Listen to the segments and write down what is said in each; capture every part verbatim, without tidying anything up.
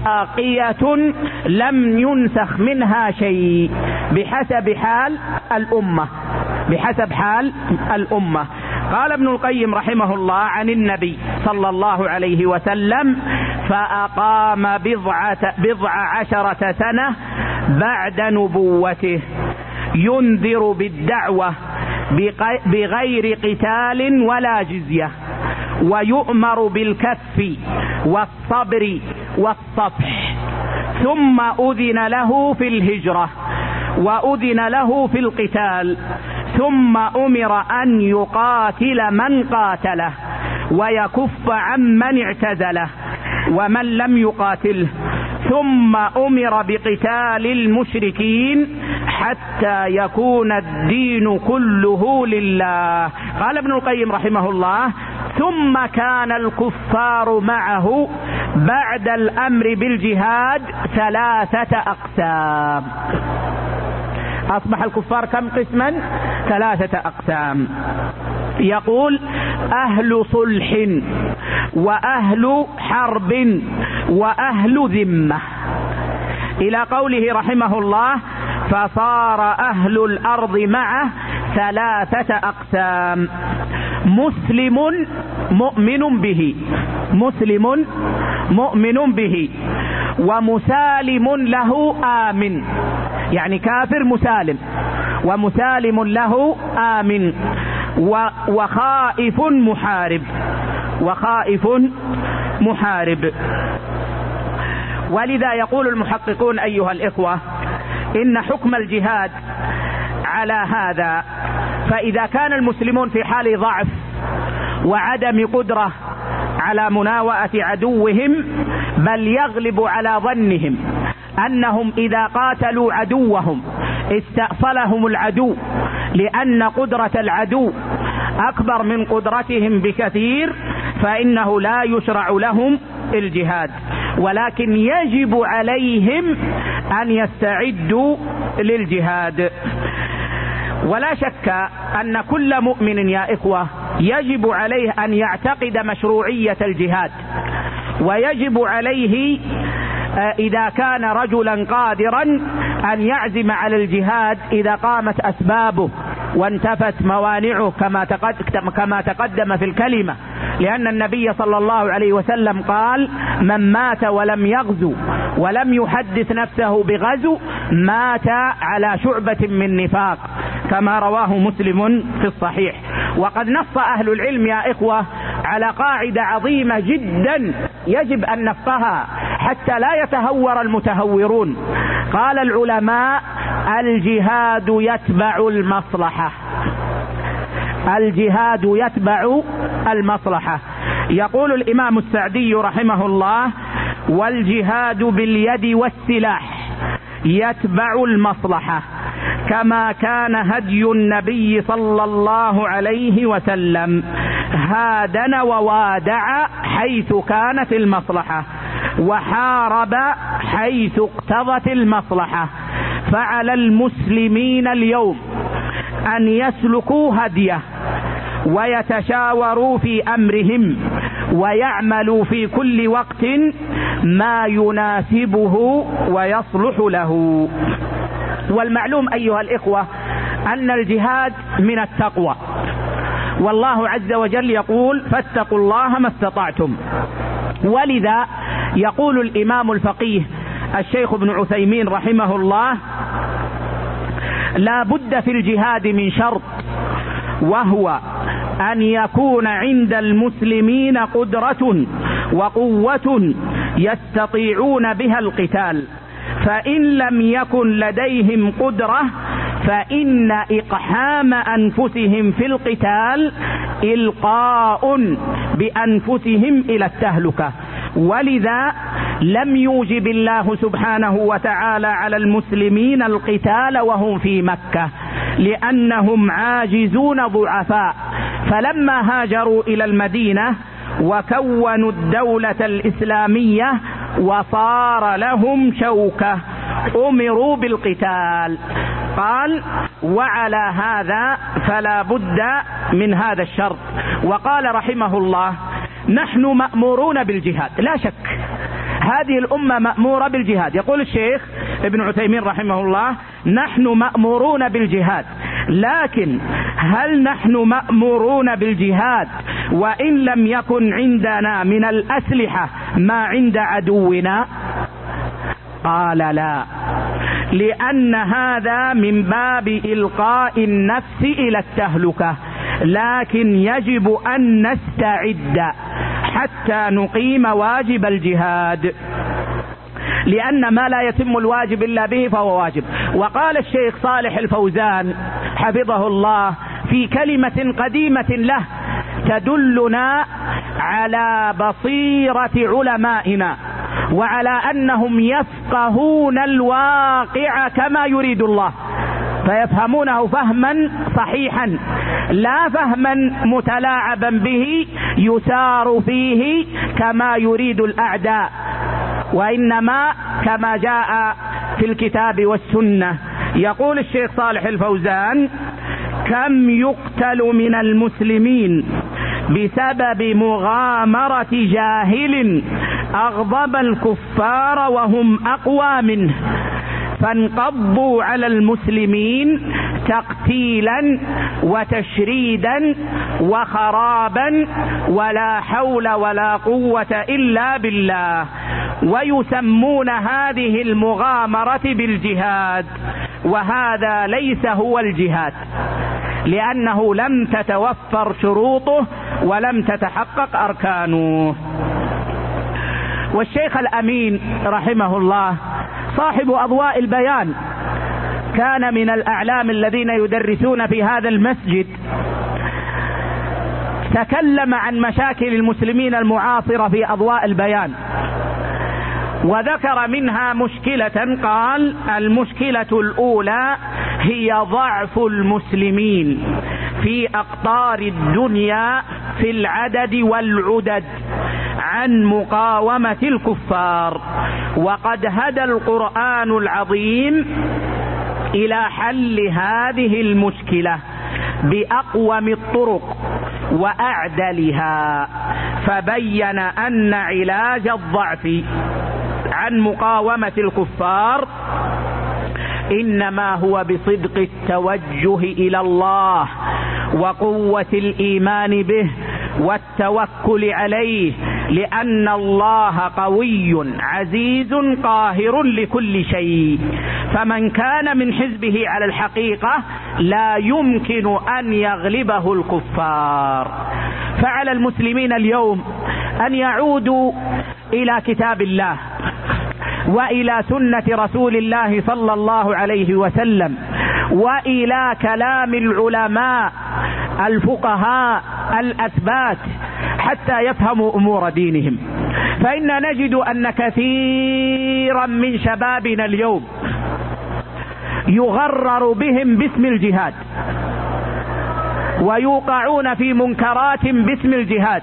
باقية لم ينسخ منها شيء بحسب حال الأمة، بحسب حال الأمة. قال ابن القيم رحمه الله عن النبي صلى الله عليه وسلم: فأقام بضعة, بضع عشرة سنة بعد نبوته ينذر بالدعوة بغير قتال ولا جزية، ويؤمر بالكف والصبر والصفح، ثم أذن له في الهجرة وأذن له في القتال، ثم أمر أن يقاتل من قاتله ويكف عمن اعتزله ومن لم يقاتله، ثم أمر بقتال المشركين حتى يكون الدين كله لله. قال ابن القيم رحمه الله: ثم كان الكفار معه بعد الأمر بالجهاد ثلاثة أقسام. أصبح الكفار كم قسما؟ ثلاثة أقسام. يقول: أهل صلح، وأهل حرب، وأهل ذمة، إلى قوله رحمه الله: فصار أهل الأرض معه ثلاثة أقسام: مسلم مؤمن به، مسلم مؤمن به، ومسالم له آمن، يعني كافر مسالم، ومسالم له آمن، وخائف محارب، وخائف محارب. ولذا يقول المحققون أيها الإخوة إن حكم الجهاد على هذا، فإذا كان المسلمون في حال ضعف وعدم قدرة على مناوئة عدوهم، بل يغلب على ظنهم أنهم إذا قاتلوا عدوهم استأصلهم العدو، لأن قدرة العدو أكبر من قدرتهم بكثير، فإنه لا يشرع لهم الجهاد، ولكن يجب عليهم أن يستعدوا للجهاد. ولا شك أن كل مؤمن يا إخوة يجب عليه أن يعتقد مشروعية الجهاد، ويجب عليه إذا كان رجلا قادرا أن يعزم على الجهاد إذا قامت أسبابه وانتفت موانعه كما تقدم في الكلمة، لأن النبي صلى الله عليه وسلم قال: من مات ولم يغزو ولم يحدث نفسه بغزو مات على شعبة من نفاق، كما رواه مسلم في الصحيح. وقد نص أهل العلم يا إخوة على قاعدة عظيمة جدا يجب أن نفقهها حتى لا يتهور المتهورون. قال العلماء: الجهاد يتبع المصلحة، الجهاد يتبع المصلحة. يقول الإمام السعدي رحمه الله: والجهاد باليد والسلاح يتبع المصلحة، كما كان هدي النبي صلى الله عليه وسلم، هادن ووادع حيث كانت المصلحة، وحارب حيث اقتضت المصلحة. فعلى المسلمين اليوم أن يسلكوا هديه ويتشاوروا في أمرهم، ويعملوا في كل وقت ما يناسبه ويصلح له. والمعلوم أيها الإخوة أن الجهاد من التقوى، والله عز وجل يقول: فاتقوا الله ما استطعتم. ولذا يقول الإمام الفقيه الشيخ ابن عثيمين رحمه الله: لا بد في الجهاد من شرط، وهو أن يكون عند المسلمين قدرة وقوة يستطيعون بها القتال، فإن لم يكن لديهم قدرة فإن إقحام أنفسهم في القتال إلقاء بأنفسهم إلى التهلكة. ولذا لم يوجب الله سبحانه وتعالى على المسلمين القتال وهم في مكة، لأنهم عاجزون ضعفاء، فلما هاجروا إلى المدينة وكونوا الدولة الإسلامية وصار لهم شوكة أمروا بالقتال. قال: وعلى هذا فلا بد من هذا الشرط. وقال رحمه الله: نحن مأمورون بالجهاد، لا شك هذه الأمة مأمورة بالجهاد. يقول الشيخ ابن عثيمين رحمه الله: نحن مأمورون بالجهاد، لكن هل نحن مأمورون بالجهاد وإن لم يكن عندنا من الأسلحة ما عند عدونا؟ قال: لا، لأن هذا من باب إلقاء النفس إلى التهلكة، لكن يجب أن نستعد حتى نقيم واجب الجهاد، لأن ما لا يتم الواجب إلا به فهو واجب. وقال الشيخ صالح الفوزان حفظه الله في كلمة قديمة له تدلنا على بصيرة علمائنا وعلى أنهم يفقهون الواقع كما يريد الله، فيفهمونه فهما صحيحا لا فهما متلاعبا به يسار فيه كما يريد الأعداء، وإنما كما جاء في الكتاب والسنة. يقول الشيخ صالح الفوزان: كم يقتل من المسلمين بسبب مغامرة جاهل أغضب الكفار وهم أقوى منه، فانقضوا على المسلمين تقتيلا وتشريدا وخرابا ولا حول ولا قوة إلا بالله، ويسمون هذه المغامرة بالجهاد، وهذا ليس هو الجهاد، لأنه لم تتوفر شروطه ولم تتحقق أركانه. والشيخ الأمين رحمه الله صاحب أضواء البيان كان من الأعلام الذين يدرسون في هذا المسجد، تكلم عن مشاكل المسلمين المعاصرة في أضواء البيان، وذكر منها مشكلة. قال: المشكلة الأولى هي ضعف المسلمين في أقطار الدنيا في العدد والعدد عن مقاومة الكفار، وقد هدى القرآن العظيم إلى حل هذه المشكلة بأقوم الطرق وأعدلها، فبين أن علاج الضعف عن مقاومة الكفار إنما هو بصدق التوجه إلى الله وقوة الإيمان به والتوكل عليه، لأن الله قوي عزيز قاهر لكل شيء، فمن كان من حزبه على الحقيقة لا يمكن أن يغلبه الكفار. فعلى المسلمين اليوم أن يعودوا إلى كتاب الله وإلى سنة رسول الله صلى الله عليه وسلم وإلى كلام العلماء الفقهاء الأثبات حتى يفهموا أمور دينهم. فإن نجد أن كثيرا من شبابنا اليوم يغرر بهم باسم الجهاد، ويوقعون في منكرات باسم الجهاد،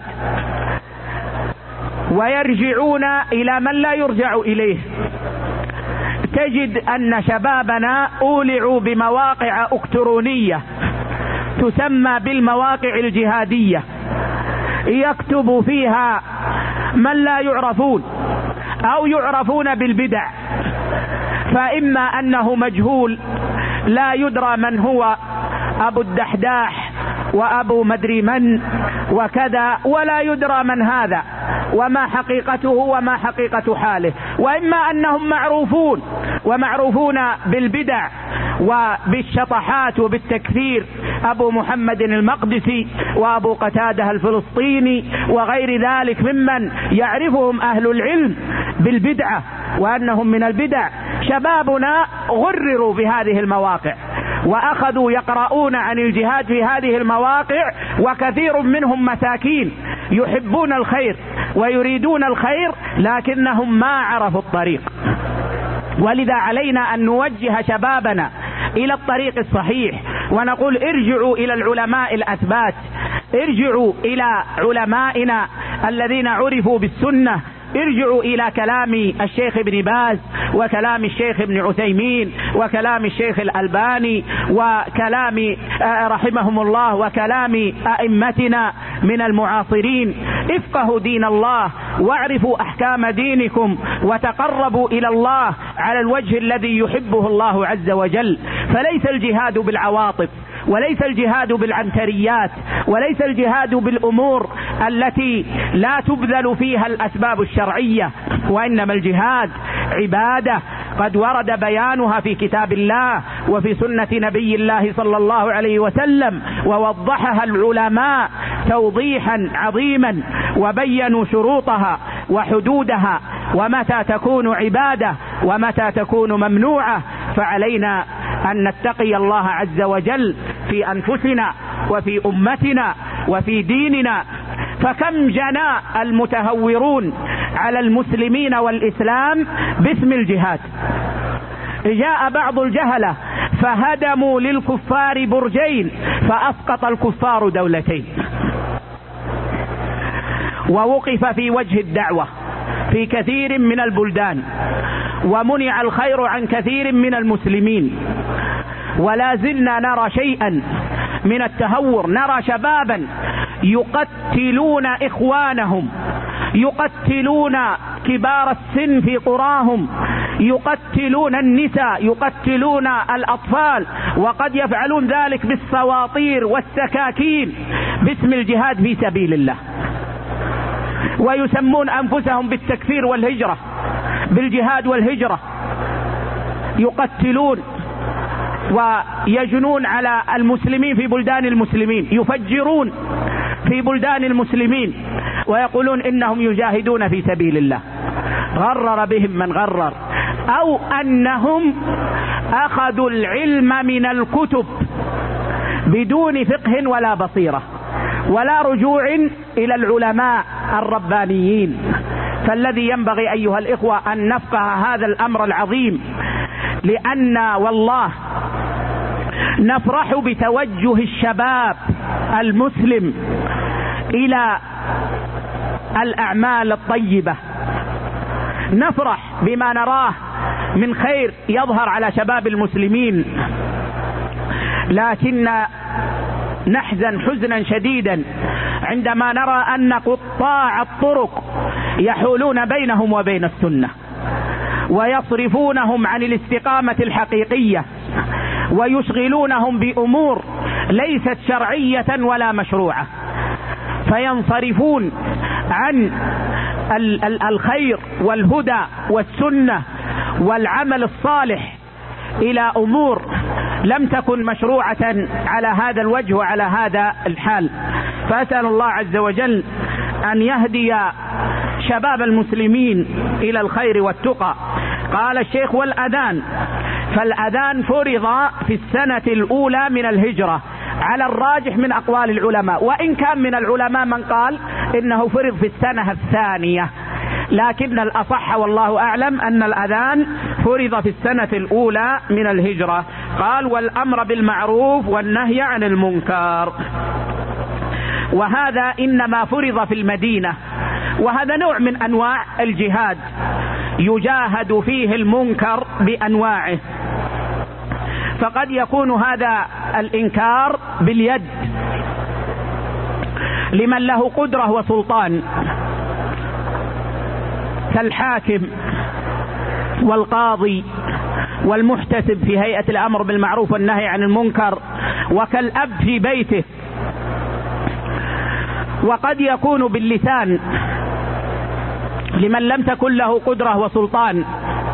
ويرجعون إلى من لا يرجع إليه. تجد أن شبابنا أولعوا بمواقع إلكترونية تسمى بالمواقع الجهادية، يكتب فيها من لا يعرفون أو يعرفون بالبدع، فإما أنه مجهول لا يدرى من هو أبو الدحداح وأبو مدري من وكذا، ولا يدرى من هذا وما حقيقته وما حقيقة حاله، وإما أنهم معروفون ومعروفون بالبدع وبالشطحات وبالتكفير، أبو محمد المقدسي وأبو قتادة الفلسطيني وغير ذلك ممن يعرفهم أهل العلم بالبدعة وأنهم من البدع. شبابنا غرروا بهذه المواقع وأخذوا يقرؤون عن الجهاد في هذه المواقع، وكثير منهم مساكين يحبون الخير ويريدون الخير لكنهم ما عرفوا الطريق. ولذا علينا أن نوجه شبابنا إلى الطريق الصحيح ونقول: ارجعوا إلى العلماء الأثبات، ارجعوا إلى علمائنا الذين عرفوا بالسنة، ارجعوا إلى كلام الشيخ ابن باز وكلام الشيخ ابن عثيمين وكلام الشيخ الألباني وكلام رحمهم الله وكلام أئمتنا من المعاصرين: افقهوا دين الله واعرفوا أحكام دينكم وتقربوا إلى الله على الوجه الذي يحبه الله عز وجل. فليس الجهاد بالعواطف، وليس الجهاد بالعنتريات، وليس الجهاد بالأمور التي لا تبذل فيها الأسباب الشرعية، وإنما الجهاد عبادة قد ورد بيانها في كتاب الله وفي سنة نبي الله صلى الله عليه وسلم، ووضحها العلماء توضيحا عظيما، وبينوا شروطها وحدودها ومتى تكون عبادة ومتى تكون ممنوعة. فعلينا أن نتقي الله عز وجل في أنفسنا وفي أمتنا وفي ديننا. فكم جنى المتهورون على المسلمين والإسلام باسم الجهاد. جاء بعض الجهلة فهدموا للكفار برجين فأسقط الكفار دولتين، ووقف في وجه الدعوة في كثير من البلدان، ومنع الخير عن كثير من المسلمين. ولا زلنا نرى شيئا من التهور، نرى شبابا يقتلون إخوانهم، يقتلون كبار السن في قراهم، يقتلون النساء، يقتلون الأطفال، وقد يفعلون ذلك بالسواطير والسكاكين باسم الجهاد في سبيل الله، ويسمون أنفسهم بالتكفير والهجرة، بالجهاد والهجرة. يقتلون ويجنون على المسلمين في بلدان المسلمين، يفجرون في بلدان المسلمين، ويقولون إنهم يجاهدون في سبيل الله. غرر بهم من غرر، أو أنهم أخذوا العلم من الكتب بدون فقه ولا بصيرة ولا رجوع إلى العلماء الربانيين. فالذي ينبغي أيها الإخوة أن نفقه هذا الأمر العظيم، لأن والله نفرح بتوجه الشباب المسلم إلى الأعمال الطيبة، نفرح بما نراه من خير يظهر على شباب المسلمين، لكن نحزن حزنا شديدا عندما نرى أن قطاع الطرق يحولون بينهم وبين السنة، ويصرفونهم عن الاستقامة الحقيقية، ويشغلونهم بأمور ليست شرعية ولا مشروعة، فينصرفون عن الخير والهدى والسنة والعمل الصالح إلى أمور لم تكن مشروعة على هذا الوجه وعلى هذا الحال. فأسأل الله عز وجل أن يهدي شباب المسلمين إلى الخير والتقى. قال الشيخ: والأذان، فالأذان فرض في السنة الأولى من الهجرة على الراجح من أقوال العلماء، وإن كان من العلماء من قال إنه فرض في السنة الثانية، لكن الأصح والله أعلم أن الأذان فرض في السنة الأولى من الهجرة. قال: والأمر بالمعروف والنهي عن المنكر، وهذا إنما فرض في المدينة، وهذا نوع من أنواع الجهاد يجاهد فيه المنكر بأنواعه. فقد يكون هذا الإنكار باليد لمن له قدرة وسلطان كالحاكم والقاضي والمحتسب في هيئة الأمر بالمعروف والنهي عن المنكر، وكالأب في بيته. وقد يكون باللسان لمن لم تكن له قدرة وسلطان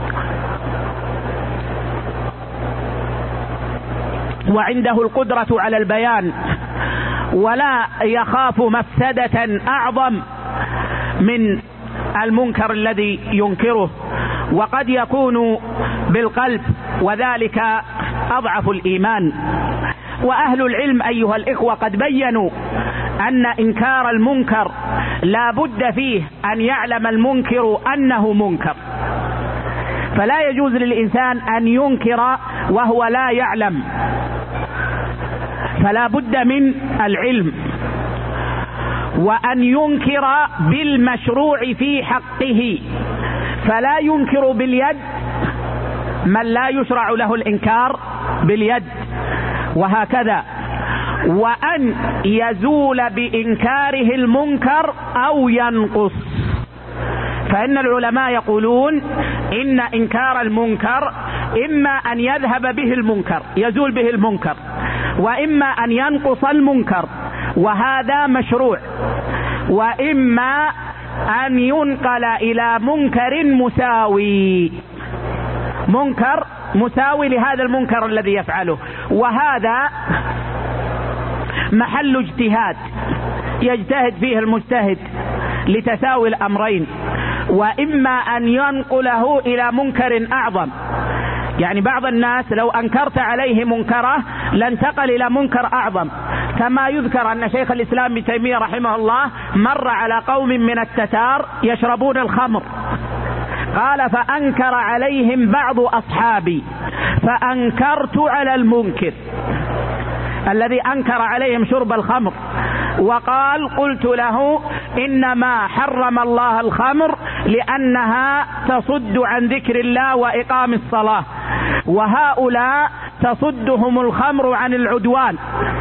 وعنده القدرة على البيان ولا يخاف مفسدة أعظم من المنكر الذي ينكره. وقد يكون بالقلب، وذلك أضعف الإيمان. وأهل العلم أيها الإخوة قد بينوا أن إنكار المنكر لا بد فيه أن يعلم المنكر أنه منكر، فلا يجوز للإنسان أن ينكر وهو لا يعلم، فلا بد من العلم، وأن ينكر بالمشروع في حقه، فلا ينكر باليد من لا يشرع له الإنكار باليد، وهكذا. وأن يزول بإنكاره المنكر أو ينقص. فإن العلماء يقولون إن إنكار المنكر إما أن يذهب به المنكر يزول به المنكر، وإما أن ينقص المنكر وهذا مشروع، وإما أن ينقل إلى منكر مساوي، منكر مساوي لهذا المنكر الذي يفعله، وهذا محل اجتهاد يجتهد فيه المجتهد لتساوي الأمرين. وإما أن ينقله إلى منكر أعظم، يعني بعض الناس لو أنكرت عليه منكره لانتقل إلى منكر أعظم، كما يذكر أن شيخ الإسلام ابن تيمية رحمه الله مر على قوم من التتار يشربون الخمر، قال فأنكر عليهم بعض أصحابي فأنكرت على المنكر الذي أنكر عليهم شرب الخمر، وقال قلت له إنما حرم الله الخمر لأنها تصد عن ذكر الله وإقام الصلاة، وهؤلاء تصدهم الخمر عن العدوان.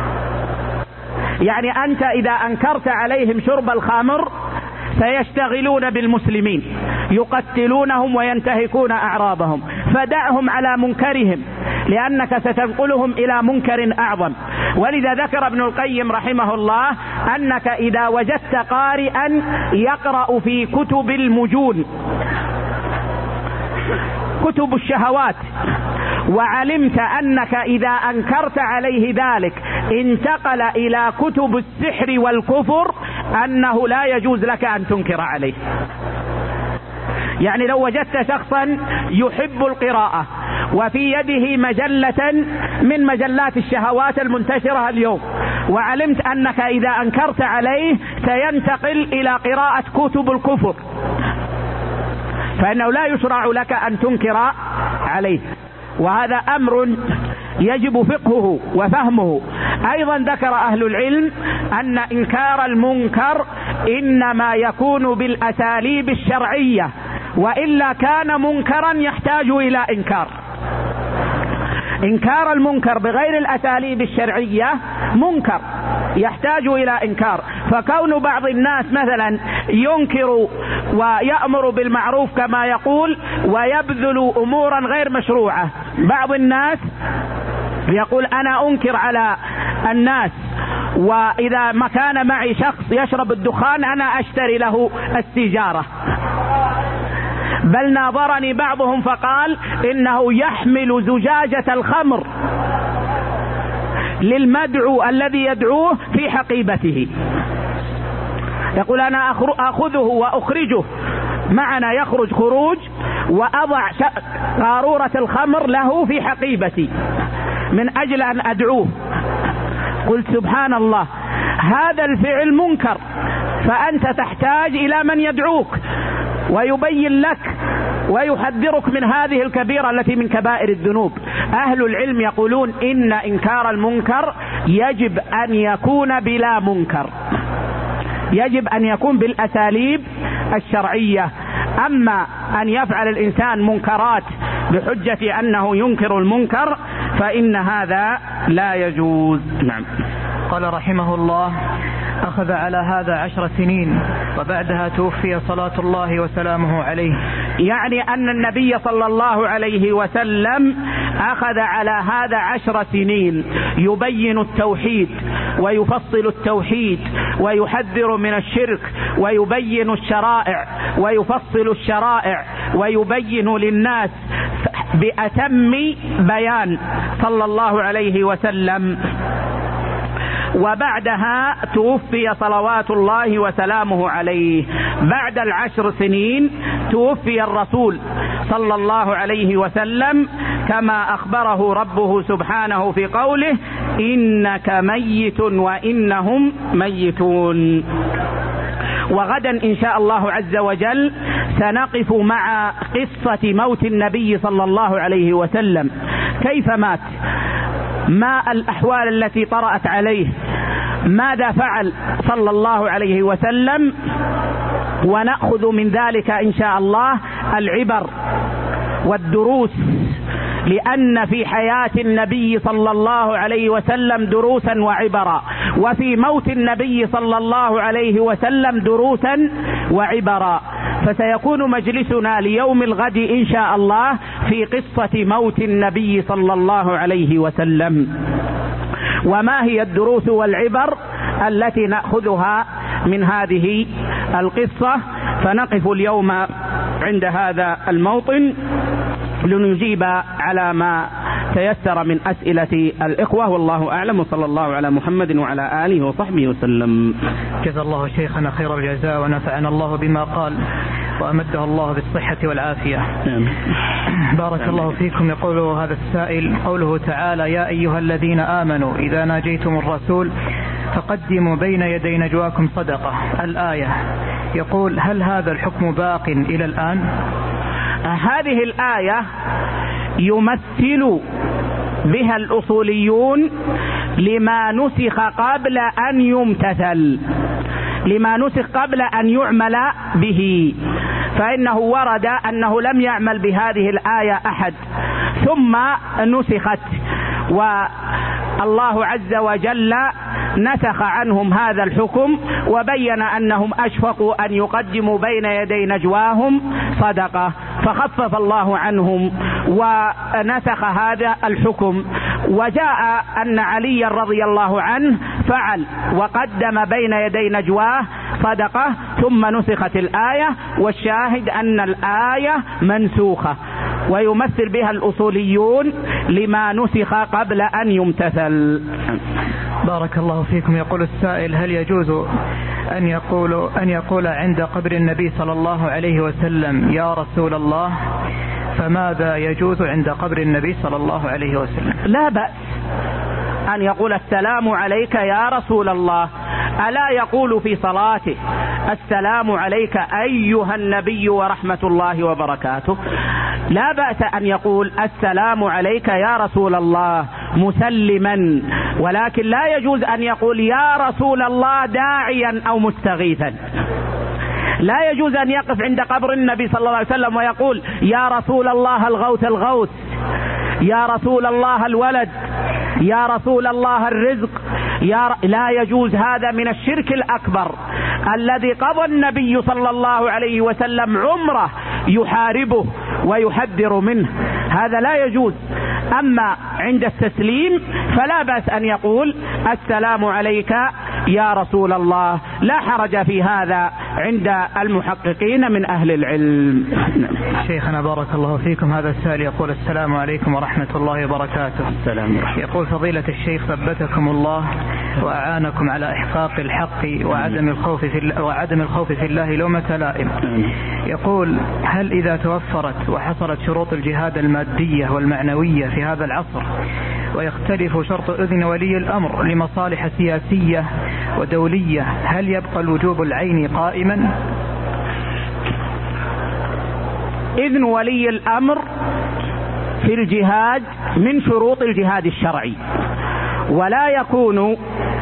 يعني أنت إذا أنكرت عليهم شرب الخمر سيشتغلون بالمسلمين يقتلونهم وينتهكون أعراضهم، فدعهم على منكرهم لأنك ستنقلهم إلى منكر أعظم. ولذا ذكر ابن القيم رحمه الله أنك إذا وجدت قارئا يقرأ في كتب المجون، كتب الشهوات، وعلمت أنك إذا أنكرت عليه ذلك انتقل إلى كتب السحر والكفر، أنه لا يجوز لك أن تنكر عليه. يعني لو وجدت شخصا يحب القراءة وفي يده مجلة من مجلات الشهوات المنتشرة اليوم، وعلمت أنك إذا أنكرت عليه سينتقل إلى قراءة كتب الكفر، فإنه لا يشرع لك أن تنكر عليه، وهذا أمر يجب فقهه وفهمه. أيضا ذكر أهل العلم أن إنكار المنكر إنما يكون بالأساليب الشرعية، وإلا كان منكرا يحتاج إلى إنكار. إنكار المنكر بغير الأساليب الشرعية منكر يحتاج إلى إنكار. فكون بعض الناس مثلا ينكر ويأمر بالمعروف كما يقول ويبذل أمورا غير مشروعة، بعض الناس يقول أنا أنكر على الناس، وإذا ما كان معي شخص يشرب الدخان أنا أشتري له السيجارة، بل ناظرني بعضهم فقال إنه يحمل زجاجة الخمر للمدعو الذي يدعوه في حقيبته، يقول أنا أخذه وأخرجه معنا، يخرج خروج وأضع قارورة الخمر له في حقيبتي من أجل أن أدعوه. قلت سبحان الله، هذا الفعل منكر، فأنت تحتاج إلى من يدعوك ويبين لك ويحذرك من هذه الكبيرة التي من كبائر الذنوب. أهل العلم يقولون إن إنكار المنكر يجب أن يكون بلا منكر، يجب أن يكون بالأساليب الشرعية. أما أن يفعل الإنسان منكرات بحجة أنه ينكر المنكر فإن هذا لا يجوز. نعم. قال رحمه الله: أخذ على هذا عشر سنين وبعدها توفي صلاة الله وسلامه عليه. يعني أن النبي صلى الله عليه وسلم أخذ على هذا عشر سنين يبين التوحيد ويفصل التوحيد ويحذر من الشرك ويبين الشرائع ويفصل الشرائع ويبين للناس بأتم بيان صلى الله عليه وسلم. وبعدها توفي صلوات الله وسلامه عليه. بعد العشر سنين توفي الرسول صلى الله عليه وسلم كما أخبره ربه سبحانه في قوله: إنك ميت وإنهم ميتون. وغدا إن شاء الله عز وجل سنقف مع قصة موت النبي صلى الله عليه وسلم، كيف مات، ما الأحوال التي طرأت عليه، ماذا فعل صلى الله عليه وسلم، ونأخذ من ذلك إن شاء الله العبر والدروس لأن في حياة النبي صلى الله عليه وسلم دروسا وعبرا، وفي موت النبي صلى الله عليه وسلم دروسا وعبرا. فسيكون مجلسنا ليوم الغد إن شاء الله في قصة موت النبي صلى الله عليه وسلم. وما هي الدروس والعبر التي نأخذها من هذه القصة؟ فنقف اليوم عند هذا الموطن لنجيب على ما تيسر من أسئلة الإخوة، والله أعلم، وصلى الله على محمد وعلى آله وصحبه وسلم. جزا الله شيخنا خير الجزاء، ونفعنا الله بما قال، وأمده الله بالصحة والعافية. بارك الله فيكم. يقول هذا السائل: قوله تعالى: يا أيها الذين آمنوا إذا ناجيتم الرسول فقدموا بين يدي نجواكم صدقة، الآية. يقول: هل هذا الحكم باق إلى الآن؟ هذه الآية يمثل بها الأصوليون لما نسخ قبل أن يمتثل، لما نسخ قبل أن يعمل به، فإنه ورد أنه لم يعمل بهذه الآية أحد ثم نسخت، والله عز وجل نسخ عنهم هذا الحكم وبين أنهم أشفقوا أن يقدموا بين يدي نجواهم صدقة، فخفف الله عنهم ونسخ هذا الحكم. وجاء أن علي رضي الله عنه فعل وقدم بين يدي نجواه صدقة ثم نسخت الآية، والشاهد أن الآية منسوخة، ويمثل بها الأصوليون لما نسخ قبل أن يمتثل. بارك الله فيكم. يقول السائل: هل يجوز أن يقول أن يقول عند قبر النبي صلى الله عليه وسلم يا رسول الله؟ فماذا يجوز عند قبر النبي صلى الله عليه وسلم؟ لا بأس أن يقول السلام عليك يا رسول الله. ألا يقول في صلاته السلام عليك أيها النبي ورحمة الله وبركاته؟ لا بأس أن يقول السلام عليك يا رسول الله مسلما، ولكن لا يجوز أن يقول يا رسول الله داعيا أو مستغيثا. لا يجوز أن يقف عند قبر النبي صلى الله عليه وسلم ويقول يا رسول الله الغوث الغوث، يا رسول الله الولد، يا رسول الله الرزق، يا ر... لا يجوز. هذا من الشرك الأكبر الذي قضى النبي صلى الله عليه وسلم عمره يحاربه ويحذر منه، هذا لا يجوز. أما عند التسليم فلا بأس أن يقول السلام عليك يا رسول الله، لا حرج في هذا عند المحققين من أهل العلم. شيخنا بارك الله فيكم، هذا السائل يقول: السلام عليكم ورحمة الله وبركاته. السلام. يقول: فضيلة الشيخ ثبتكم الله وأعانكم على إحقاق الحق وعدم الخوف في وعدم الخوف في الله لومة لائم. يقول: هل إذا توفرت وحصلت شروط الجهاد المادية والمعنوية في هذا العصر ويختلف شرط إذن ولي الأمر لمصالح سياسية ودولية، هل يبقى الوجوب العيني قائما؟ إذن ولي الأمر في الجهاد من شروط الجهاد الشرعي، ولا يكون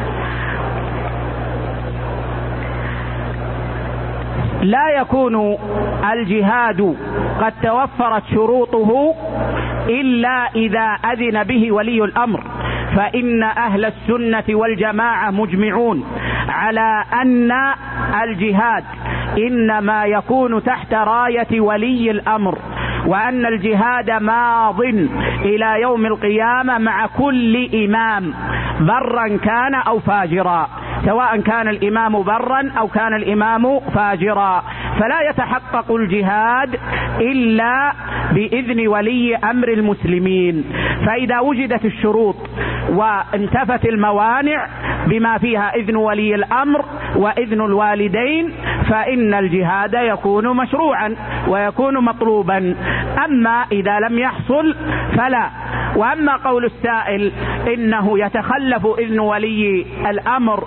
لا يكون الجهاد قد توفرت شروطه إلا إذا أذن به ولي الأمر، فإن أهل السنة والجماعة مجمعون على أن الجهاد إنما يكون تحت راية ولي الأمر، وأن الجهاد ماض إلى يوم القيامة مع كل إمام برا كان أو فاجرا، سواء كان الإمام برا أو كان الإمام فاجرا، فلا يتحقق الجهاد إلا بإذن ولي أمر المسلمين. فإذا وجدت الشروط وانتفت الموانع بما فيها إذن ولي الأمر وإذن الوالدين فإن الجهاد يكون مشروعا ويكون مطلوبا. أما إذا لم يحصل فلا. وأما قول السائل إنه يتخلف إذن ولي الأمر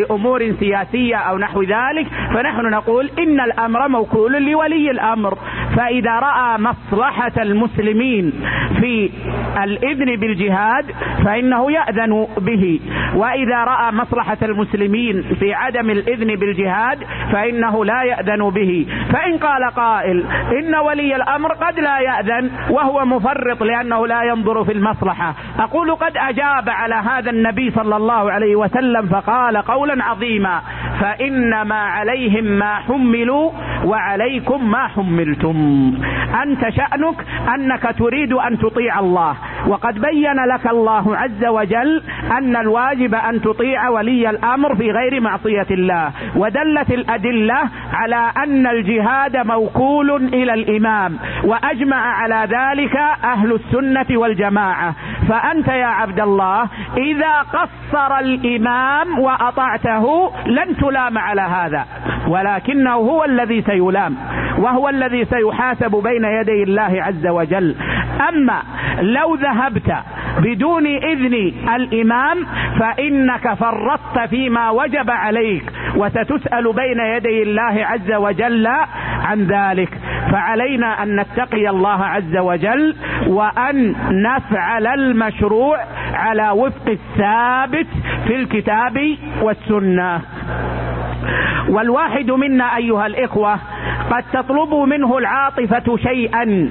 لأمور سياسية أو نحو ذلك، فنحن نقول إن الأمر موكول لولي الأمر، فإذا رأى مصلحة المسلمين في الإذن بالجهاد فإنه يأذن به، وإذا رأى مصلحة المسلمين في عدم الإذن بالجهاد فإنه لا يأذن به. فإن قال قائل إن ولي الأمر قد لا يأذن وهو مفرط لأنه لا ينظر في المصلحة، أقول قد أجاب على هذا النبي صلى الله عليه وسلم فقال قولا عظيما: فإنما عليهم ما حملوا وعليكم ما حملتم. أنت شأنك أنك تريد أن تطيع الله، وقد بين لك الله عز وجل أن الواجب أن تطيع ولي الأمر في غير معصية الله، ودلت الأدلة على أن الجهاد موكول إلى الإمام، وأجمع على ذلك أهل السنة والجماعة. فأنت يا عبد الله إذا قصر الإمام وأطعته لن تلام على هذا، ولكنه هو الذي سيلام وهو الذي سيحاسب بين يدي الله عز وجل. أما لو ذهبت بدون إذن الإمام فإنك فرطت فيما وجب عليك، وستسأل بين يدي الله عز وجل عن ذلك. فعلينا أن نتقي الله عز وجل وأن نفعل المشروع على وفق الثابت في الكتاب والسنة. والواحد منا أيها الإخوة قد تطلب منه العاطفة شيئا،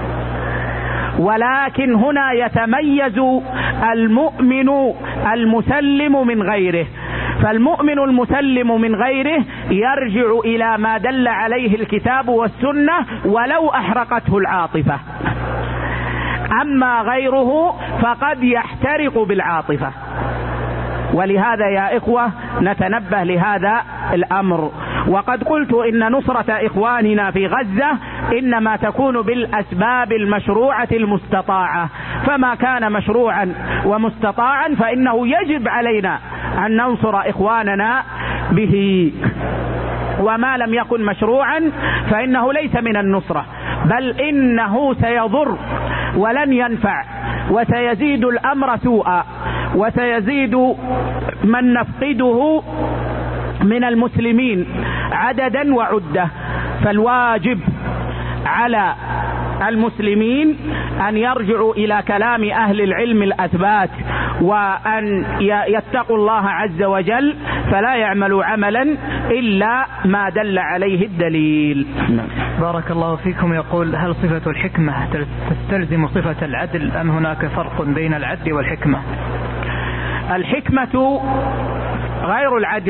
ولكن هنا يتميز المؤمن المسلم من غيره. فالمؤمن المسلم من غيره يرجع إلى ما دل عليه الكتاب والسنة ولو أحرقته العاطفة، أما غيره فقد يحترق بالعاطفة. ولهذا يا إخوة نتنبه لهذا الأمر. وقد قلت إن نصرة إخواننا في غزة إنما تكون بالأسباب المشروعة المستطاعة، فما كان مشروعا ومستطاعا فإنه يجب علينا أن ننصر إخواننا به، وما لم يكن مشروعا فإنه ليس من النصرة، بل إنه سيضر ولن ينفع، وسيزيد الأمر سوءا، وسيزيد من نفقده من المسلمين عددا وعدة. فالواجب على المسلمين أن يرجعوا إلى كلام أهل العلم الأثبات، وأن يتقوا الله عز وجل فلا يعملوا عملا إلا ما دل عليه الدليل. بارك الله فيكم. يقول: هل صفة الحكمة تستلزم صفة العدل أم هناك فرق بين العدل والحكمة؟ الحكمة غير العدل.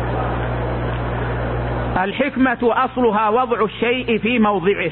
الحكمة أصلها وضع الشيء في موضعه،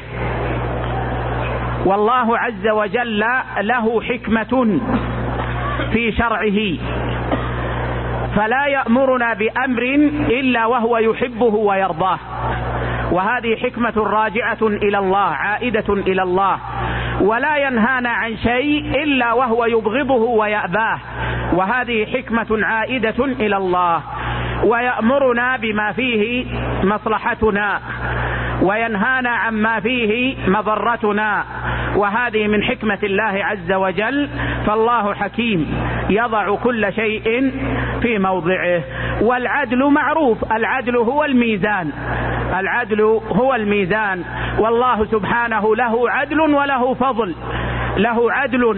والله عز وجل له حكمة في شرعه، فلا يأمرنا بأمر إلا وهو يحبه ويرضاه، وهذه حكمة راجعة إلى الله عائدة إلى الله. ولا ينهانا عن شيء إلا وهو يبغضه ويأباه، وهذه حكمة عائدة إلى الله. ويأمرنا بما فيه مصلحتنا وينهانا عما فيه مضرتنا، وهذه من حكمة الله عز وجل. فالله حكيم يضع كل شيء في موضعه. والعدل معروف، العدل هو الميزان، العدل هو الميزان. والله سبحانه له عدل وله فضل، له عدل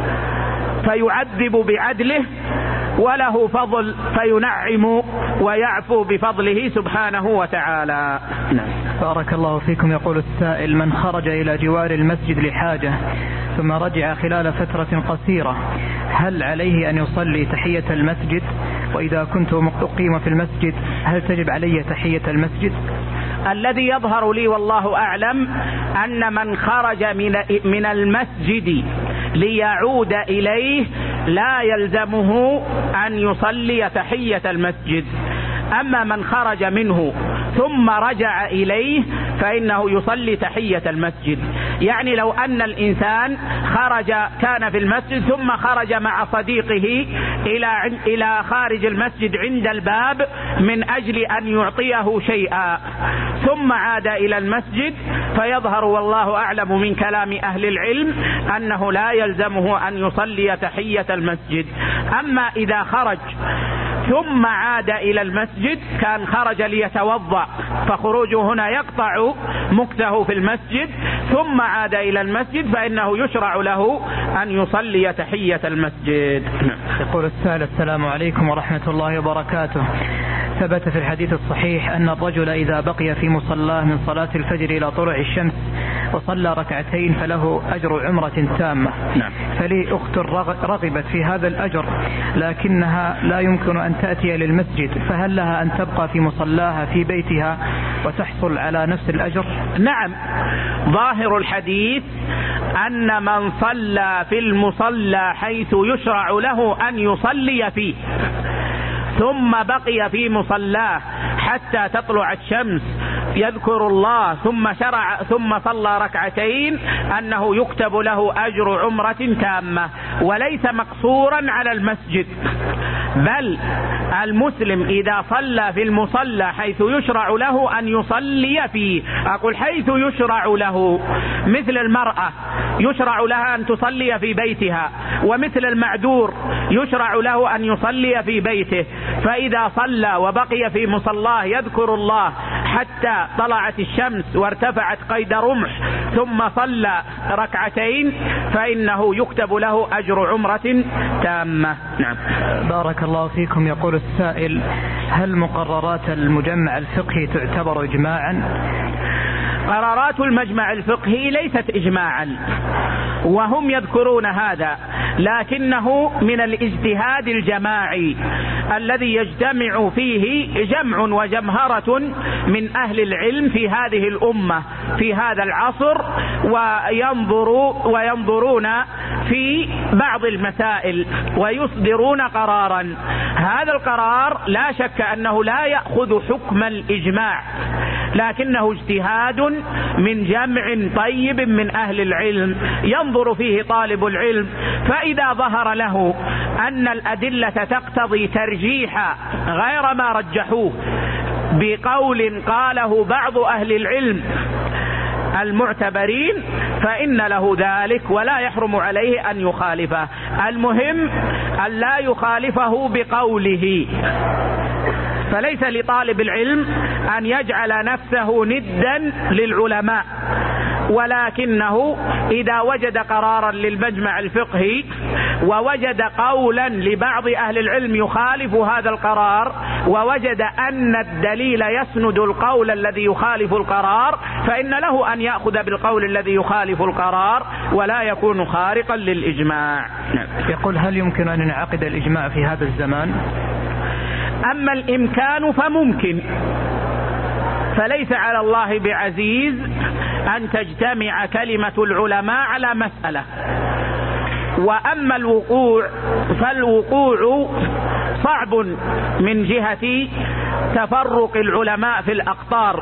فيعذب بعدله، وله فضل فينعم ويعفو بفضله سبحانه وتعالى. بارك الله فيكم. يقول السائل: من خرج إلى جوار المسجد لحاجة ثم رجع خلال فترة قصيرة هل عليه أن يصلي تحية المسجد؟ وإذا كنت أقيم في المسجد هل تجب علي تحية المسجد؟ الذي يظهر لي والله أعلم أن من خرج من من المسجد ليعود إليه لا يلزمه أن يصلي تحية المسجد. أما من خرج منه ثم رجع إليه فإنه يصلي تحية المسجد. يعني لو أن الإنسان خرج كان في المسجد ثم خرج مع صديقه إلى إلى خارج المسجد عند الباب من أجل أن يعطيه شيئا ثم عاد إلى المسجد، فيظهر والله أعلم من كلام أهل العلم أنه لا يلزمه أن يصلي تحية المسجد. أما إذا خرج ثم عاد إلى المسجد كان خرج ليتوضأ فخروجه هنا يقطع مكثه في المسجد ثم عاد إلى المسجد فإنه يشرع له أن يصلي تحية المسجد. يقول السائل: السلام عليكم ورحمة الله وبركاته. ثبت في الحديث الصحيح أن الرجل إذا بقي في مصلاه من صلاة الفجر إلى طلوع الشمس وصلى ركعتين فله أجر عمرة تامة. نعم. فلي أخت رغبت في هذا الأجر لكنها لا يمكن أن تأتي للمسجد، فهل لها أن تبقى في مصلاها في بيتها وتحصل على نفس الأجر؟ نعم، ظاهر الحديث أن من صلى في المصلى حيث يشرع له أن يصلي فيه ثم بقي في مصلاه حتى تطلع الشمس يذكر الله ثم شرع ثم صلى ركعتين أنه يكتب له أجر عمرة تامة، وليس مقصورا على المسجد، بل المسلم إذا صلى في المصلى حيث يشرع له أن يصلي فيه. أقول حيث يشرع له، مثل المرأة يشرع لها أن تصلي في بيتها، ومثل المعذور يشرع له أن يصلي في بيته. فإذا صلى وبقي في مصلاه يذكر الله حتى طلعت الشمس وارتفعت قيد رمح ثم صلى ركعتين فإنه يكتب له أجر عمرة تامة. نعم. بارك الله فيكم. يقول السائل: هل مقررات المجمع الفقهي تعتبر إجماعا؟ قرارات المجمع الفقهي ليست إجماعا، وهم يذكرون هذا، لكنه من الاجتهاد الجماعي الذي يجتمع فيه جمع وجمهرة من أهل العلم في هذه الأمة في هذا العصر، وينظروا وينظرون في بعض المسائل ويصدرون قرارا. هذا القرار لا شك أنه لا يأخذ حكم الإجماع، لكنه اجتهاد من جمع طيب من أهل العلم ينظر فيه طالب العلم، فإذا ظهر له أن الأدلة تقتضي ترجيح غير ما رجحوه بقول قاله بعض أهل العلم المعتبرين فإن له ذلك ولا يحرم عليه أن يخالفه. المهم أن لا يخالفه بقوله، فليس لطالب العلم أن يجعل نفسه ندا للعلماء، ولكنه إذا وجد قرارا للمجمع الفقهي ووجد قولا لبعض أهل العلم يخالف هذا القرار، ووجد أن الدليل يسند القول الذي يخالف القرار، فإن له أن يأخذ بالقول الذي يخالف القرار ولا يكون خارقا للإجماع. يقول: هل يمكن أن ينعقد الإجماع في هذا الزمان؟ أما الإمكان فممكن، فليس على الله بعزيز أن تجتمع كلمة العلماء على مسألة. وأما الوقوع فالوقوع صعب من جهة تفرق العلماء في الأقطار،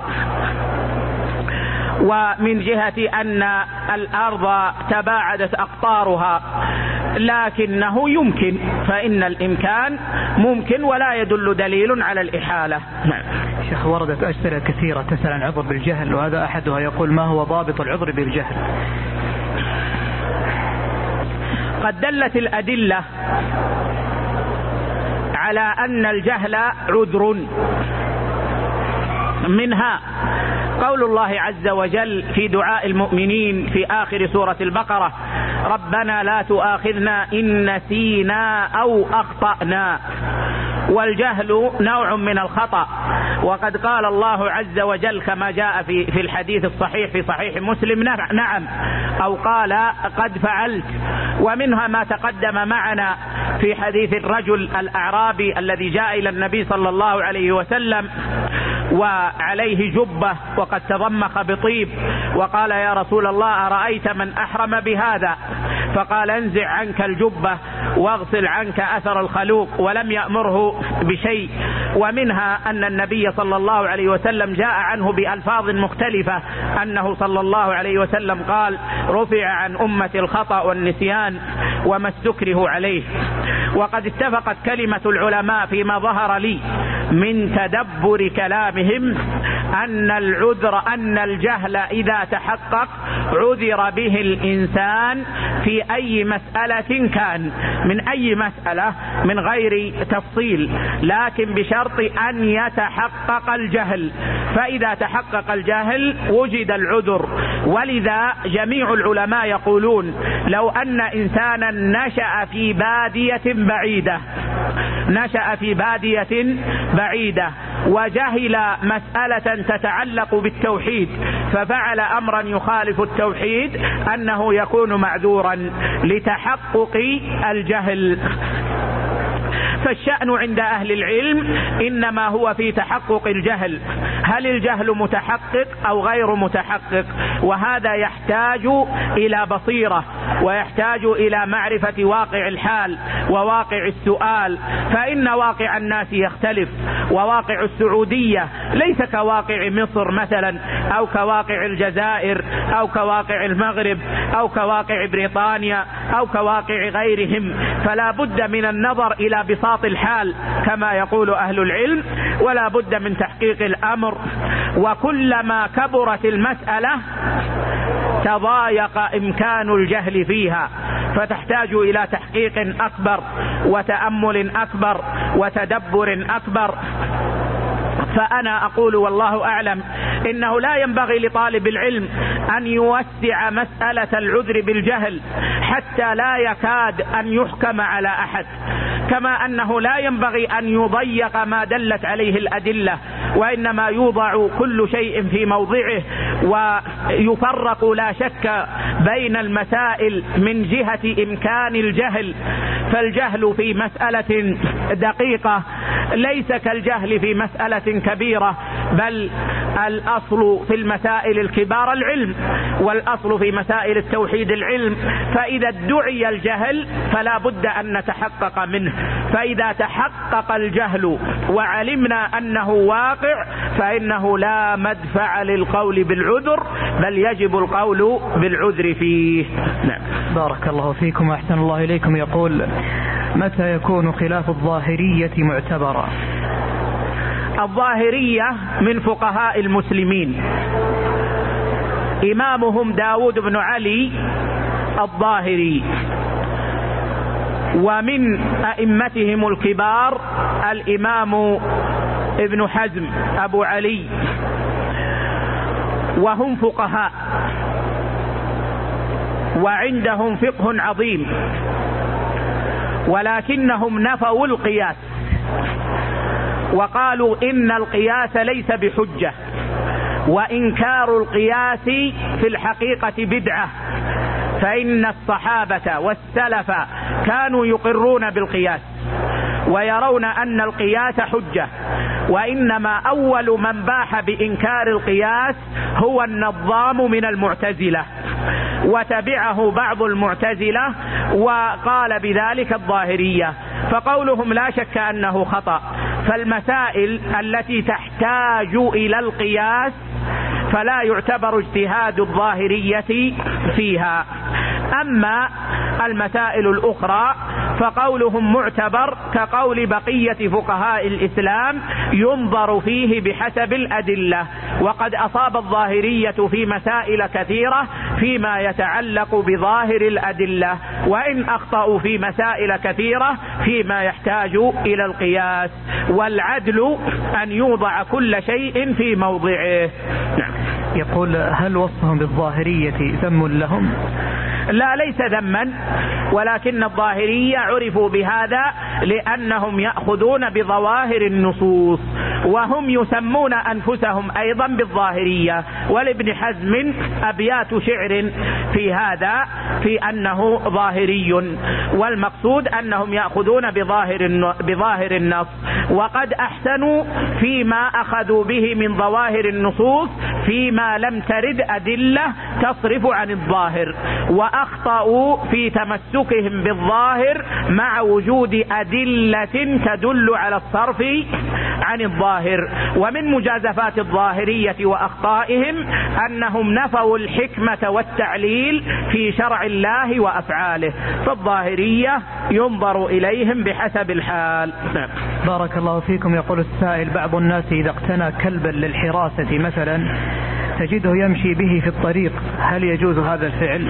ومن جهة أن الأرض تباعدت أقطارها، لكنه يمكن، فإن الإمكان ممكن ولا يدل دليل على الإحالة. شيخ، وردت أسئلة كثيرة تسأل عن عذر بالجهل، وهذا أحدها يقول: ما هو ضابط العذر بالجهل؟ قد دلت الأدلة على أن الجهل عذر، منها قول الله عز وجل في دعاء المؤمنين في آخر سورة البقرة: ربنا لا تؤاخذنا إن نسينا أو أخطأنا. والجهل نوع من الخطأ، وقد قال الله عز وجل كما جاء في في الحديث الصحيح في صحيح مسلم: نعم، أو قال قد فعلت. ومنها ما تقدم معنا في حديث الرجل الأعرابي الذي جاء إلى النبي صلى الله عليه وسلم وعليه جبة وقد تضمخ بطيب، وقال: يا رسول الله، أرأيت من أحرم بهذا؟ فقال: انزع عنك الجبة واغسل عنك أثر الخلوق، ولم يأمره بشيء. ومنها أن النبي صلى الله عليه وسلم جاء عنه بألفاظ مختلفة أنه صلى الله عليه وسلم قال: رفع عن أمة الخطأ والنسيان وما استكره عليه. وقد اتفقت كلمة العلماء فيما ظهر لي من تدبر كلامهم أن العذر أن الجهل إذا تحقق عذر به الإنسان في أي مسألة كان، من أي مسألة من غير تفصيل، لكن بشرط أن يتحقق الجهل. فإذا تحقق الجهل وجد العذر. ولذا جميع العلماء يقولون لو أن إنسانا نشأ في بادية بعيدة نشأ في بادية بعيدة وجهل مسألة تتعلق بالتوحيد ففعل أمرا يخالف التوحيد، أنه يكون معذورا لتحقق الجهل. فالشأن عند أهل العلم إنما هو في تحقق الجهل، هل الجهل متحقق أو غير متحقق؟ وهذا يحتاج إلى بصيرة ويحتاج إلى معرفة واقع الحال وواقع السؤال، فإن واقع الناس يختلف، وواقع السعودية ليس كواقع مصر مثلا أو كواقع الجزائر أو كواقع المغرب أو كواقع بريطانيا أو كواقع غيرهم، فلا بد من النظر إلى بساط الحال كما يقول أهل العلم، ولا بد من تحقيق الأمر. وكلما كبرت المسألة تضايق إمكان الجهل فيها، فتحتاج إلى تحقيق أكبر وتأمل أكبر وتدبر أكبر. فأنا أقول والله أعلم إنه لا ينبغي لطالب العلم أن يوسع مسألة العذر بالجهل حتى لا يكاد أن يحكم على أحد، كما أنه لا ينبغي أن يضيق ما دلت عليه الأدلة، وإنما يوضع كل شيء في موضعه ويفرق لا شك بين المسائل من جهة إمكان الجهل. فالجهل في مسألة دقيقة ليس كالجهل في مسألة كبيرة، بل الأصل في المسائل الكبار العلم، والأصل في مسائل التوحيد العلم. فإذا ادعي الجهل فلا بد أن نتحقق منه، فإذا تحقق الجهل وعلمنا أنه واقع فإنه لا مدفع للقول بالعذر، بل يجب القول بالعذر فيه. نعم. بارك الله فيكم وأحسن الله إليكم. يقول: متى يكون خلاف الظاهرية معتبرا؟ الظاهرية من فقهاء المسلمين، إمامهم داود بن علي الظاهري، ومن أئمتهم الكبار الإمام ابن حزم أبو علي، وهم فقهاء وعندهم فقه عظيم، ولكنهم نفوا القياس وقالوا إن القياس ليس بحجة، وإنكار القياس في الحقيقة بدعة، فإن الصحابة والسلف كانوا يقرون بالقياس ويرون أن القياس حجة، وإنما أول من باح بإنكار القياس هو النظام من المعتزلة، وتبعه بعض المعتزلة وقال بذلك الظاهرية. فقولهم لا شك أنه خطأ، فالمسائل التي تحتاج إلى القياس فلا يعتبر اجتهاد الظاهرية فيها. أما المسائل الأخرى فقولهم معتبر كقول بقية فقهاء الإسلام، ينظر فيه بحسب الأدلة، وقد أصاب الظاهرية في مسائل كثيرة فيما يتعلق بظاهر الأدلة، وإن أخطأوا في مسائل كثيرة فيما يحتاج إلى القياس. والعدل أن يوضع كل شيء في موضعه. نعم. يقول: هل وصفهم بالظاهرية ذم لهم؟ لا، ليس ذما، ولكن الظاهرية عرفوا بهذا لأنهم يأخذون بظواهر النصوص، وهم يسمون أنفسهم أيضا بالظاهرية. ولابن حزم أبيات شعر في هذا في أنه ظاهري، والمقصود أنهم يأخذون بظاهر بظاهر النص، وقد أحسنوا فيما أخذوا به من ظواهر النصوص فيما لم ترد أدلة تصرف عن الظاهر، وأخطأوا في تمسكهم بالظاهر مع وجود أدلة تدل على الصرف عن الظاهر. الظاهر. ومن مجازفات الظاهرية وأخطائهم أنهم نفوا الحكمة والتعليل في شرع الله وأفعاله، فالظاهرية ينظر إليهم بحسب الحال. بارك الله فيكم. يقول السائل: بعض الناس إذا اقتنى كلبا للحراسة مثلا تجده يمشي به في الطريق، هل يجوز هذا الفعل؟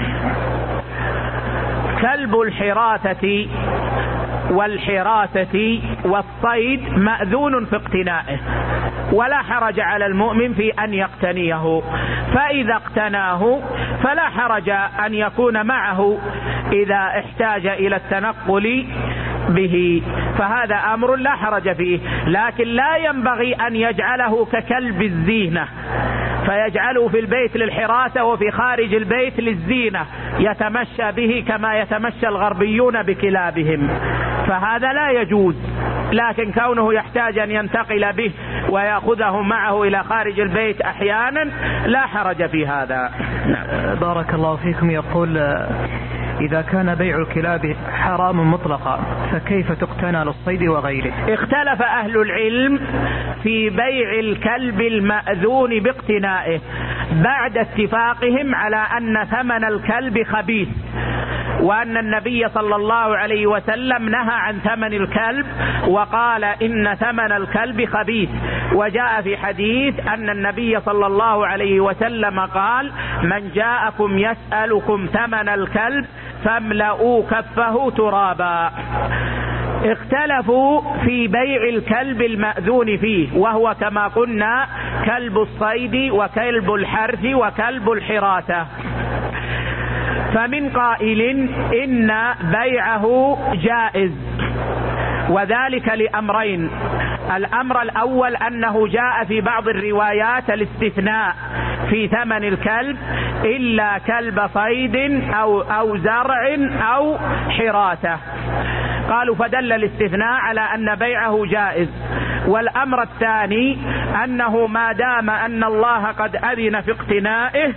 كلب الحراسة والحراسة والصيد مأذون في اقتنائه، ولا حرج على المؤمن في أن يقتنيه، فإذا اقتناه فلا حرج أن يكون معه إذا احتاج إلى التنقل به، فهذا أمر لا حرج فيه، لكن لا ينبغي أن يجعله ككلب الزينة فيجعله في البيت للحراسة وفي خارج البيت للزينة يتمشى به كما يتمشى الغربيون بكلابهم، فهذا لا يجوز. لكن كونه يحتاج أن ينتقل به ويأخذه معه إلى خارج البيت أحيانا لا حرج في هذا. بارك الله فيكم. يقول: إذا كان بيع الكلاب حرام مطلقا فكيف تقتنى للصيد وغيره؟ اختلف أهل العلم في بيع الكلب المأذون باقتنائه بعد اتفاقهم على أن ثمن الكلب خبيث، وأن النبي صلى الله عليه وسلم نهى عن ثمن الكلب وقال إن ثمن الكلب خبيث، وجاء في حديث أن النبي صلى الله عليه وسلم قال: من جاءكم يسألكم ثمن الكلب فاملؤوا كفه ترابا. اختلفوا في بيع الكلب المأذون فيه، وهو كما قلنا كلب الصيد وكلب الحرث وكلب الحراسة. فمن قائل إن بيعه جائز، وذلك لأمرين: الأمر الأول أنه جاء في بعض الروايات الاستثناء في ثمن الكلب إلا كلب صيد أو, أو زرع أو حراسة، قالوا فدل الاستثناء على أن بيعه جائز. والأمر الثاني أنه ما دام أن الله قد أذن في اقتنائه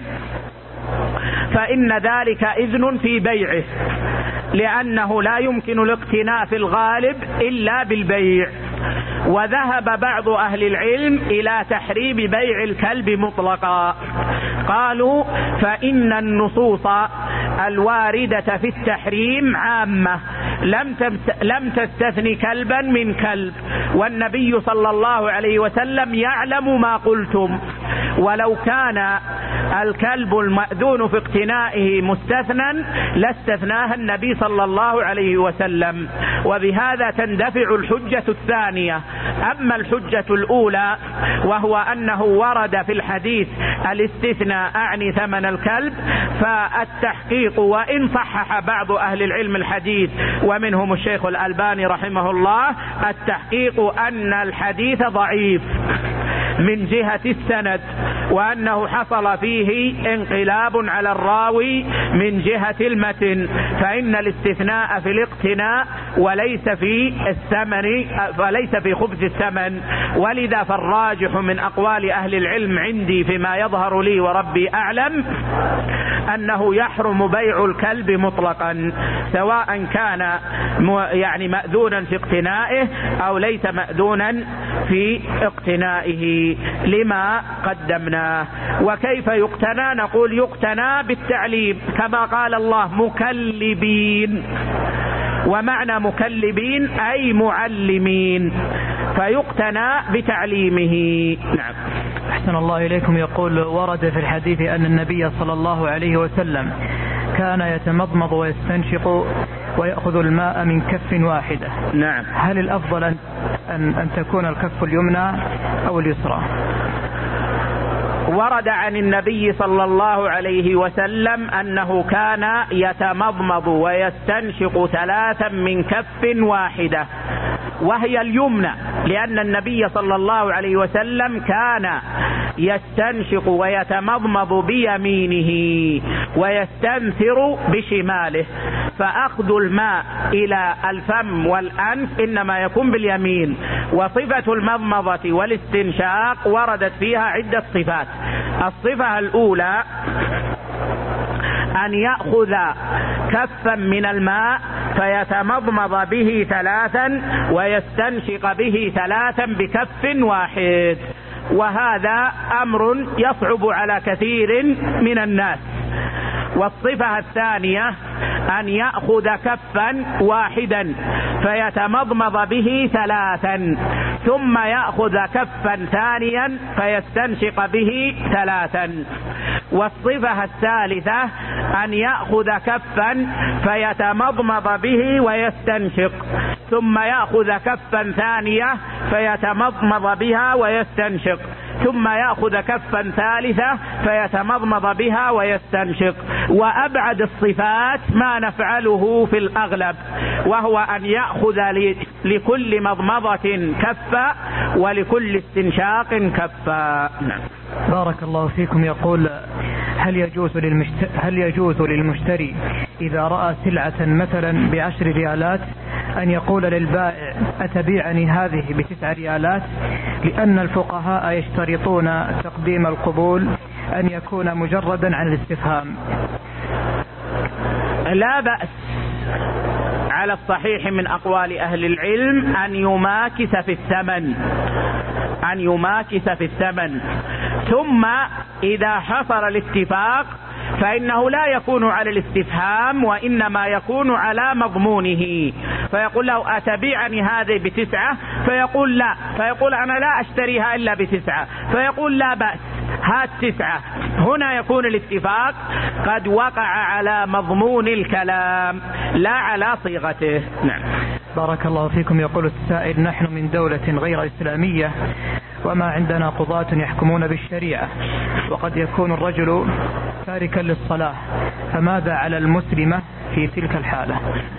فإن ذلك إذن في بيعه، لأنه لا يمكن الاقتناء في الغالب إلا بالبيع. وذهب بعض أهل العلم إلى تحريم بيع الكلب مطلقا، قالوا فإن النصوص الواردة في التحريم عامة لم لم تستثني كلبا من كلب، والنبي صلى الله عليه وسلم يعلم ما قلتم، ولو كان الكلب المأذون في اقتنائه مستثنى لاستثناها النبي صلى الله عليه وسلم، وبهذا تندفع الحجة الثانية. أما الحجة الأولى وهو أنه ورد في الحديث الاستثناء أعني ثمن الكلب، فالتحقيق وإن صحح بعض أهل العلم الحديث ومنهم الشيخ الألباني رحمه الله، التحقيق أن الحديث ضعيف من جهة السند، وأنه حصل فيه انقلاب على الراوي من جهة المتن، فإن الاستثناء في الاقتناء وليس في الثمن وليس في خبز الثمن. ولذا فالراجح من أقوال أهل العلم عندي فيما يظهر لي وربي أعلم أنه يحرم بيع الكلب مطلقا، سواء كان يعني مأذونا في اقتنائه أو ليس مأذونا في اقتنائه لما قدمناه. وكيف يقتنى؟ نقول يقتنى بالتعليم كما قال الله مكلبين، ومعنى مكلبين أي معلمين، فيقتنى بتعليمه. نعم. أحسن الله إليكم. يقول: ورد في الحديث أن النبي صلى الله عليه وسلم كان يتمضمض ويستنشق ويأخذ الماء من كف واحدة. نعم. هل الأفضل أن, أن, أن تكون الكف اليمنى أو اليسرى؟ ورد عن النبي صلى الله عليه وسلم أنه كان يتمضمض ويستنشق ثلاثا من كف واحدة، وهي اليمنى، لأن النبي صلى الله عليه وسلم كان يستنشق ويتمضمض بيمينه ويستنثر بشماله، فأخذ الماء إلى الفم والأنف إنما يكون باليمين. وصفة المضمضة والاستنشاق وردت فيها عدة صفات. الصفة الأولى أن يأخذ كفا من الماء فيتمضمض به ثلاثا ويستنشق به ثلاثا بكف واحد، وهذا أمر يصعب على كثير من الناس. والصفة الثانية أن يأخذ كفا واحدا فيتمضمض به ثلاثا ثم يأخذ كفا ثانيا فيستنشق به ثلاثا. والصفة الثالثة أن يأخذ كفا فيتمضمض به ويستنشق ثم يأخذ كفا ثانية فيتمضمض بها ويستنشق ثم يأخذ كفا ثالثة فيتمضمض بها ويستنشق. وأبعد الصفات ما نفعله في الأغلب، وهو أن يأخذ لكل مضمضة كفا ولكل استنشاق كفا. بارك الله فيكم. يقول: هل يجوز للمشتري, هل يجوز للمشتري إذا رأى سلعة مثلا بعشر ريالات أن يقول للبائع أتبيعني هذه بتسع ريالات، لأن الفقهاء يشترطون تقديم القبول أن يكون مجردا عن الاستفهام؟ لا بأس على الصحيح من أقوال أهل العلم أن يماكس في الثمن أن يماكس في الثمن ثم إذا حصل الاتفاق فإنه لا يكون على الاستفهام وإنما يكون على مضمونه، فيقول له أتبيعني هذه بتسعة؟ فيقول لا، فيقول أنا لا أشتريها إلا بتسعة، فيقول لا بأس هات تسعة. هنا يكون الاتفاق قد وقع على مضمون الكلام لا على صيغته. نعم. بارك الله فيكم. يقول السائل: نحن من دولة غير إسلامية وما عندنا قضاة يحكمون بالشريعة، وقد يكون الرجل تاركا للصلاة، فماذا على المسلمة في تلك الحالة؟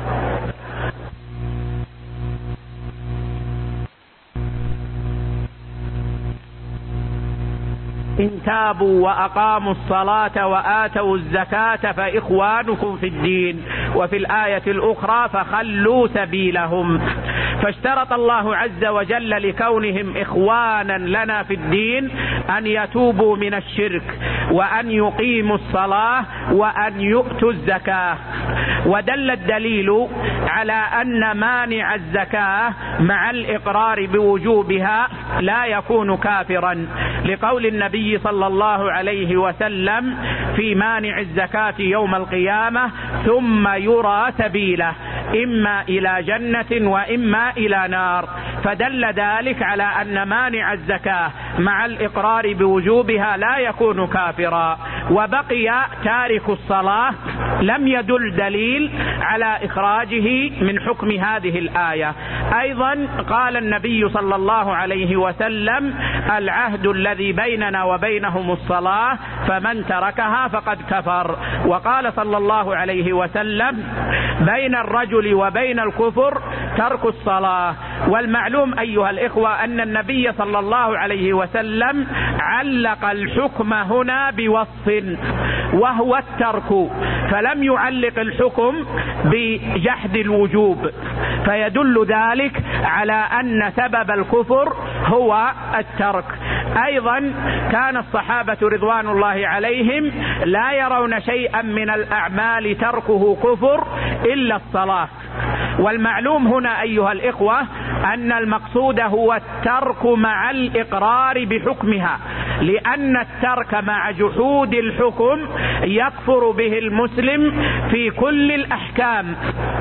إن تابوا وأقاموا الصلاة وآتوا الزكاة فإخوانكم في الدين، وفي الآية الأخرى فخلوا سبيلهم. فاشترط الله عز وجل لكونهم إخوانا لنا في الدين أن يتوبوا من الشرك وأن يقيموا الصلاة وأن يؤتوا الزكاة. ودل الدليل على أن مانع الزكاة مع الإقرار بوجوبها لا يكون كافرا، لقول النبي صلى الله عليه وسلم في مانع الزكاة يوم القيامة: ثم يرى سبيله إما إلى جنة وإما إلى نار. فدل ذلك على أن مانع الزكاة مع الإقرار بوجوبها لا يكون كافرا. وبقي تارك الصلاة لم يدل دليل على إخراجه من حكم هذه الآية. أيضا قال النبي صلى الله عليه وسلم: العهد الذي بيننا وبينهم الصلاة فمن تركها فقد كفر. وقال صلى الله عليه وسلم: بين الرجل وبين الكفر ترك الصلاة. والمعلوم أيها الإخوة أن النبي صلى الله عليه وسلم علق الحكم هنا بوصف وهو الترك، فلم يعلق الحكم بجحد الوجوب، فيدل ذلك على أن سبب الكفر هو الترك. أيضا كان الصحابة رضوان الله عليهم لا يرون شيئا من الأعمال تركه كفر إلا الصلاة. والمعلوم هنا أيها الإخوة أن المقصود هو الترك مع الإقرار بحكمها، لأن الترك مع جحود الحكم يكفر به المسلم في كل الأحكام.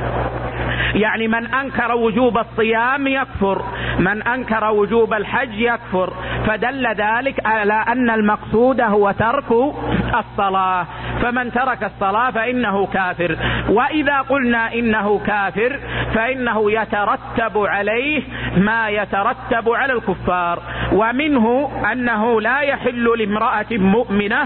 يعني من أنكر وجوب الصيام يكفر، من أنكر وجوب الحج يكفر. فدل ذلك على أن المقصود هو ترك الصلاة، فمن ترك الصلاة فإنه كافر. وإذا قلنا إنه كافر فإنه يترتب عليه ما يترتب على الكفار، ومنه أنه لا يحل لامرأة مؤمنة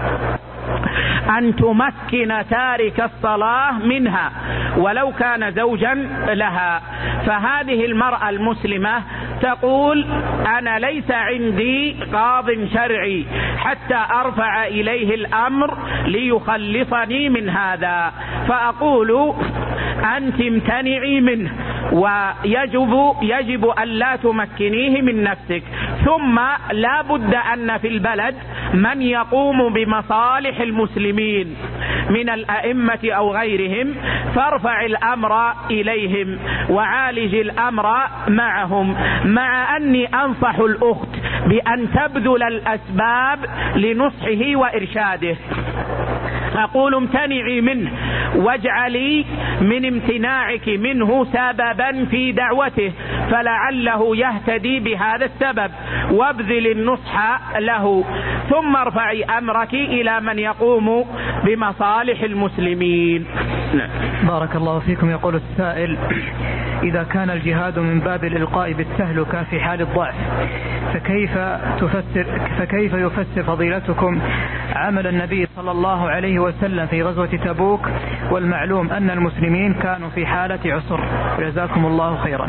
أن تمكن تارك الصلاة منها ولو كان زوجا لها. فهذه المرأة المسلمة تقول: أنا ليس عندي قاض شرعي حتى أرفع إليه الأمر ليخلصني من هذا، فأقول أنت امتنعي منه، ويجب يجب أن لا تمكنيه من نفسك. ثم لا بد أن في البلد من يقوم بمصالح المسلمين، من الأئمة أو غيرهم فارفع الأمر إليهم وعالج الأمر معهم، مع أني أنصح الأخت بأن تبذل الأسباب لنصحه وإرشاده. أقول امتنعي منه واجعلي من امتناعك منه سببا في دعوته فلعله يهتدي بهذا السبب، وابذل النصح له، ثم ارفعي أمرك إلى من يقوم بمصالح المسلمين. بارك الله فيكم. يقول السائل: إذا كان الجهاد من باب الإلقاء بالتهلكة في حال الضعف فكيف تفسر فكيف يفسر فضيلتكم عمل النبي صلى الله عليه وسلم في غزوة تبوك، والمعلوم أن المسلمين كانوا في حالة عسر؟ جزاكم الله خيرا.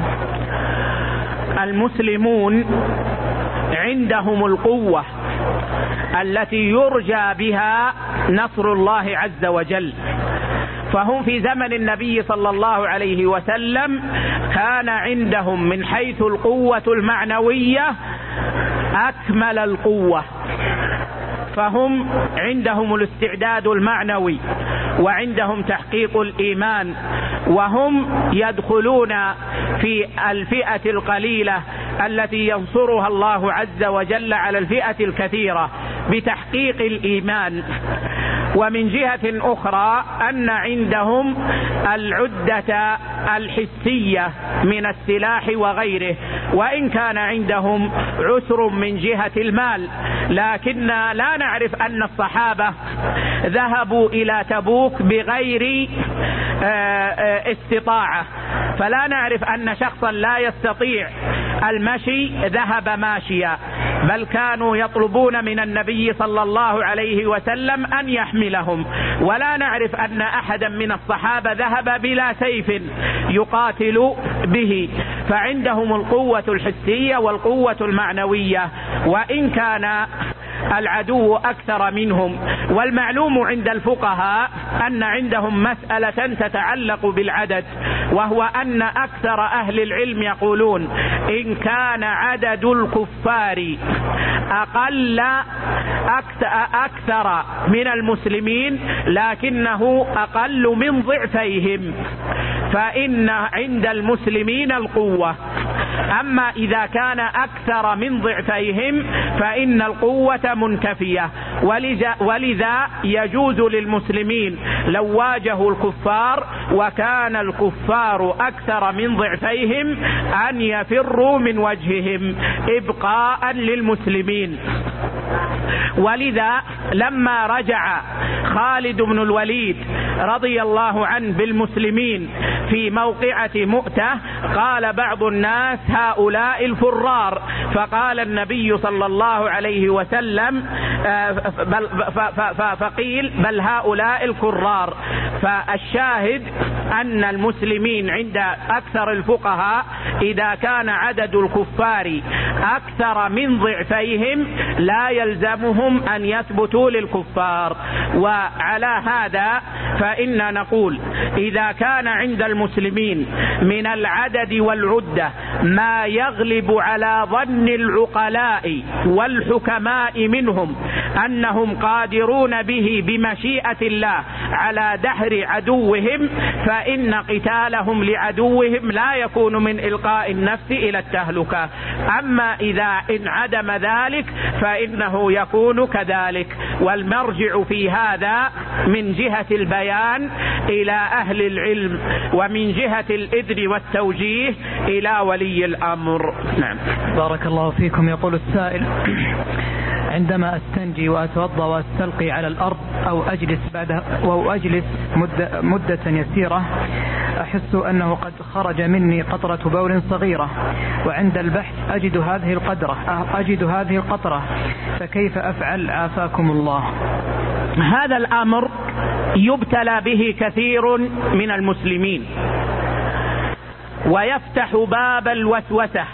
المسلمون عندهم القوة التي يرجى بها نصر الله عز وجل، فهم في زمن النبي صلى الله عليه وسلم كان عندهم من حيث القوة المعنوية أكمل القوة، فهم عندهم الاستعداد المعنوي وعندهم تحقيق الإيمان، وهم يدخلون في الفئة القليلة التي ينصرها الله عز وجل على الفئة الكثيرة بتحقيق الإيمان. ومن جهة أخرى أن عندهم العدة الحسية من السلاح وغيره، وإن كان عندهم عسر من جهة المال، لكن لا نعرف أن الصحابة ذهبوا إلى تبوك بغير استطاعة، فلا نعرف أن شخصا لا يستطيع المشي ذهب ماشيا، بل كانوا يطلبون من النبي صلى الله عليه وسلم أن يحملهم، ولا نعرف أن أحدا من الصحابة ذهب بلا سيف يقاتل به، فعندهم القوة الحسية والقوة المعنوية وإن كان العدو أكثر منهم. والمعلوم عند الفقهاء أن عندهم مسألة تتعلق بالعدد، وهو أن أكثر أهل العلم يقولون إن كان عدد الكفار أقل أكثر من المسلمين لكنه أقل من ضعفيهم فإن عند المسلمين القوة، أما إذا كان أكثر من ضعفيهم فإن القوة منكفية، ولذا يجوز للمسلمين لو واجهوا الكفار وكان الكفار أكثر من ضعفيهم أن يفروا من وجههم إبقاء للمسلمين. ولذا لما رجع خالد بن الوليد رضي الله عنه بالمسلمين في موقعة مؤتة قال بعض الناس هؤلاء الفرار، فقال النبي صلى الله عليه وسلم بل فقيل بل هؤلاء الكرار. فالشاهد أن المسلمين عند أكثر الفقهاء إذا كان عدد الكفار أكثر من ضعفيهم لا يلزمهم أن يثبتوا للكفار. وعلى هذا فإن نقول إذا كان عند المسلمين من العدد والعدة ما يغلب على ظن العقلاء والحكماء منهم أنهم قادرون به بمشيئة الله على دحر عدوهم، فإن قتالهم لعدوهم لا يكون من إلقاء النفس إلى التهلكة. أما إذا انعدم ذلك فإنه يكون كذلك. والمرجع في هذا من جهة البيان إلى أهل العلم، ومن جهة الإذن والتوجيه إلى ولي الأمر. نعم. بارك الله فيكم. يقول السائل: عندما أستنجي وأتوضأ وأستلقي على الأرض أو أجلس بعد أو أجلس مدة, مدة يسيرة أحس أنه قد خرج مني قطرة بول صغيرة، وعند البحث أجد هذه القطرة أجد هذه القطرة فكيف أفعل عافاكم الله؟ هذا الأمر يبتلى به كثير من المسلمين ويفتح باب الوسوسة،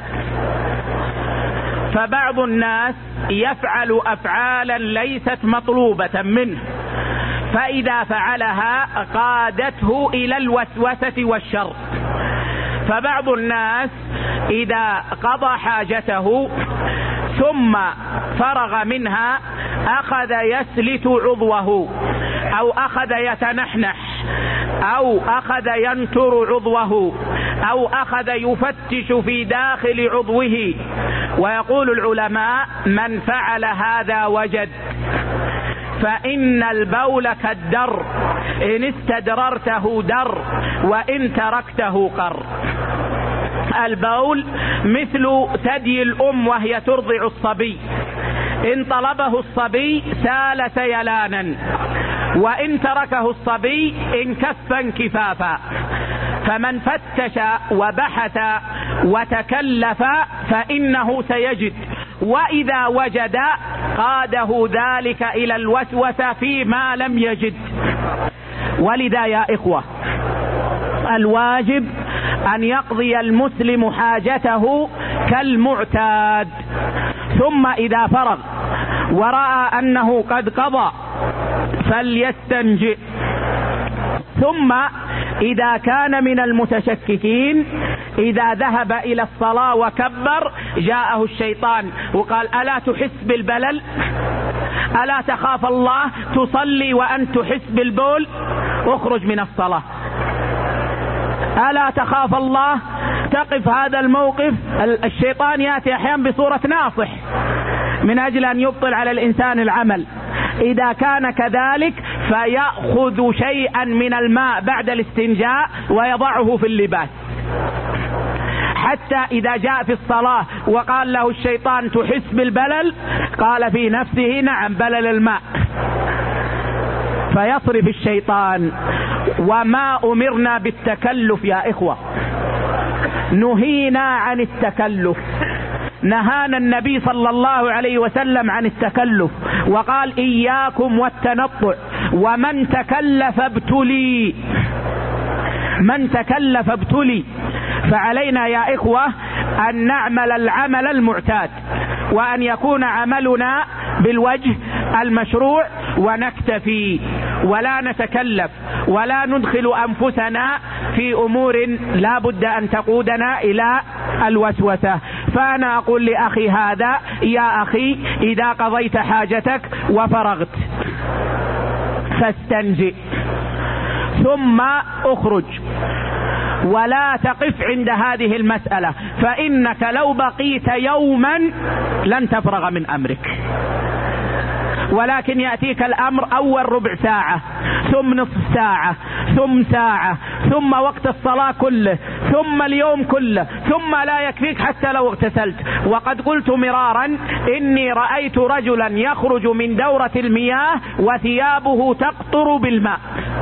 فبعض الناس يفعل أفعالا ليست مطلوبة منه، فإذا فعلها قادته إلى الوسوسة والشر. فبعض الناس إذا قضى حاجته ثم فرغ منها أخذ يسلت عضوه أو أخذ يتنحنح أو أخذ ينتر عضوه أو أخذ يفتش في داخل عضوه. ويقول العلماء: من فعل هذا وجد، فإن البول كالدر، إن استدررته در وإن تركته قر. البول مثل ثدي الأم وهي ترضع الصبي، إن طلبه الصبي سال سيلانا، وإن تركه الصبي انكف انكفافا. فمن فتش وبحث وتكلف فإنه سيجد، وإذا وجد قاده ذلك إلى الوسوسة فيما لم يجد. ولذا يا إخوة، الواجب أن يقضي المسلم حاجته كالمعتاد، ثم إذا فرغ ورأى أنه قد قضى فليستنجئ. ثم إذا كان من المتشككين، إذا ذهب إلى الصلاة وكبر جاءه الشيطان وقال: ألا تحس بالبلل؟ ألا تخاف الله؟ تصلي وأنت تحس بالبول؟ اخرج من الصلاة. ألا تخاف الله؟ تقف هذا الموقف. الشيطان يأتي أحيانا بصورة ناصح من أجل أن يبطل على الإنسان العمل. إذا كان كذلك فيأخذ شيئا من الماء بعد الاستنجاء ويضعه في اللباس، حتى إذا جاء في الصلاة وقال له الشيطان: تحس بالبلل؟ قال في نفسه: نعم، بلل الماء. فيصرف الشيطان. وما أمرنا بالتكلف يا إخوة، نهينا عن التكلف. نهانا النبي صلى الله عليه وسلم عن التكلف، وقال: إياكم والتنطع، ومن تكلف ابتلي، من تكلف ابتلي. فعلينا يا إخوة أن نعمل العمل المعتاد، وأن يكون عملنا بالوجه المشروع، ونكتفي ولا نتكلف ولا ندخل أنفسنا في أمور لا بد أن تقودنا إلى الوسوسة. فأنا أقول لأخي هذا: يا أخي، إذا قضيت حاجتك وفرغت فاستنجئ ثم اخرج، ولا تقف عند هذه المسألة، فإنك لو بقيت يوما لن تفرغ من أمرك. ولكن يأتيك الأمر أول ربع ساعة، ثم نصف ساعة، ثم ساعة، ثم وقت الصلاة كله، ثم اليوم كله، ثم لا يكفيك حتى لو اغتسلت. وقد قلت مرارا إني رأيت رجلا يخرج من دورة المياه وثيابه تقطر بالماء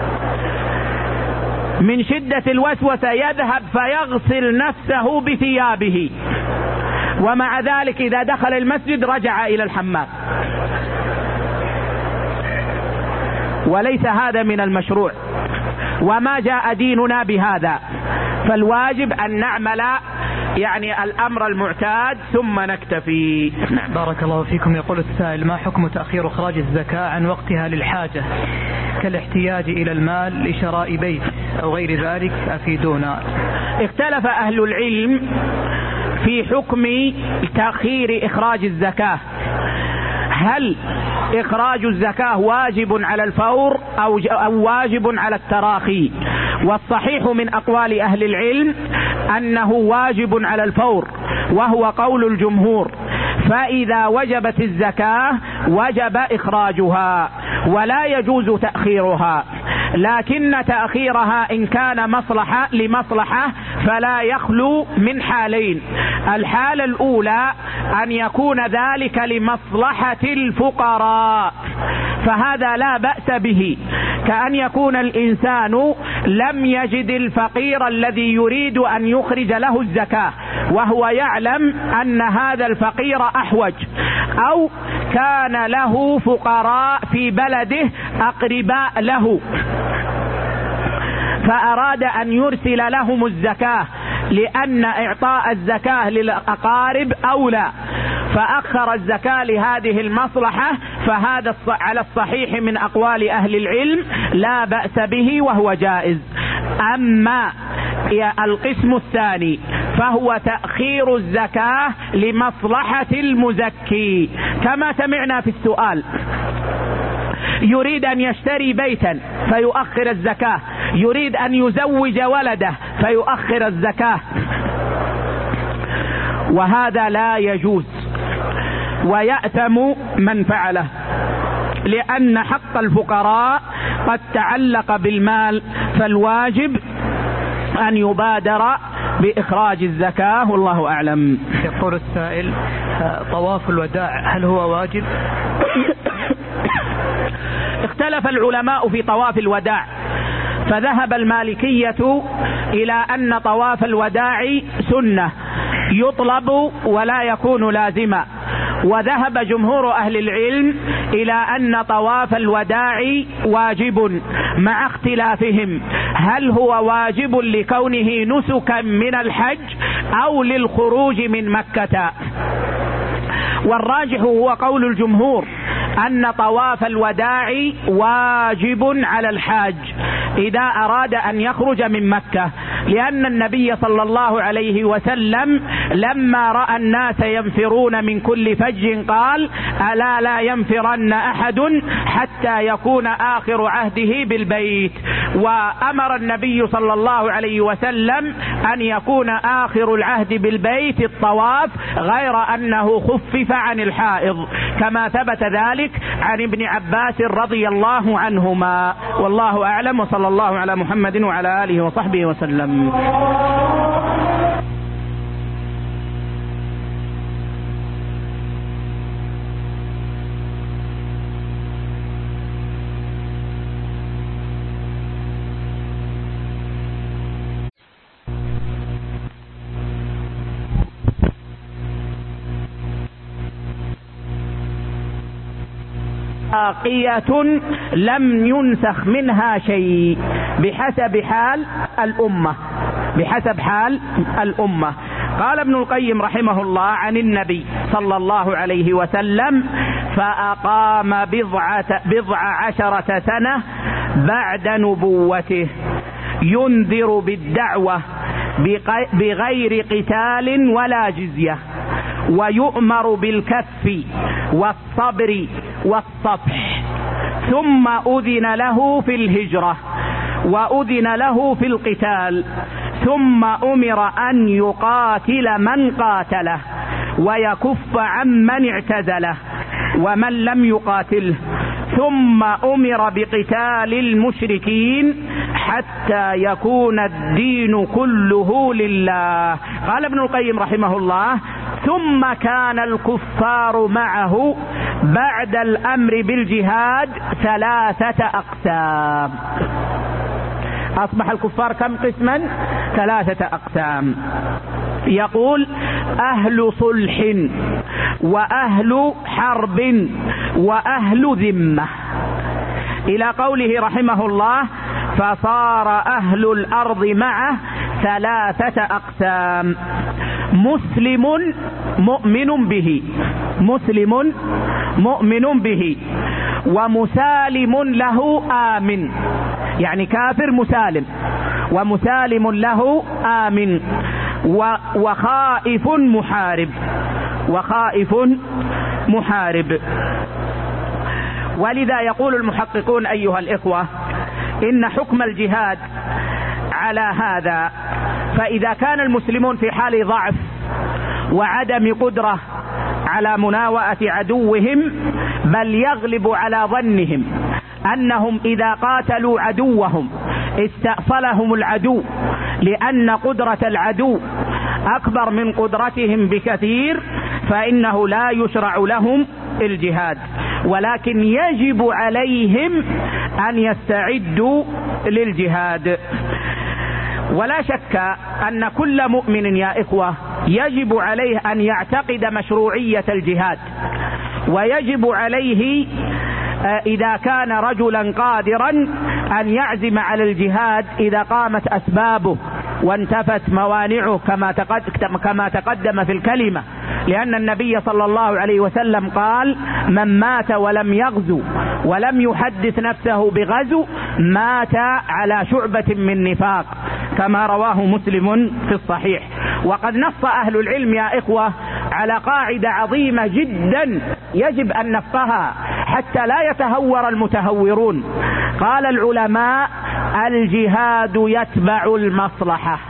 من شدة الوسوسة، يذهب فيغسل نفسه بثيابه، ومع ذلك إذا دخل المسجد رجع إلى الحمام. وليس هذا من المشروع، وما جاء ديننا بهذا. فالواجب أن نعمل يعني الأمر المعتاد ثم نكتفي. بارك الله فيكم. يقول السائل: ما حكم تأخير إخراج الزكاة عن وقتها للحاجة كالاحتياج إلى المال لشراء بيت أو غير ذلك؟ أفيدونا. اختلف أهل العلم في حكم تأخير إخراج الزكاة. هل إخراج الزكاة واجب على الفور أو واجب على التراخي؟ والصحيح من أقوال أهل العلم أنه واجب على الفور، وهو قول الجمهور. فإذا وجبت الزكاة وجب إخراجها، ولا يجوز تأخيرها. لكن تأخيرها إن كان مصلحة لمصلحة فلا يخلو من حالين. الحالة الأولى أن يكون ذلك لمصلحة الفقراء، فهذا لا بأس به، كأن يكون الإنسان لم يجد الفقير الذي يريد أن يخرج له الزكاة، وهو يعلم أن هذا الفقير أحوج، أو كان له فقراء في بلده أقرباء له فأراد أن يرسل لهم الزكاة، لأن إعطاء الزكاة للأقارب أولى، فأخر الزكاة لهذه المصلحة. فهذا على الصحيح من أقوال أهل العلم لا بأس به وهو جائز. أما القسم الثاني فهو تأخير الزكاة لمصلحة المزكي، كما سمعنا في السؤال. يريد أن يشتري بيتا فيؤخر الزكاة، يريد أن يزوج ولده فيؤخر الزكاة، وهذا لا يجوز، ويأثم من فعله، لأن حق الفقراء قد تعلق بالمال، فالواجب أن يبادر بإخراج الزكاة، والله أعلم. يقول السائل: طواف الوداع هل هو واجب؟ اختلف العلماء في طواف الوداع، فذهب المالكية إلى أن طواف الوداع سنة يطلب ولا يكون لازما، وذهب جمهور أهل العلم إلى أن طواف الوداع واجب، مع اختلافهم هل هو واجب لكونه نسكا من الحج أو للخروج من مكة. والراجح هو قول الجمهور أن طواف الوداع واجب على الحاج إذا أراد أن يخرج من مكة، لأن النبي صلى الله عليه وسلم لما رأى الناس ينفرون من كل فج قال: ألا لا ينفرن أحد حتى يكون آخر عهده بالبيت. وأمر النبي صلى الله عليه وسلم أن يكون آخر العهد بالبيت الطواف، غير أنه خفف عن الحائض، كما ثبت ذلك عن ابن عباس رضي الله عنهما، والله أعلم، وصلى الله على محمد وعلى آله وصحبه وسلم. باقية لم ينسخ منها شيء بحسب حال الأمة، بحسب حال الأمة. قال ابن القيم رحمه الله عن النبي صلى الله عليه وسلم: فأقام بضعة, بضع عشرة سنة بعد نبوته ينذر بالدعوة بغير قتال ولا جزية، ويؤمر بالكف والصبر والصفح، ثم أذن له في الهجرة وأذن له في القتال، ثم أمر أن يقاتل من قاتله ويكف عمن اعتزله ومن لم يقاتله، ثم أمر بقتال المشركين حتى يكون الدين كله لله. قال ابن القيم رحمه الله: ثم كان الكفار معه بعد الأمر بالجهاد ثلاثة أقسام. أصبح الكفار كم قسما؟ ثلاثة أقسام. يقول: أهل صلح، وأهل حرب، وأهل ذمة، إلى قوله رحمه الله: فصار أهل الأرض معه ثلاثة أقسام: مسلم مؤمن به، مسلم مؤمن به، ومسالم له آمن، يعني كافر مسالم، ومسالم له آمن، وخائف محارب، وخائف محارب. ولذا يقول المحققون أيها الإخوة إن حكم الجهاد على هذا، فإذا كان المسلمون في حال ضعف وعدم قدرة على مناوئة عدوهم، بل يغلب على ظنهم أنهم إذا قاتلوا عدوهم استأصلهم العدو، لأن قدرة العدو أكبر من قدرتهم بكثير، فإنه لا يشرع لهم الجهاد، ولكن يجب عليهم أن يستعدوا للجهاد. ولا شك أن كل مؤمن يا إخوة يجب عليه أن يعتقد مشروعية الجهاد، ويجب عليه إذا كان رجلا قادرا أن يعزم على الجهاد إذا قامت أسبابه وانتفت موانعه، كما تقدم في الكلمة، لأن النبي صلى الله عليه وسلم قال: من مات ولم يغزو ولم يحدث نفسه بغزو مات على شعبة من نفاق، كما رواه مسلم في الصحيح. وقد نص أهل العلم يا إخوة على قاعدة عظيمة جدا يجب أن نفقهها حتى لا يتهور المتهورون. قال العلماء: الجهاد يتبع المصلحة،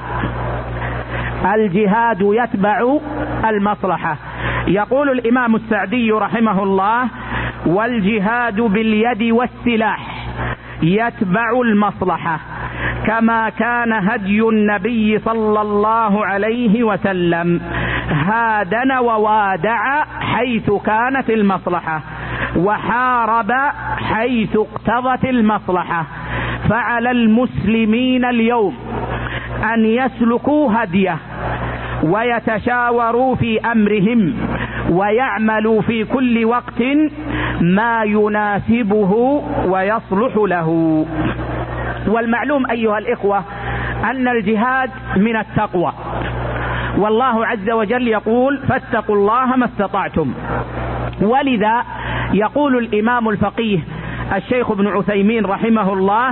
الجهاد يتبع المصلحة. يقول الإمام السعدي رحمه الله: والجهاد باليد والسلاح يتبع المصلحة، كما كان هدي النبي صلى الله عليه وسلم، هادن ووادع حيث كانت المصلحة، وحارب حيث اقتضت المصلحة. فعلى المسلمين اليوم أن يسلكوا هديه، ويتشاوروا في أمرهم، ويعملوا في كل وقت ما يناسبه ويصلح له. والمعلوم أيها الإخوة أن الجهاد من التقوى، والله عز وجل يقول: فاتقوا الله ما استطعتم. ولذا يقول الإمام الفقيه الشيخ ابن عثيمين رحمه الله: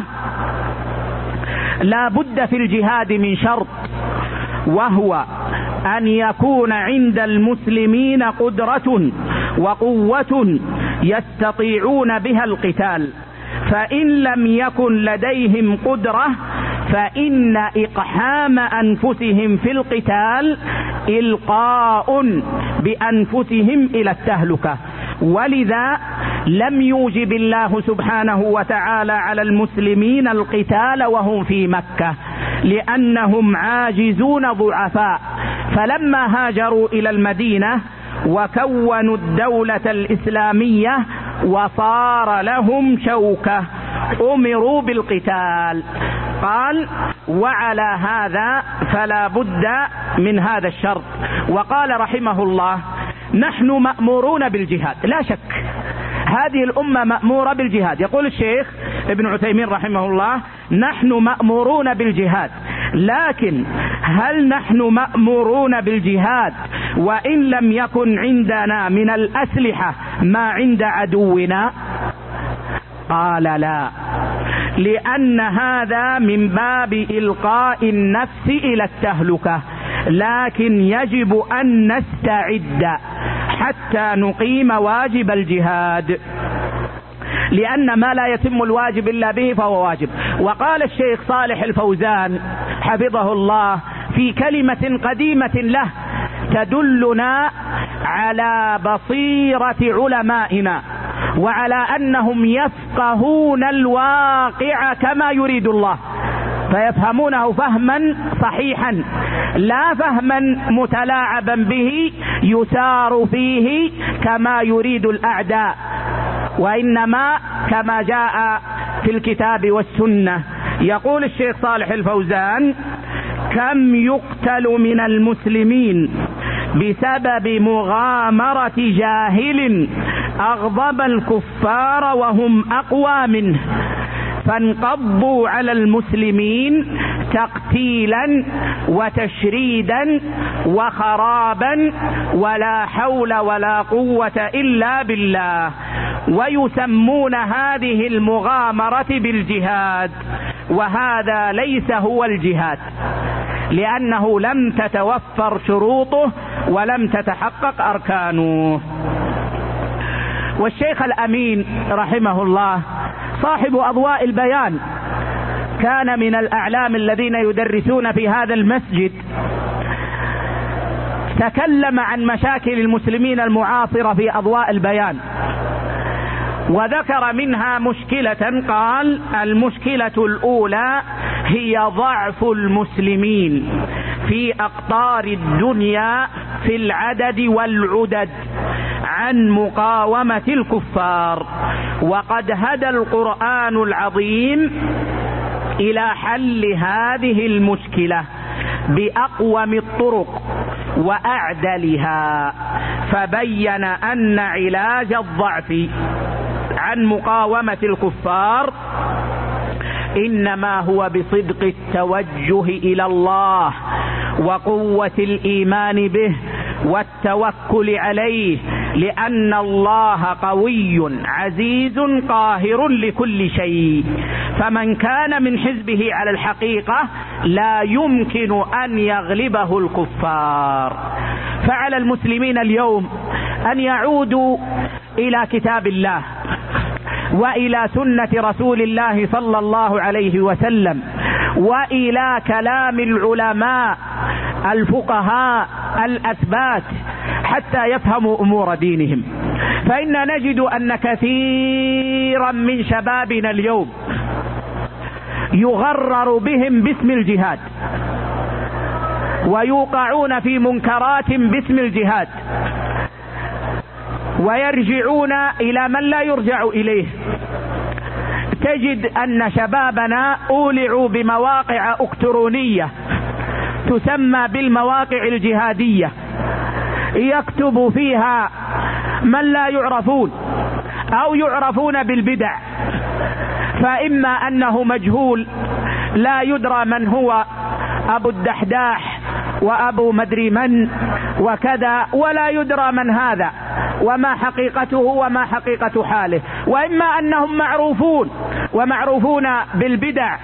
لا بد في الجهاد من شرط، وهو أن يكون عند المسلمين قدرة وقوة يستطيعون بها القتال، فإن لم يكن لديهم قدرة فإن إقحام أنفسهم في القتال إلقاء بأنفسهم إلى التهلكة. ولذا لم يوجب الله سبحانه وتعالى على المسلمين القتال وهم في مكة، لأنهم عاجزون ضعفاء. فلما هاجروا إلى المدينة وكونوا الدولة الإسلامية وصار لهم شوكة أمروا بالقتال. قال: وعلى هذا فلا بد من هذا الشرط. وقال رحمه الله: نحن مأمورون بالجهاد، لا شك هذه الأمة مأمورة بالجهاد. يقول الشيخ ابن عثيمين رحمه الله: نحن مأمورون بالجهاد، لكن هل نحن مأمورون بالجهاد وإن لم يكن عندنا من الأسلحة ما عند عدونا؟ قال: لا، لأن هذا من باب إلقاء النفس إلى التهلكة، لكن يجب أن نستعد حتى نقيم واجب الجهاد، لأن ما لا يتم الواجب إلا به فهو واجب. وقال الشيخ صالح الفوزان حفظه الله في كلمة قديمة له تدلنا على بصيرة علمائنا، وعلى أنهم يفقهون الواقع كما يريد الله، فيفهمونه فهما صحيحا لا فهما متلاعبا به يسار فيه كما يريد الأعداء، وإنما كما جاء في الكتاب والسنة. يقول الشيخ صالح الفوزان: كم يقتل من المسلمين بسبب مغامرة جاهل أغضب الكفار وهم أقوى منه، فانقضوا على المسلمين تقتيلا وتشريدا وخرابا، ولا حول ولا قوة إلا بالله، ويسمون هذه المغامرة بالجهاد، وهذا ليس هو الجهاد، لأنه لم تتوفر شروطه ولم تتحقق أركانه. والشيخ الأمين رحمه الله صاحب أضواء البيان كان من الأعلام الذين يدرسون في هذا المسجد، تكلم عن مشاكل المسلمين المعاصرة في أضواء البيان، وذكر منها مشكلة. قال: المشكلة الأولى هي ضعف المسلمين في أقطار الدنيا في العدد والعدد عن مقاومة الكفار، وقد هدى القرآن العظيم إلى حل هذه المشكلة بأقوم الطرق وأعدلها، فبين أن علاج الضعف عن مقاومة الكفار إنما هو بصدق التوجه إلى الله وقوة الإيمان به والتوكل عليه، لأن الله قوي عزيز قاهر لكل شيء، فمن كان من حزبه على الحقيقة لا يمكن أن يغلبه الكفار. فعلى المسلمين اليوم أن يعودوا إلى كتاب الله وإلى سنة رسول الله صلى الله عليه وسلم وإلى كلام العلماء الفقهاء الأثبات حتى يفهموا أمور دينهم. فإننا نجد أن كثيرا من شبابنا اليوم يغرر بهم باسم الجهاد ويوقعون في منكرات باسم الجهاد ويرجعون إلى من لا يرجع إليه. تجد أن شبابنا أولعوا بمواقع إلكترونية تسمى بالمواقع الجهادية يكتب فيها من لا يعرفون أو يعرفون بالبدع، فإما أنه مجهول لا يدرى من هو أبو الدحداح وأبو مدري من وكذا، ولا يدرى من هذا وما حقيقته وما حقيقة حاله، وإما أنهم معروفون ومعروفون بالبدع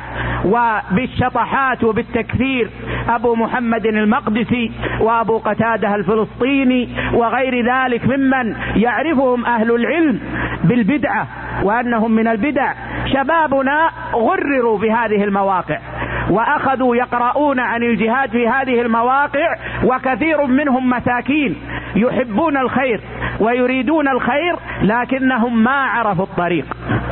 وبالشطحات وبالتكفير، أبو محمد المقدسي وأبو قتادة الفلسطيني وغير ذلك ممن يعرفهم أهل العلم بالبدعة وأنهم من البدع. شبابنا غرروا بهذه المواقع وأخذوا يقرؤون عن الجهاد في هذه المواقع، وكثير منهم مساكين يحبون الخير ويريدون الخير لكنهم ما عرفوا الطريق.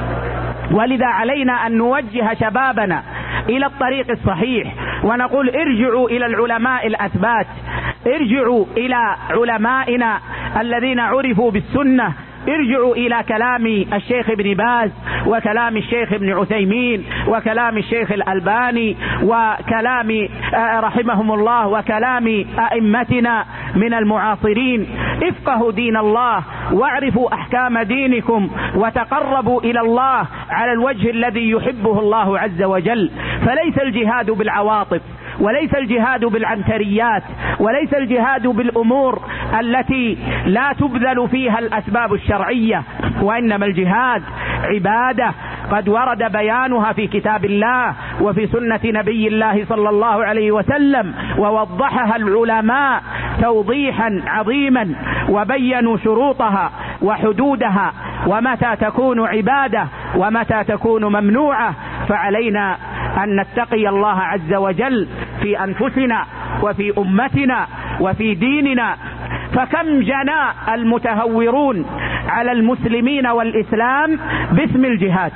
ولذا علينا أن نوجه شبابنا إلى الطريق الصحيح ونقول ارجعوا إلى العلماء الأثبات، ارجعوا إلى علمائنا الذين عرفوا بالسنة، ارجعوا إلى كلام الشيخ ابن باز وكلام الشيخ ابن عثيمين وكلام الشيخ الألباني وكلام رحمهم الله وكلام أئمتنا من المعاصرين. افقهوا دين الله واعرفوا أحكام دينكم وتقربوا إلى الله على الوجه الذي يحبه الله عز وجل. فليس الجهاد بالعواطف، وليس الجهاد بالعنتريات، وليس الجهاد بالأمور التي لا تبذل فيها الأسباب الشرعية، وإنما الجهاد عبادة قد ورد بيانها في كتاب الله وفي سنة نبي الله صلى الله عليه وسلم، ووضحها العلماء توضيحا عظيما وبينوا شروطها وحدودها ومتى تكون عبادة ومتى تكون ممنوعة. فعلينا أن نتقي الله عز وجل في أنفسنا وفي أمتنا وفي ديننا. فكم جنى المتهورون على المسلمين والإسلام باسم الجهاد.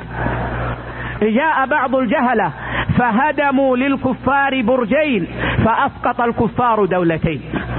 جاء بعض الجهلة فهدموا للكفار برجين فأسقط الكفار دولتين،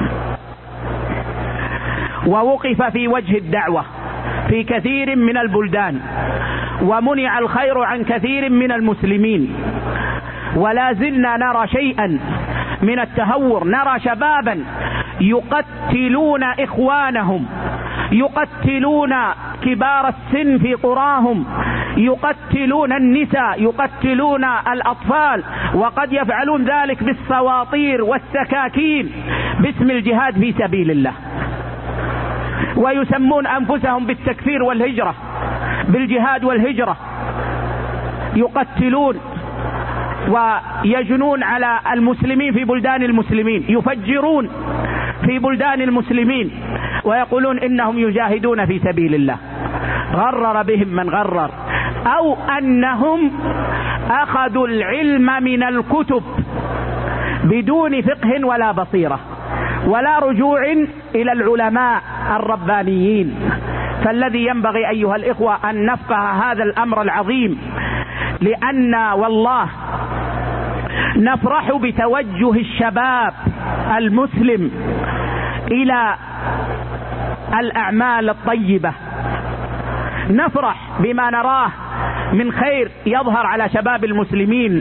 ووقف في وجه الدعوة في كثير من البلدان، ومنع الخير عن كثير من المسلمين. ولا زلنا نرى شيئا من التهور، نرى شبابا يقتلون إخوانهم، يقتلون كبار السن في قراهم، يقتلون النساء، يقتلون الأطفال، وقد يفعلون ذلك بالسواطير والسكاكين باسم الجهاد في سبيل الله، ويسمون أنفسهم بالتكفير والهجرة، بالجهاد والهجرة. يقتلون ويجنون على المسلمين في بلدان المسلمين، يفجرون في بلدان المسلمين ويقولون إنهم يجاهدون في سبيل الله. غرر بهم من غرر، أو أنهم أخذوا العلم من الكتب بدون فقه ولا بصيرة ولا رجوع إلى العلماء الربانيين. فالذي ينبغي أيها الإخوة أن نفقه هذا الأمر العظيم، لأن والله نفرح بتوجه الشباب المسلم إلى الأعمال الطيبة، نفرح بما نراه من خير يظهر على شباب المسلمين،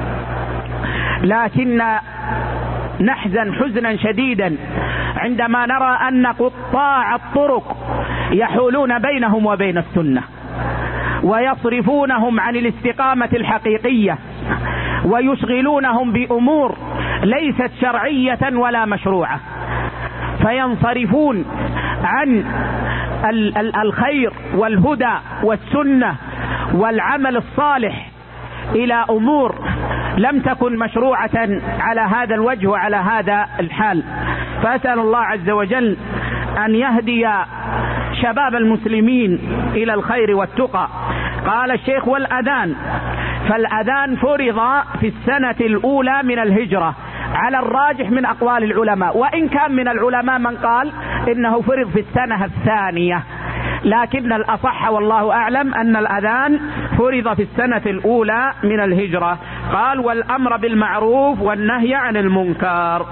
لكن نحزن حزنا شديدا عندما نرى أن قطاع الطرق يحولون بينهم وبين السنة ويصرفونهم عن الاستقامة الحقيقية ويشغلونهم بأمور ليست شرعية ولا مشروعة، فينصرفون عن الخير والهدى والسنة والعمل الصالح إلى أمور لم تكن مشروعة على هذا الوجه وعلى هذا الحال. فأسأل الله عز وجل أن يهدي شباب المسلمين إلى الخير والتقى، قال الشيخ والأذان، فالأذان فرض في السنة الأولى من الهجرة على الراجح من أقوال العلماء، وإن كان من العلماء من قال إنه فرض في السنة الثانية، لكن الأصح والله أعلم أن الأذان فرض في السنة الأولى من الهجرة. قال والأمر بالمعروف والنهي عن المنكر،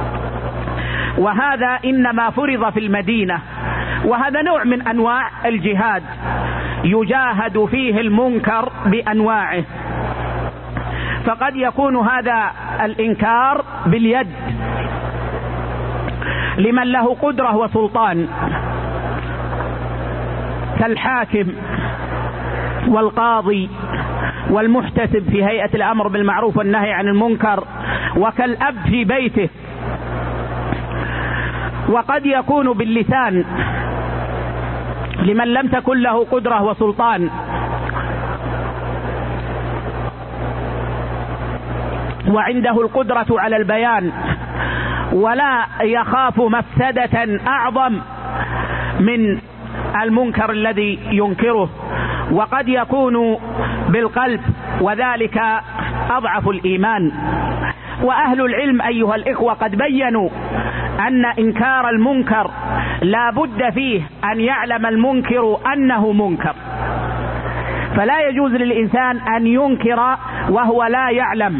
وهذا إنما فرض في المدينة، وهذا نوع من أنواع الجهاد يجاهد فيه المنكر بأنواعه. فقد يكون هذا الإنكار باليد لمن له قدرة وسلطان كالحاكم والقاضي والمحتسب في هيئة الأمر بالمعروف والنهي عن المنكر، وكالأب في بيته. وقد يكون باللسان لمن لم تكن له قدرة وسلطان وعنده القدرة على البيان ولا يخاف مفسدة أعظم من المنكر الذي ينكره. وقد يكون بالقلب، وذلك أضعف الإيمان. وأهل العلم أيها الإخوة قد بينوا أن إنكار المنكر لا بد فيه أن يعلم المنكر أنه منكر، فلا يجوز للإنسان أن ينكر وهو لا يعلم،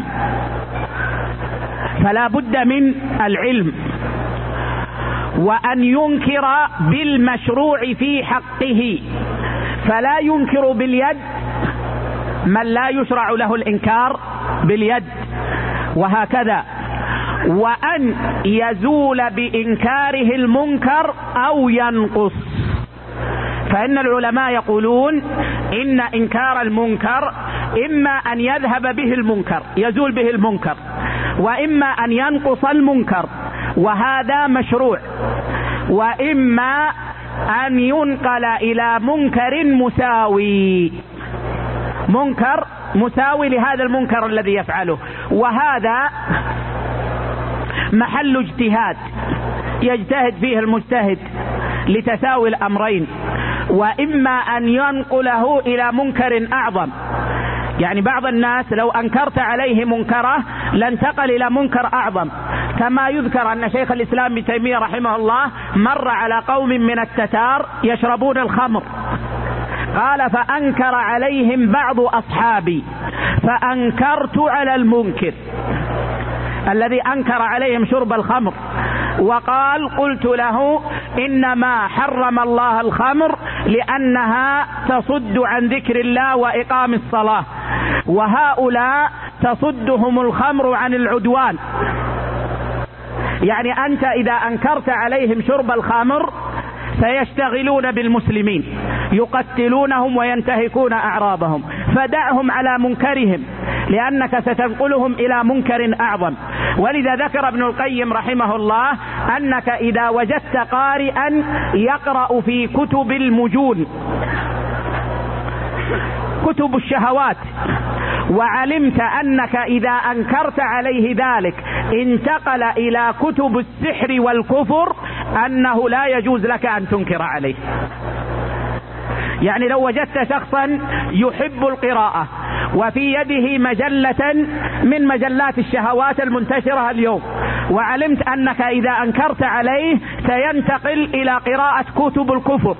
فلا بد من العلم، وأن ينكر بالمشروع في حقه، فلا ينكر باليد من لا يشرع له الإنكار باليد، وهكذا. وأن يزول بإنكاره المنكر أو ينقص، فإن العلماء يقولون إن إنكار المنكر إما أن يذهب به المنكر يزول به المنكر، وإما أن ينقص المنكر وهذا مشروع، وإما أن ينقل إلى منكر مساوي، منكر مساوي لهذا المنكر الذي يفعله، وهذا محل اجتهاد يجتهد فيه المجتهد لتساوي الأمرين. وإما أن ينقله إلى منكر أعظم، يعني بعض الناس لو أنكرت عليه منكره لانتقل إلى منكر أعظم، كما يذكر أن شيخ الإسلام ابن تيمية رحمه الله مر على قوم من التتار يشربون الخمر، قال فأنكر عليهم بعض أصحابي فأنكرت على المنكر الذي أنكر عليهم شرب الخمر، وقال قلت له إنما حرم الله الخمر لأنها تصد عن ذكر الله وإقام الصلاة، وهؤلاء تصدهم الخمر عن العدوان. يعني أنت إذا أنكرت عليهم شرب الخمر سيشتغلون بالمسلمين يقتلونهم وينتهكون أعراضهم، فدعهم على منكرهم لأنك ستنقلهم إلى منكر أعظم. ولذا ذكر ابن القيم رحمه الله أنك إذا وجدت قارئا يقرأ في كتب المجون، كتب الشهوات، وعلمت أنك إذا أنكرت عليه ذلك انتقل إلى كتب السحر والكفر، أنه لا يجوز لك أن تنكر عليه. يعني لو وجدت شخصا يحب القراءة وفي يده مجلة من مجلات الشهوات المنتشرة اليوم، وعلمت أنك إذا أنكرت عليه سينتقل إلى قراءة كتب الكفر،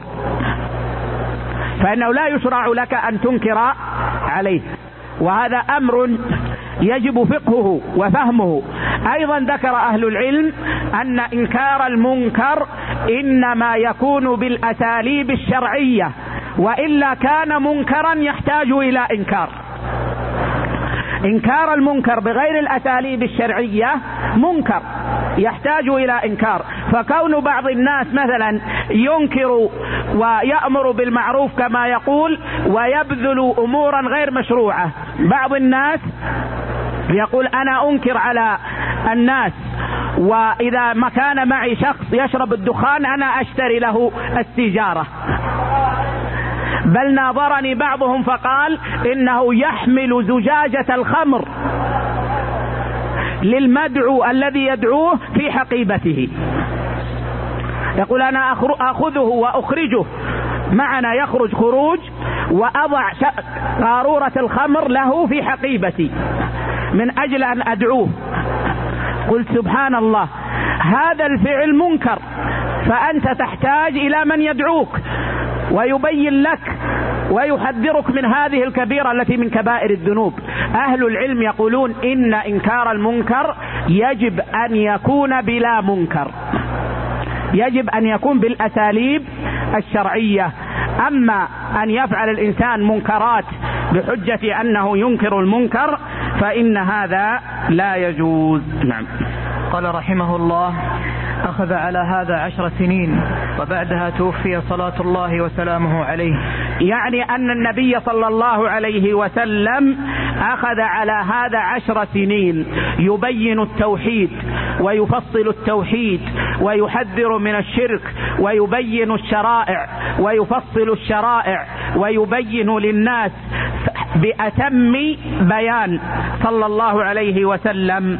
فإنه لا يشرع لك أن تنكر عليه، وهذا أمر يجب فقهه وفهمه. أيضا ذكر أهل العلم أن إنكار المنكر إنما يكون بالأساليب الشرعية، وإلا كان منكرا يحتاج إلى إنكار. إنكار المنكر بغير الأساليب الشرعية منكر يحتاج إلى إنكار. فكون بعض الناس مثلا ينكر ويأمر بالمعروف كما يقول ويبذل أمورا غير مشروعة، بعض الناس يقول أنا أنكر على الناس، وإذا ما كان معي شخص يشرب الدخان أنا أشتري له السيجارة، بل ناظرني بعضهم فقال إنه يحمل زجاجة الخمر للمدعو الذي يدعوه في حقيبته، يقول أنا أخذه وأخرجه معنا، يخرج خروج وأضع قارورة الخمر له في حقيبتي من أجل أن أدعوه. قلت سبحان الله، هذا الفعل منكر، فأنت تحتاج إلى من يدعوك ويبين لك ويحذرك من هذه الكبيرة التي من كبائر الذنوب. أهل العلم يقولون إن إنكار المنكر يجب أن يكون بلا منكر، يجب أن يكون بالأساليب الشرعية. أما أن يفعل الإنسان منكرات بحجة أنه ينكر المنكر فإن هذا لا يجوز. نعم. قال رحمه الله: أخذ على هذا عشر سنين وبعدها توفي صلاة الله وسلامه عليه. يعني أن النبي صلى الله عليه وسلم أخذ على هذا عشر سنين يبين التوحيد ويفصل التوحيد ويحذر من الشرك ويبين الشرائع ويفصل الشرائع ويبين للناس بأتم بيان صلى الله عليه وسلم.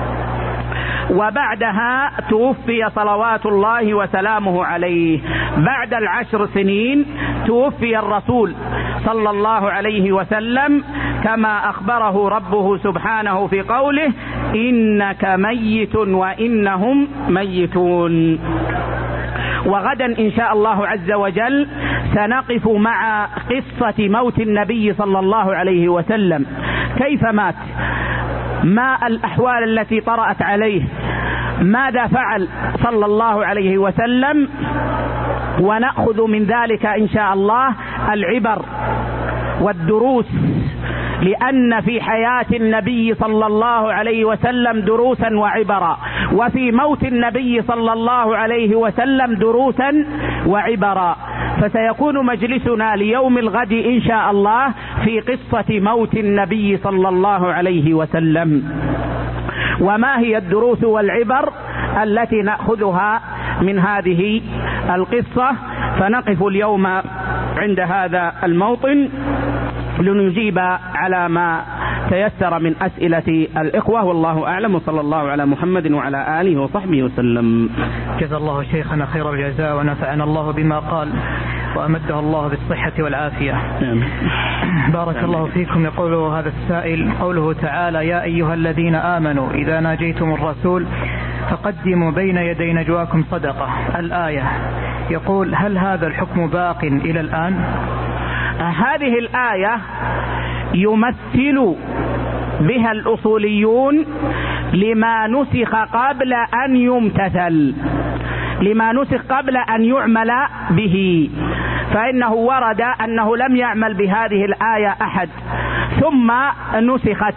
وبعدها توفي صلوات الله وسلامه عليه. بعد العشر سنين توفي الرسول صلى الله عليه وسلم كما أخبره ربه سبحانه في قوله: إنك ميت وإنهم ميتون. وغدا إن شاء الله عز وجل سنقف مع قصة موت النبي صلى الله عليه وسلم، كيف مات، ما الأحوال التي طرأت عليه، ماذا فعل صلى الله عليه وسلم، ونأخذ من ذلك إن شاء الله العبر والدروس، لأن في حياة النبي صلى الله عليه وسلم دروسا وعبرا، وفي موت النبي صلى الله عليه وسلم دروسا وعبرا. فسيكون مجلسنا ليوم الغد إن شاء الله في قصة موت النبي صلى الله عليه وسلم، وما هي الدروس والعبر التي نأخذها من هذه القصة. فنقف اليوم عند هذا الموطن لنجيب على ما تيسر من أسئلة الإخوة، والله أعلم، وصلى الله على محمد وعلى آله وصحبه وسلم. جزا الله شيخنا خير الجزاء ونفعنا الله بما قال وأمده الله بالصحة والعافية. بارك الله فيكم. يقول هذا السائل: قوله تعالى: يا أيها الذين آمنوا إذا ناجيتم الرسول فقدموا بين يدي نجواكم صدقة، الآية. يقول: هل هذا الحكم باق إلى الآن؟ هذه الآية يمثل بها الأصوليون لما نسخ قبل أن يمتثل، لما نسخ قبل أن يعمل به، فإنه ورد أنه لم يعمل بهذه الآية أحد ثم نسخت،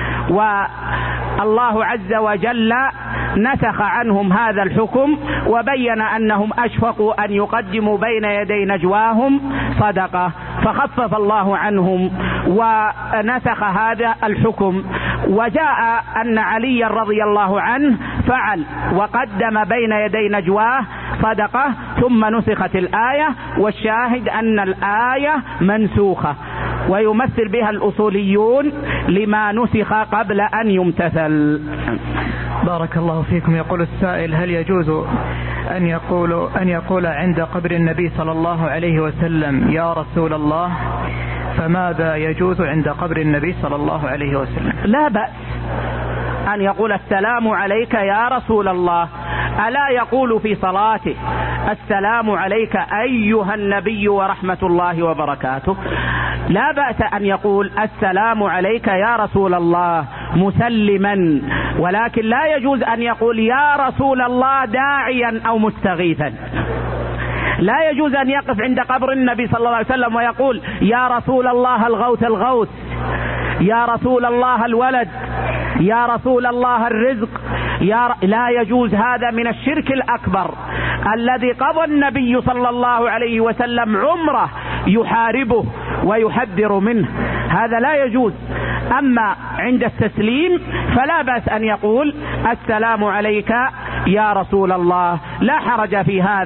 والله عز وجل نسخ عنهم هذا الحكم وبين أنهم أشفقوا أن يقدموا بين يدي نجواهم صدقة، فخفف الله عنهم ونسخ هذا الحكم. وجاء أن علي رضي الله عنه فعل وقدم بين يدي نجواه صدقة ثم نسخت الآية، والشاهد أن الآية منسوخة، ويمثل بها الأصوليون لما نسخ قبل أن يمتثل. بارك الله فيكم. يقول السائل: هل يجوز أن يقول أن يقول عند قبر النبي صلى الله عليه وسلم يا رسول الله؟ فماذا يجوز عند قبر النبي صلى الله عليه وسلم؟ لا بأس أن يقول السلام عليك يا رسول الله. ألا يقول في صلاته السلام عليك أيها النبي ورحمة الله وبركاته؟ لا بأس أن يقول السلام عليك يا رسول الله مسلما، ولكن لا يجوز أن يقول يا رسول الله داعيا أو مستغيثا. لا يجوز أن يقف عند قبر النبي صلى الله عليه وسلم ويقول يا رسول الله الغوث الغوث، يا رسول الله الولد، يا رسول الله الرزق، يا ر... لا يجوز. هذا من الشرك الأكبر الذي قضى النبي صلى الله عليه وسلم عمره يحاربه ويحذر منه، هذا لا يجوز. أما عند التسليم فلا بأس أن يقول السلام عليك يا رسول الله، لا حرج في هذا،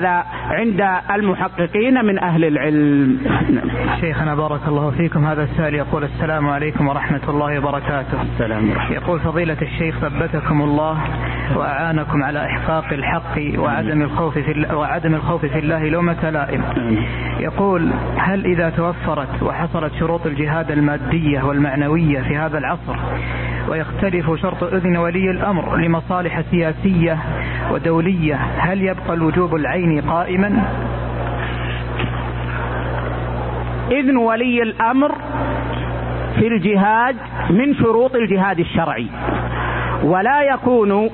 عند المحققين من أهل العلم. شيخنا بارك الله فيكم، هذا السائل يقول: السلام عليكم ورحمة الله وبركاته. السلام ورحمة. يقول: فضيلة الشيخ ثبتكم الله وأعانكم على إحقاق الحق وعدم الخوف في الله وعدم الخوف في الله لومة لائم. يقول: هل إذا توفرت وحصلت شروط الجهاد المادية والمعنوية في هذا العصر ويختلف شرط إذن ولي الأمر لمصالح سياسية ودولية، هل يبقى الوجوب العيني قائما؟ إذن ولي الأمر في الجهاد من شروط الجهاد الشرعي، ولا يكون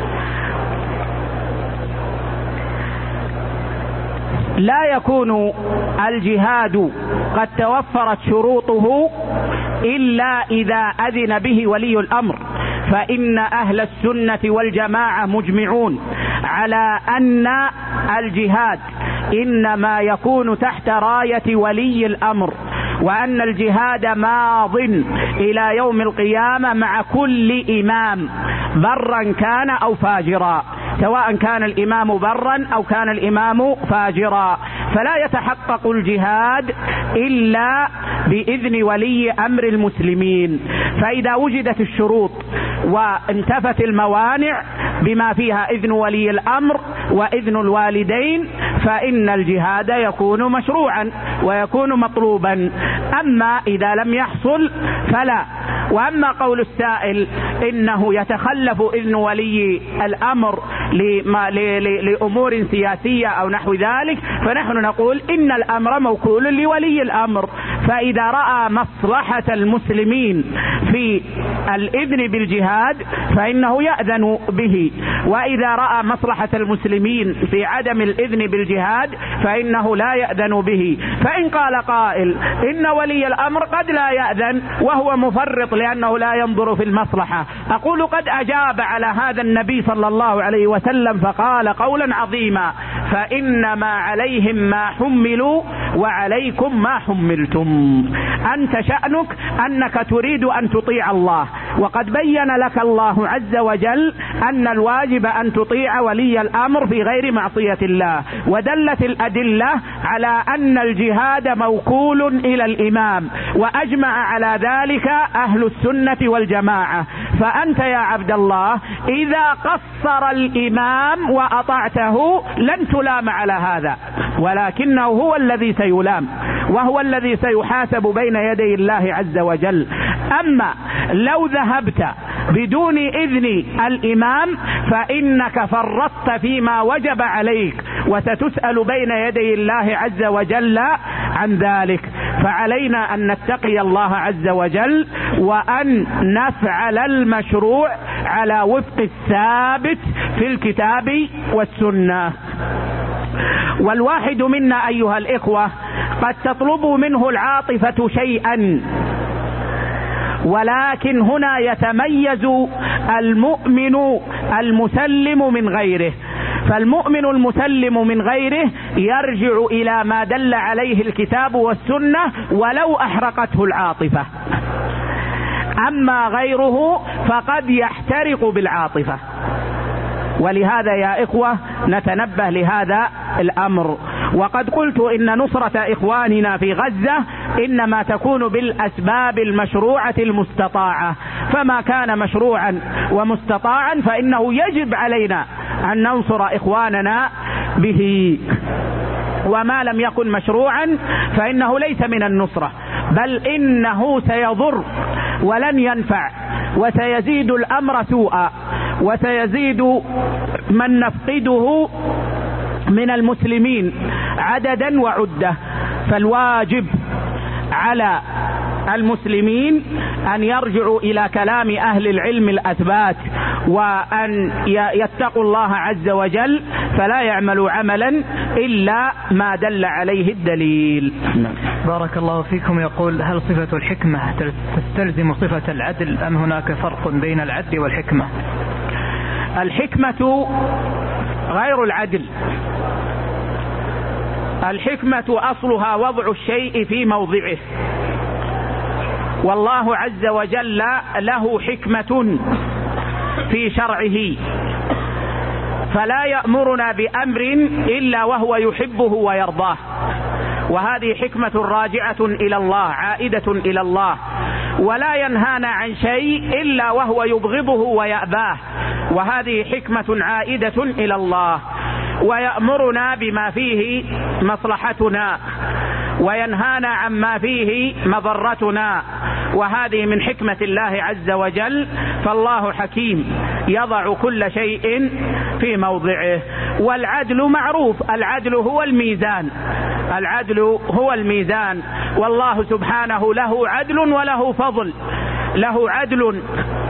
لا يكون الجهاد قد توفرت شروطه إلا إذا أذن به ولي الأمر، فإن أهل السنة والجماعة مجمعون على أن الجهاد إنما يكون تحت راية ولي الأمر، وأن الجهاد ماض إلى يوم القيامة مع كل إمام برا كان أو فاجرا، سواء كان الإمام برا أو كان الإمام فاجرا، فلا يتحقق الجهاد إلا بإذن ولي أمر المسلمين. فإذا وجدت الشروط وانتفت الموانع بما فيها إذن ولي الأمر وإذن الوالدين، فإن الجهاد يكون مشروعا ويكون مطلوبا. أما إذا لم يحصل فلا. وأما قول السائل إنه يتخلف إذن ولي الأمر لأمور سياسية أو نحو ذلك، فنحن نقول إن الأمر موكول لولي الأمر، فإذا رأى مصلحة المسلمين في الإذن بالجهاد فإنه يأذن به، وإذا رأى مصلحة المسلمين في عدم الإذن بالجهاد فإنه لا يأذن به. فإن قال قائل إن ولي الأمر قد لا يأذن وهو مفرط لأنه لا ينظر في المصلحة، أقول قد أجاب على هذا النبي صلى الله عليه وسلم فقال قولا عظيما: فإنما عليهم ما حملوا وعليكم ما حملتم. أنت شأنك أنك تريد أن تطيع الله، وقد بين لك الله عز وجل أن الواجب أن تطيع ولي الأمر في غير معصية الله، ودلت الأدلة على أن الجهاد موكول إلى الإمام، وأجمع على ذلك أهل السنة والجماعة. فأنت يا عبد الله إذا قصر الإمام وأطعته لن تلام على هذا، ولكنه هو الذي سيلام وهو الذي سيحاسب بين يدي الله عز وجل. أما لو ذهبت بدون إذن الإمام فإنك فرطت فيما وجب عليك، وستسأل بين يدي الله عز وجل عن ذلك. فعلينا أن نتقي الله عز وجل وأن نفعل المشروع على وفق الثابت في الكتاب والسنة. والواحد منا أيها الإخوة قد تطلب منه العاطفة شيئا، ولكن هنا يتميز المؤمن المسلم من غيره. فالمؤمن المسلم من غيره يرجع إلى ما دل عليه الكتاب والسنة ولو أحرقته العاطفة، أما غيره فقد يحترق بالعاطفة. ولهذا يا إخوة نتنبه لهذا الأمر. وقد قلت إن نصرة إخواننا في غزة إنما تكون بالأسباب المشروعة المستطاعة، فما كان مشروعا ومستطاعا فإنه يجب علينا أن ننصر إخواننا به، وما لم يكن مشروعا فإنه ليس من النصرة، بل إنه سيضر ولن ينفع، وسيزيد الأمر سوءا، وسيزيد من نفقده من المسلمين عددا وعدة. فالواجب على المسلمين أن يرجعوا إلى كلام أهل العلم الأثبات، وأن يتقوا الله عز وجل فلا يعملوا عملا إلا ما دل عليه الدليل. بارك الله فيكم. يقول: هل صفة الحكمة تستلزم صفة العدل أم هناك فرق بين العدل والحكمة؟ الحكمة غير العدل. الحكمة أصلها وضع الشيء في موضعه، والله عز وجل له حكمة في شرعه، فلا يأمرنا بأمر إلا وهو يحبه ويرضاه، وهذه حكمة راجعة إلى الله عائدة إلى الله، ولا ينهانا عن شيء إلا وهو يبغضه ويأباه، وهذه حكمة عائدة إلى الله. ويأمرنا بما فيه مصلحتنا وينهانا عما فيه مضرتنا، وهذه من حكمة الله عز وجل. فالله حكيم يضع كل شيء في موضعه. والعدل معروف، العدل هو الميزان، العدل هو الميزان، والله سبحانه له عدل وله فضل، له عدل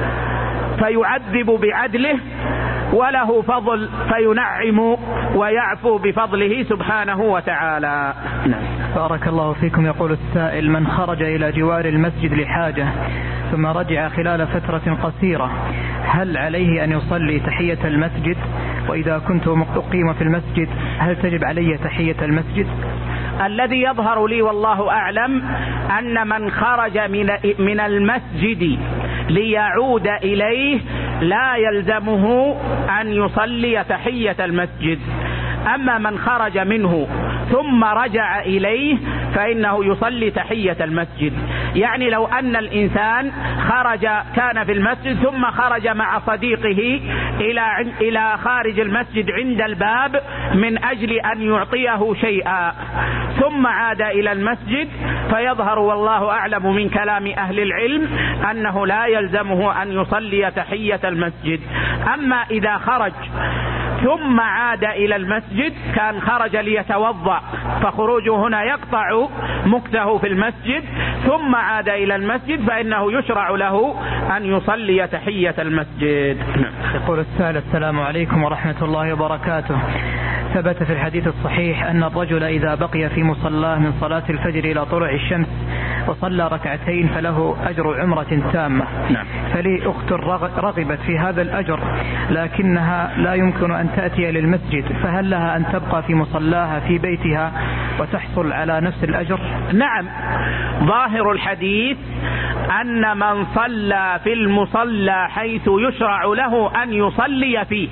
فيعذب بعدله، وله فضل فينعم ويعفو بفضله سبحانه وتعالى. بارك الله فيكم. يقول السائل: من خرج إلى جوار المسجد لحاجة ثم رجع خلال فترة قصيرة، هل عليه أن يصلي تحية المسجد؟ وإذا كنت مقيم في المسجد هل تجب علي تحية المسجد؟ الذي يظهر لي والله أعلم أن من خرج من من المسجد ليعود إليه لا يلزمه أن يصلي تحية المسجد. أما من خرج منه ثم رجع إليه فإنه يصلي تحية المسجد. يعني لو أن الإنسان خرج كان في المسجد ثم خرج مع صديقه إلى إلى خارج المسجد عند الباب من أجل أن يعطيه شيئا، ثم عاد إلى المسجد، فيظهر والله أعلم من كلام أهل العلم أنه لا يلزمه أن يصلي تحية المسجد. أما إذا خرج ثم عاد إلى المسجد، كان خرج ليتوضأ فخروجه هنا يقطع مكثه في المسجد، ثم عاد إلى المسجد، فإنه يشرع له أن يصلي تحية المسجد. يقول السائل: السلام عليكم ورحمة الله وبركاته. ثبت في الحديث الصحيح أن الرجل إذا بقي في مصلاه من صلاة الفجر إلى طلوع الشمس وصلى ركعتين فله أجر عمرة تامة. نعم. فلي أخت رغبت في هذا الأجر لكنها لا يمكن أن تأتي للمسجد، فهل لها أن تبقى في مصلاها في بيتها وتحصل على نفس الأجر؟ نعم، ظاهر الحديث أن من صلى في المصلى حيث يشرع له أن يصلي فيه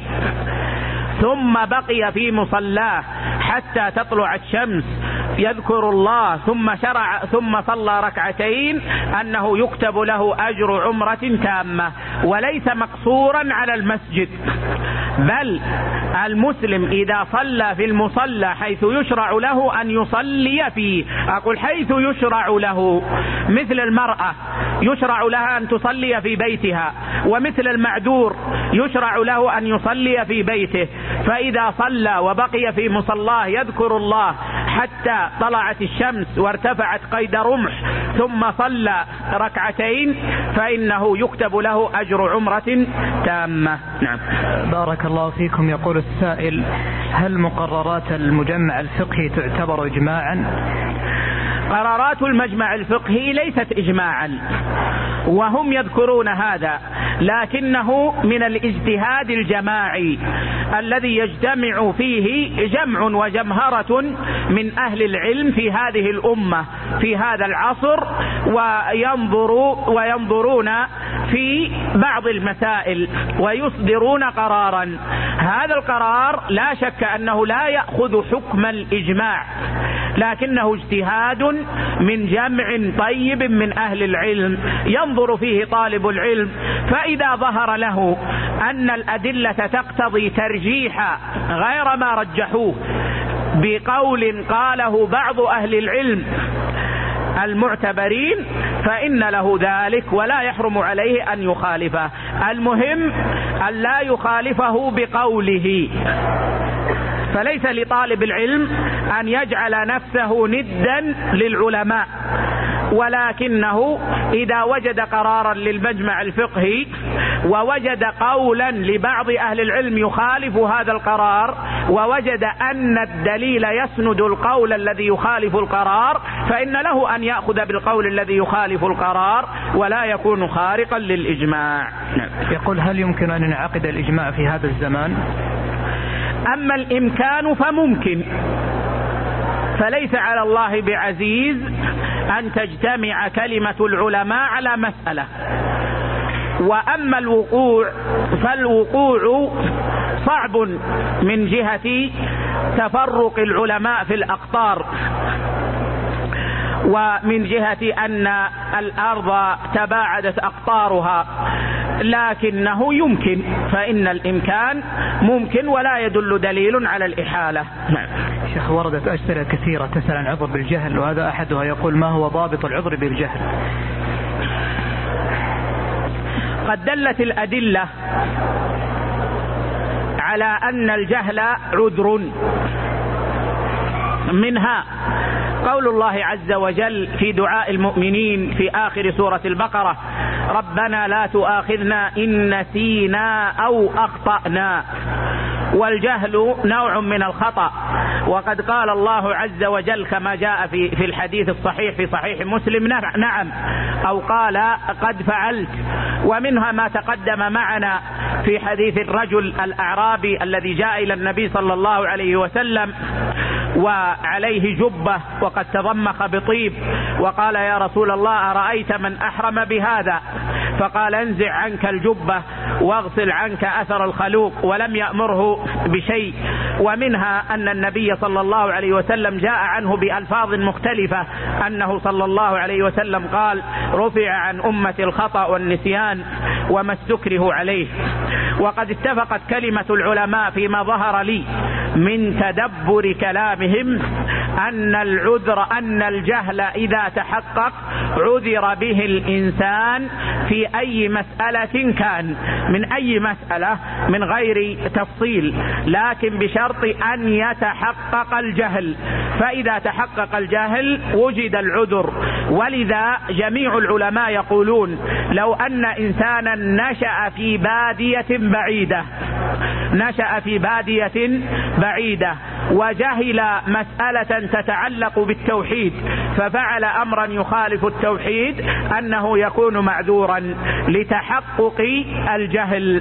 ثم بقي في مصلاه حتى تطلع الشمس يذكر الله ثم شرع ثم صلى ركعتين أنه يكتب له أجر عمرة تامة، وليس مقصورا على المسجد، بل المسلم إذا صلى في المصلى حيث يشرع له أن يصلي فيه. أقول حيث يشرع له، مثل المرأة يشرع لها أن تصلي في بيتها، ومثل المعذور يشرع له أن يصلي في بيته. فإذا صلى وبقي في مصلاه يذكر الله حتى طلعت الشمس وارتفعت قيد رمح ثم صلى ركعتين فإنه يكتب له أجر عمرة تامة. نعم. بارك الله فيكم. يقول السائل: هل مقررات المجمع الفقهي تعتبر إجماعا؟ قرارات المجمع الفقهي ليست إجماعا، وهم يذكرون هذا، لكنه من الاجتهاد الجماعي الذي يجتمع فيه جمع وجمهرة من أهل العلم في هذه الأمة في هذا العصر، وينظروا وينظرون في بعض المسائل ويصدرون قرارا. هذا القرار لا شك أنه لا يأخذ حكم الإجماع، لكنه اجتهاد من جمع طيب من أهل العلم ينظر فيه طالب العلم، فإذا ظهر له أن الأدلة تقتضي ترجيح غير ما رجحوه بقول قاله بعض أهل العلم المعتبرين فإن له ذلك ولا يحرم عليه أن يخالفه. المهم أن لا يخالفه بقوله، فليس لطالب العلم أن يجعل نفسه ندا للعلماء، ولكنه إذا وجد قرارا للمجمع الفقهي ووجد قولا لبعض أهل العلم يخالف هذا القرار، ووجد أن الدليل يسند القول الذي يخالف القرار، فإن له أن يأخذ بالقول الذي يخالف القرار ولا يكون خارقا للإجماع. يقول: هل يمكن أن ينعقد الإجماع في هذا الزمان؟ أما الإمكان فممكن، فليس على الله بعزيز أن تجتمع كلمة العلماء على مسألة، وأما الوقوع فالوقوع صعب من جهة تفرق العلماء في الأقطار، ومن جهة أن الأرض تباعدت أقطارها، لكنه يمكن، فإن الإمكان ممكن ولا يدل دليل على الإحالة. شيخ، وردت أسئلة كثيرة تسأل عن عذر بالجهل، وهذا أحدها يقول: ما هو ضابط العذر بالجهل؟ قد دلت الأدلة على أن الجهل عذر، منها قول الله عز وجل في دعاء المؤمنين في آخر سورة البقرة: ربنا لا تؤاخذنا إن نسينا أو أخطأنا. والجهل نوع من الخطأ، وقد قال الله عز وجل كما جاء في في الحديث الصحيح في صحيح مسلم: نعم، أو قال قد فعلت. ومنها ما تقدم معنا في حديث الرجل الأعرابي الذي جاء إلى النبي صلى الله عليه وسلم وعليه جبة وقد تضمخ بطيب، وقال: يا رسول الله، أرأيت من أحرم بهذا؟ فقال: انزع عنك الجبة واغسل عنك أثر الخلوق، ولم يأمره بشيء. ومنها أن النبي صلى الله عليه وسلم جاء عنه بألفاظ مختلفة أنه صلى الله عليه وسلم قال: رفع عن أمة الخطأ والنسيان وما استكره عليه. وقد اتفقت كلمة العلماء فيما ظهر لي من تدبر كلامهم أن العذر أن الجهل إذا تحقق عذر به الإنسان في أي مسألة كان، من أي مسألة، من غير تفصيل، لكن بشرط أن يتحقق الجهل. فإذا تحقق الجهل وجد العذر. ولذا جميع العلماء يقولون: لو أن إنسانا نشأ في بادية بعيدة نشأ في بادية بعيدة وجهل مسألة تتعلق بالتوحيد ففعل أمرا يخالف التوحيد، أنه يكون معذورا لتحقق الجهل.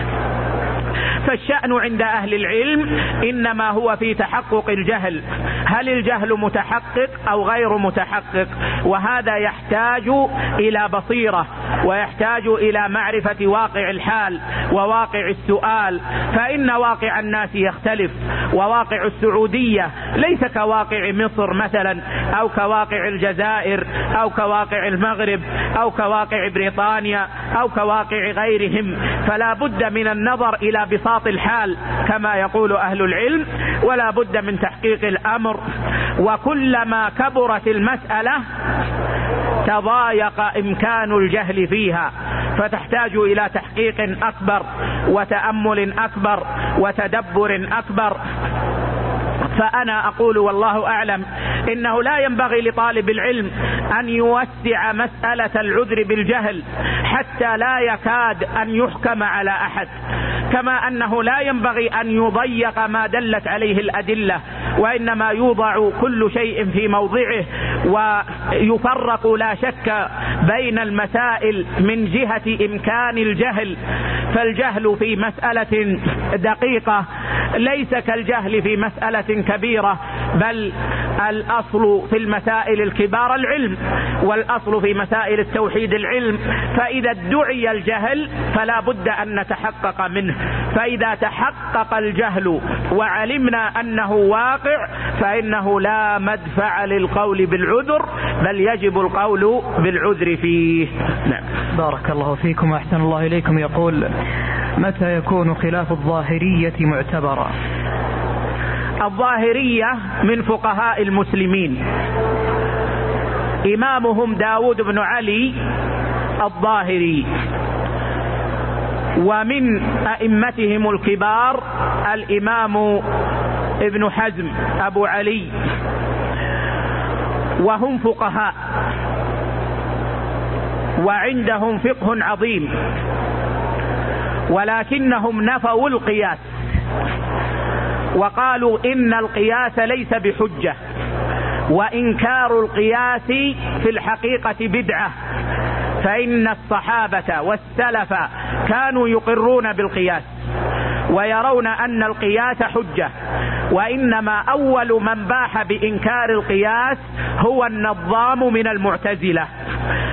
فالشأن عند أهل العلم إنما هو في تحقق الجهل، هل الجهل متحقق أو غير متحقق؟ وهذا يحتاج إلى بصيرة، ويحتاج إلى معرفة واقع الحال وواقع السؤال، فإن واقع الناس يختلف، وواقع السعودية ليس كواقع مصر مثلا، أو كواقع الجزائر، أو كواقع المغرب، أو كواقع بريطانيا، أو كواقع غيرهم. فلا بد من النظر إلى بساط الحال كما يقول أهل العلم، ولا بد من تحقيق الأمر. وكلما كبرت المسألة تضايق إمكان الجهل فيها، فتحتاج إلى تحقيق أكبر وتأمل أكبر وتدبر أكبر. فأنا أقول والله أعلم إنه لا ينبغي لطالب العلم أن يوسع مسألة العذر بالجهل حتى لا يكاد أن يحكم على أحد، كما أنه لا ينبغي أن يضيق ما دلت عليه الأدلة، وإنما يوضع كل شيء في موضعه ويفرق لا شك بين المسائل من جهة إمكان الجهل. فالجهل في مسألة دقيقة ليس كالجهل في مسألة كبيرة، بل الأصل في المسائل الكبار العلم، والأصل في مسائل التوحيد العلم. فإذا ادعي الجهل فلا بد أن نتحقق منه، فإذا تحقق الجهل وعلمنا أنه واقع فإنه لا مدفع للقول بالعذر، بل يجب القول بالعذر فيه. نعم. بارك الله فيكم وأحسن الله إليكم. يقول: متى يكون خلاف الظاهرية معتبرا؟ الظاهرية من فقهاء المسلمين، إمامهم داود بن علي الظاهري، ومن أئمتهم الكبار الإمام ابن حزم أبو علي، وهم فقهاء وعندهم فقه عظيم، ولكنهم نفوا القياس وقالوا إن القياس ليس بحجة، وإنكار القياس في الحقيقة بدعة، فإن الصحابة والسلف كانوا يقرون بالقياس ويرون أن القياس حجة، وإنما أول من باح بإنكار القياس هو النظام من المعتزلة،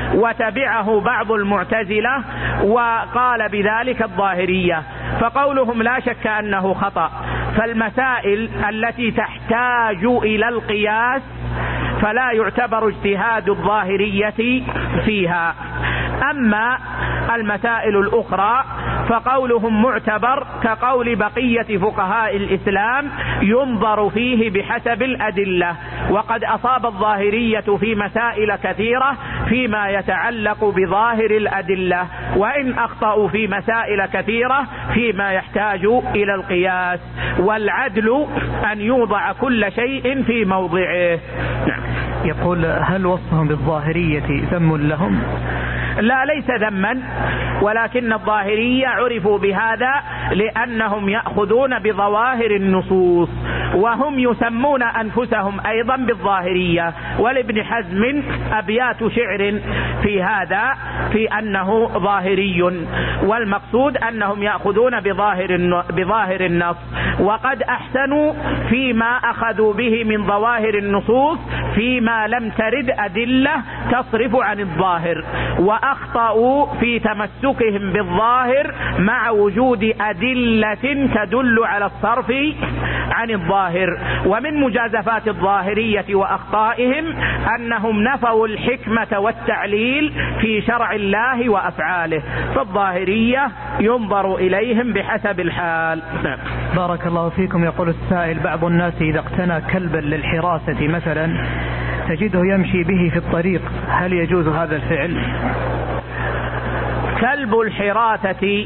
وتبعه بعض المعتزلة وقال بذلك الظاهرية. فقولهم لا شك أنه خطأ. فالمسائل التي تحتاج إلى القياس فلا يعتبر اجتهاد الظاهرية فيها. أما المسائل الأخرى فقولهم معتبر كقول بقية فقهاء الإسلام ينظر فيه بحسب الأدلة. وقد أصاب الظاهرية في مسائل كثيرة فيما يتعلق بظاهر الأدلة، وإن أخطأوا في مسائل كثيرة فيما يحتاج إلى القياس. والعدل أن يوضع كل شيء في موضعه. يقول: هل وصفهم بالظاهرية ذم لهم؟ لا، ليس ذما، ولكن الظاهرية عرفوا بهذا لأنهم يأخذون بظواهر النصوص، وهم يسمون أنفسهم أيضا بالظاهرية. ولابن حزم أبيات شعر في هذا في أنه ظاهري، والمقصود أنهم يأخذون بظاهر بظاهر النص. وقد أحسنوا فيما أخذوا به من ظواهر النصوص فيما لم ترد أدلة تصرف عن الظاهر، وأخطأوا في تمسكهم بالظاهر مع وجود أدلة تدل على الصرف عن الظاهر. ومن مجازفات الظاهرية وأخطائهم أنهم نفوا الحكمة والتعليل في شرع الله وأفعاله. فالظاهرية ينظر إليهم بحسب الحال. بارك الله فيكم. يقول السائل: بعض الناس إذا اقتنى كلبا للحراسة مثلا تجده يمشي به في الطريق، هل يجوز هذا الفعل؟ كلب الحراسة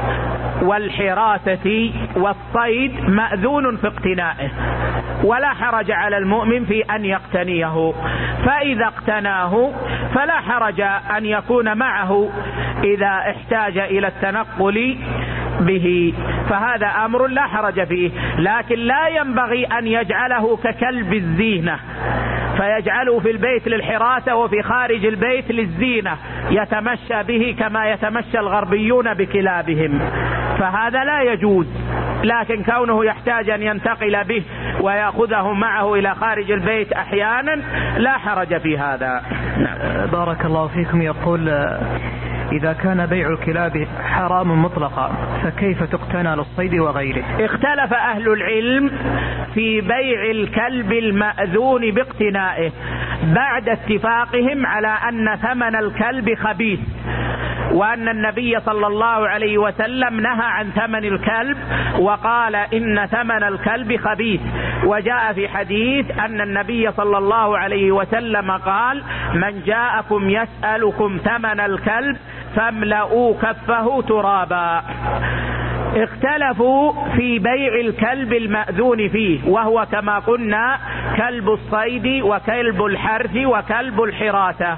والحراسة والصيد مأذون في اقتنائه، ولا حرج على المؤمن في أن يقتنيه. فإذا اقتناه فلا حرج أن يكون معه إذا احتاج إلى التنقل به، فهذا أمر لا حرج فيه. لكن لا ينبغي أن يجعله ككلب الزينة، فيجعله في البيت للحراسة وفي خارج البيت للزينة، يتمشى به كما يتمشى الغربيون بكلابهم، فهذا لا يجوز. لكن كونه يحتاج أن ينتقل به ويأخذه معه إلى خارج البيت أحيانا لا حرج في هذا. بارك الله فيكم. يقول: إذا كان بيع الكلاب حرام مطلقا فكيف تقتنى للصيد وغيره؟ اختلف أهل العلم في بيع الكلب المأذون باقتنائه بعد اتفاقهم على أن ثمن الكلب خبيث، وأن النبي صلى الله عليه وسلم نهى عن ثمن الكلب وقال إن ثمن الكلب خبيث. وجاء في حديث أن النبي صلى الله عليه وسلم قال: من جاءكم يسألكم ثمن الكلب فاملؤوا كفه ترابا. اختلفوا في بيع الكلب المأذون فيه، وهو كما قلنا كلب الصيد وكلب الحرث وكلب الحراسة.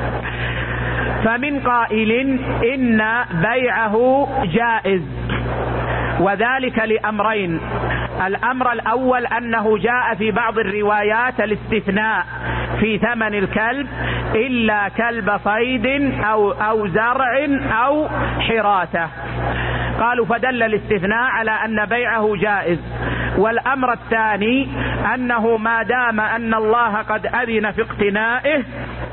فمن قائل إن بيعه جائز، وذلك لأمرين: الأمر الأول أنه جاء في بعض الروايات الاستثناء في ثمن الكلب إلا كلب صيد أو, أو زرع أو حراسة، قالوا فدل الاستثناء على أن بيعه جائز. والأمر الثاني أنه ما دام أن الله قد أذن في اقتنائه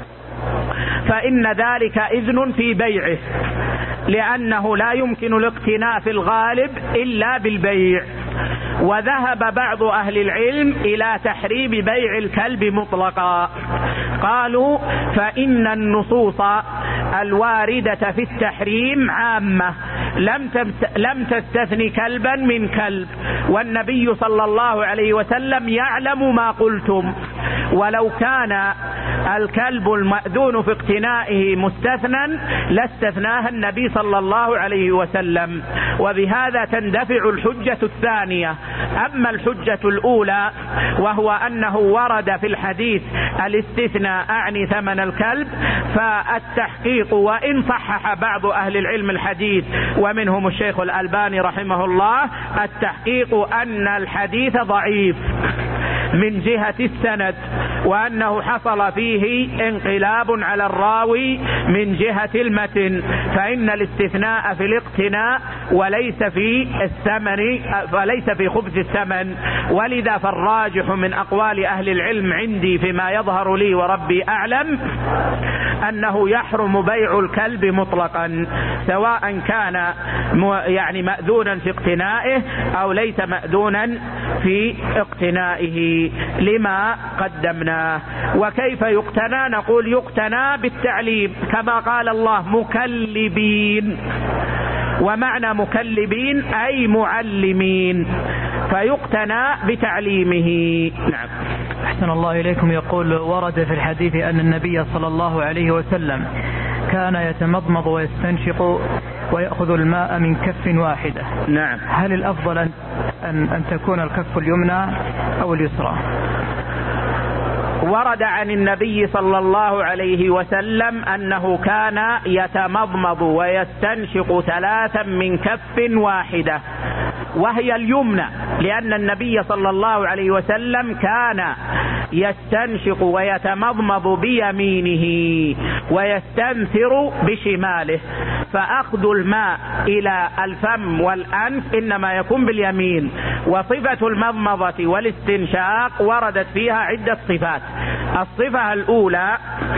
فإن ذلك إذن في بيعه، لأنه لا يمكن الاقتناء في الغالب إلا بالبيع. وذهب بعض أهل العلم إلى تحريم بيع الكلب مطلقا، قالوا فإن النصوص الواردة في التحريم عامة لم لم تستثني كلبا من كلب، والنبي صلى الله عليه وسلم يعلم ما قلتم. ولو كان الكلب المأذون في اقتنائه مستثنى لاستثناها النبي صلى الله عليه وسلم، وبهذا تندفع الحجة الثانية. أما الحجة الأولى وهو أنه ورد في الحديث الاستثناء أعني ثمن الكلب، فالتحقيق وإن صحح بعض أهل العلم الحديث ومنهم الشيخ الألباني رحمه الله، التحقيق أن الحديث ضعيف من جهة السند، وأنه حصل فيه انقلاب على الراوي من جهة المتن، فإن الاستثناء في الاقتناء وليس في الثمن وليس في خبز الثمن. ولذا فالراجح من أقوال أهل العلم عندي فيما يظهر لي وربي أعلم أنه يحرم بيع الكلب مطلقا، سواء كان يعني مأذونا في اقتنائه أو ليس مأذونا في اقتنائه لما قدمناه. وكيف يقتنى؟ نقول يقتنى بالتعليم كما قال الله مكلبين، ومعنى مكلبين أي معلمين، فيقتنى بتعليمه. نعم. أحسن الله إليكم. يقول ورد في الحديث أن النبي صلى الله عليه وسلم كان يتمضمض ويستنشق ويأخذ الماء من كف واحدة. نعم. هل الأفضل أن, أن, أن تكون الكف اليمنى أو اليسرى؟ ورد عن النبي صلى الله عليه وسلم أنه كان يتمضمض ويستنشق ثلاثا من كف واحدة وهي اليمنى، لأن النبي صلى الله عليه وسلم كان يستنشق ويتمضمض بيمينه ويستنثر بشماله، فأخذ الماء إلى الفم والأنف إنما يكون باليمين. وصفة المضمضة والاستنشاق وردت فيها عدة صفات. الصفة الأولى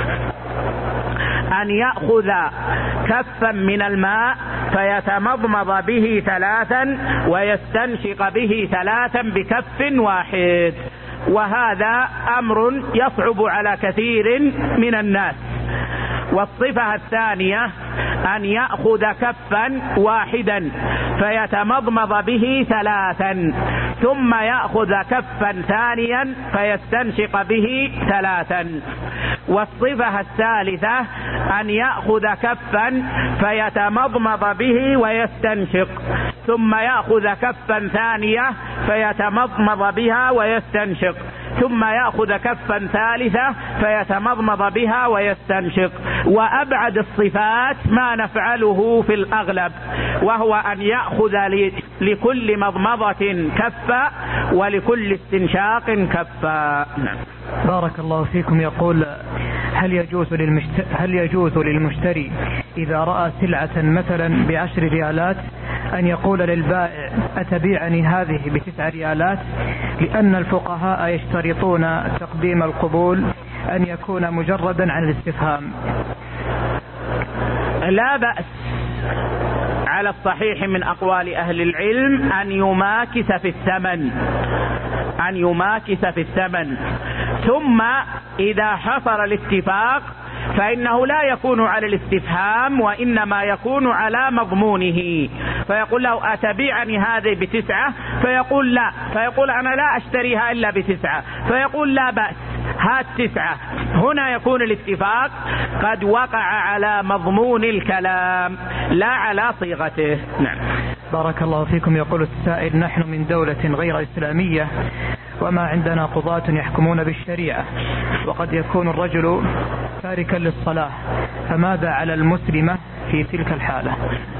أن يأخذ كفا من الماء فيتمضمض به ثلاثا ويستنشق به ثلاثا بكف واحد، وهذا أمر يصعب على كثير من الناس. والصفة الثانية أن يأخذ كفا واحدا فيتمضمض به ثلاثا ثم يأخذ كفا ثانيا فيستنشق به ثلاثا. والصفة الثالثة أن يأخذ كفا فيتمضمض به ويستنشق ثم يأخذ كفا ثانية فيتمضمض بها ويستنشق ثم يأخذ كفا ثالثة فيتمضمض بها ويستنشق. وأبعد الصفات ما نفعله في الأغلب، وهو أن يأخذ لكل مضمضة كفا ولكل استنشاق كفا. بارك الله فيكم. يقول هل يجوز للمشتري, هل يجوز للمشتري إذا رأى سلعة مثلا بعشر ريالات أن يقول للبائع أتبيعني هذه بتسع ريالات، لأن الفقهاء يشترطون تقديم القبول أن يكون مجردا عن الاستفهام؟ لا بأس على الصحيح من أقوال أهل العلم أن يماكس في الثمن أن يماكس في الثمن ثم إذا حصل الاتفاق فإنه لا يكون على الاستفهام وإنما يكون على مضمونه، فيقول له أتبيعني هذه بتسعة؟ فيقول لا، فيقول أنا لا أشتريها إلا بتسعة، فيقول لا بأس هات تسعة. هنا يكون الاتفاق قد وقع على مضمون الكلام لا على صيغته. نعم. بارك الله فيكم. يقول السائل نحن من دولة غير إسلامية وما عندنا قضاة يحكمون بالشريعة، وقد يكون الرجل تاركا للصلاة، فماذا على المسلمة في تلك الحالة؟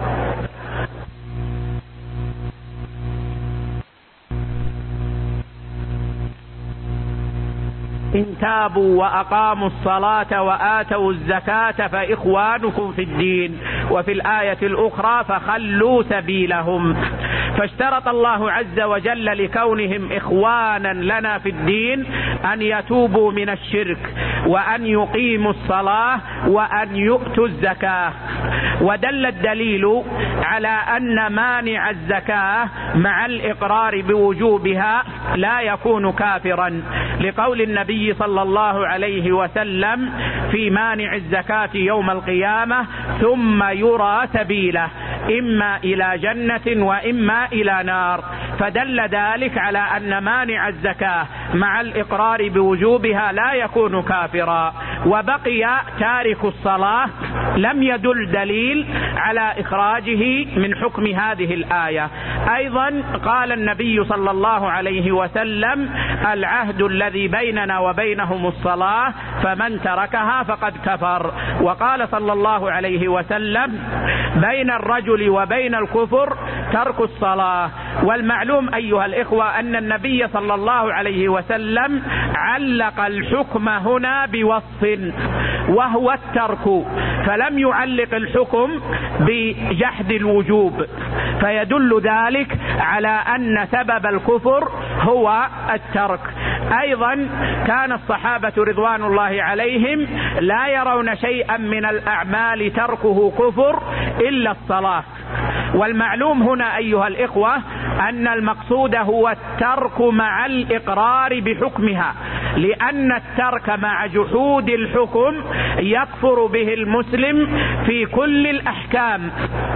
إن تابوا وأقاموا الصلاة وآتوا الزكاة فإخوانكم في الدين، وفي الآية الأخرى فخلوا سبيلهم. فاشترط الله عز وجل لكونهم إخوانا لنا في الدين أن يتوبوا من الشرك وأن يقيموا الصلاة وأن يؤتوا الزكاة. ودل الدليل على أن مانع الزكاة مع الإقرار بوجوبها لا يكون كافرا، لقول النبي صلى الله عليه وسلم في مانع الزكاة يوم القيامة ثم يرى سبيله إما إلى جنة وإما إلى نار. فدل ذلك على أن مانع الزكاة مع الإقرار بوجوبها لا يكون كافرا. وبقي تارك الصلاة لم يدل دليل على إخراجه من حكم هذه الآية. أيضا قال النبي صلى الله عليه وسلم العهد الذي بيننا وبينهم الصلاة فمن تركها فقد كفر. وقال صلى الله عليه وسلم بين الرجل وبين الكفر ترك الصلاة. والمعلوم أيها الإخوة أن النبي صلى الله عليه وسلم علق الحكم هنا بوصف وهو الترك، فلم يعلق الحكم بجحد الوجوب، فيدل ذلك على أن سبب الكفر هو الترك. أيضا كان الصحابة رضوان الله عليهم لا يرون شيئا من الأعمال تركه كفر إلا الصلاة. والمعلوم هنا أيها الإخوة أن المقصود هو الترك مع الإقرار بحكمها، لأن الترك مع جحود الحكم يكفر به المسلم في كل الأحكام.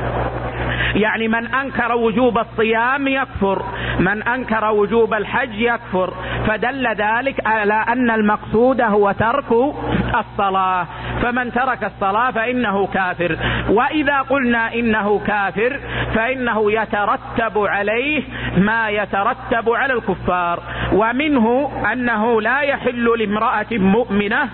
يعني من أنكر وجوب الصيام يكفر، من أنكر وجوب الحج يكفر، فدل ذلك على أن المقصود هو ترك الصلاة. فمن ترك الصلاة فإنه كافر، وإذا قلنا إنه كافر فإنه يترتب عليه ما يترتب على الكفار، ومنه أنه لا يحل لامرأة مؤمنة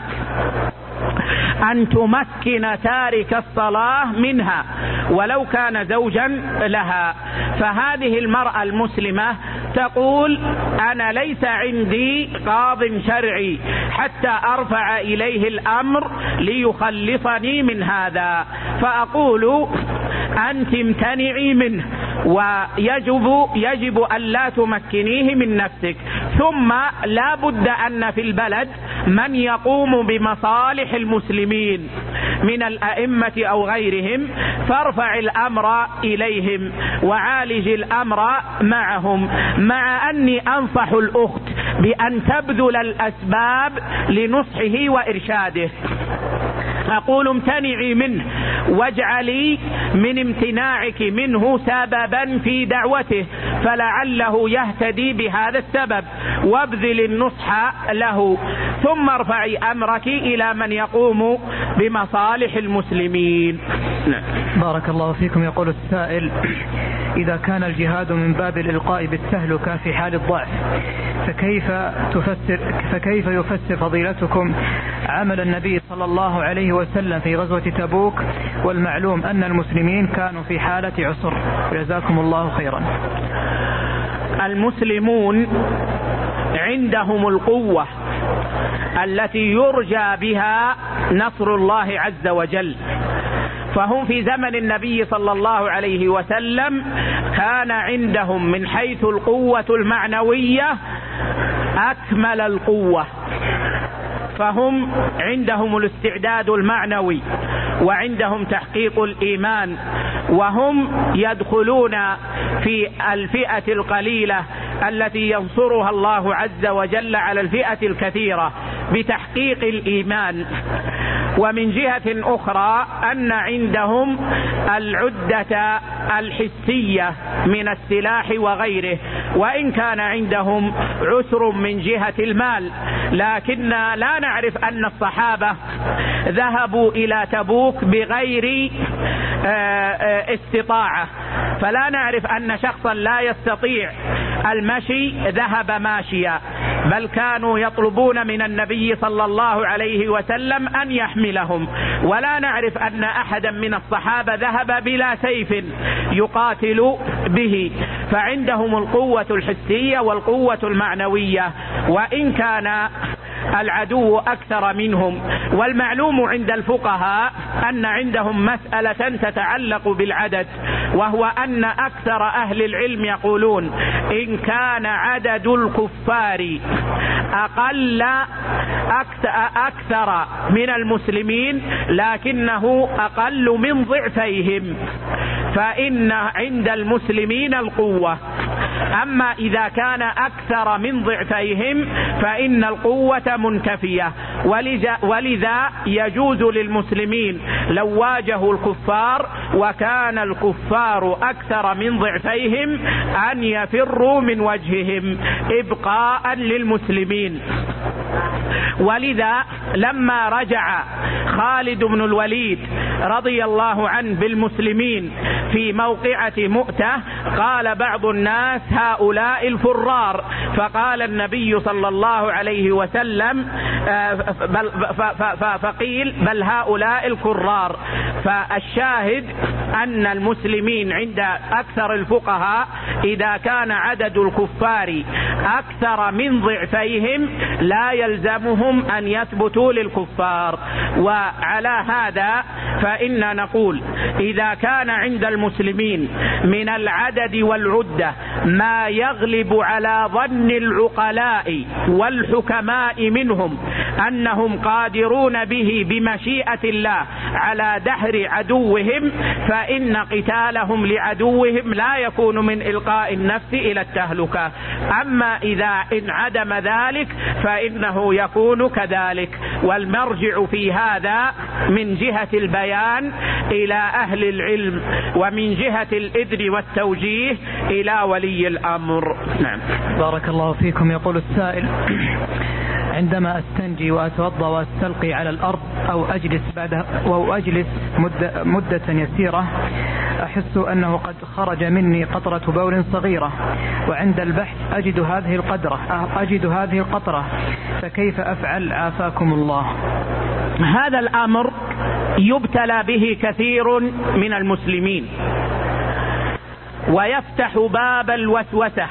أن تمكن تارك الصلاة منها ولو كان زوجا لها. فهذه المرأة المسلمة تقول أنا ليس عندي قاض شرعي حتى أرفع إليه الأمر ليخلصني من هذا، فأقول أنت امتنعي منه، ويجب يجب أن لا تمكنيه من نفسك. ثم لا بد أن في البلد من يقوم بمصالح المسلمين من الأئمة أو غيرهم، فارفع الأمر إليهم وعالج الأمر معهم، مع أني أنصح الأخت بأن تبذل الأسباب لنصحه وإرشاده. أقول امتنعي منه واجعلي من امتناعك منه سببا في دعوته فلعله يهتدي بهذا السبب، وابذل النصح له، ثم ارفعي أمرك إلى من يقوم بمصالح المسلمين. بارك الله فيكم. يقول السائل: إذا كان الجهاد من باب الإلقاء بالتهلكة في حال الضعف، فكيف تفسر فكيف يفسر فضيلتكم عمل النبي صلى الله عليه وسلم في غزوة تبوك، والمعلوم أن المسلمين كانوا في حالة عسر؟ جزاكم الله خيرا. المسلمون عندهم القوة التي يرجى بها نصر الله عز وجل، فهم في زمن النبي صلى الله عليه وسلم كان عندهم من حيث القوة المعنوية أكمل القوة، فهم عندهم الاستعداد المعنوي وعندهم تحقيق الإيمان، وهم يدخلون في الفئة القليلة التي ينصرها الله عز وجل على الفئة الكثيرة بتحقيق الإيمان. ومن جهة أخرى أن عندهم العدة الحسية من السلاح وغيره، وإن كان عندهم عسر من جهة المال، لكن لا نعرف أن الصحابة ذهبوا إلى تبوك بغير استطاعة، فلا نعرف أن شخصا لا يستطيع المشي ذهب ماشيا، بل كانوا يطلبون من النبي صلى الله عليه وسلم أن يحملهم، ولا نعرف أن أحدا من الصحابة ذهب بلا سيف يقاتل به. فعندهم القوة الحسية والقوة المعنوية، وإن كان العدو أكثر منهم. والمعلوم عند الفقهاء أن عندهم مسألة تتعلق بالعدد، وهو أن أكثر أهل العلم يقولون إن كان عدد الكفار أقل أكثر من المسلمين لكنه أقل من ضعفيهم فإن عند المسلمين القوة، أما إذا كان أكثر من ضعفيهم فإن القوة منتفية. ولذا يجوز للمسلمين لو واجهوا الكفار وكان الكفار أكثر من ضعفيهم أن يفروا من وجههم إبقاء للمسلمين. ولذا لما رجع خالد بن الوليد رضي الله عنه بالمسلمين في موقعة مؤتة قال بعض الناس هؤلاء الفرار، فقال النبي صلى الله عليه وسلم بل فقيل بل هؤلاء الكرار. فالشاهد أن المسلمين عند أكثر الفقهاء إذا كان عدد الكفار أكثر من ضعفيهم لا يلزمهم أن يثبتوا للكفار. وعلى هذا فإن نقول إذا كان عند المسلمين من العدد والعدة ما يغلب على ظن العقلاء والحكماء منهم أنهم قادرون به بمشيئة الله على دحر عدوهم، فإن قتالهم لعدوهم لا يكون من إلقاء النفس إلى التهلكة. أما إذا انعدم ذلك فإنه يكون كذلك. والمرجع في هذا من جهة البيان إلى أهل العلم، ومن جهة الإذن والتوجيه إلى ولي الأمر. نعم. بارك الله فيكم. يقول السائل: عندما أستنجي وأتوضأ وأستلقي على الأرض أو أجلس بعد أو أجلس مدة, مدة يسيرة أحس أنه قد خرج مني قطرة بول صغيرة، وعند البحث أجد هذه القدرة أجد هذه القطرة فكيف أفعل عافاكم الله؟ هذا الأمر يبتلى به كثير من المسلمين ويفتح باب الوسوسة.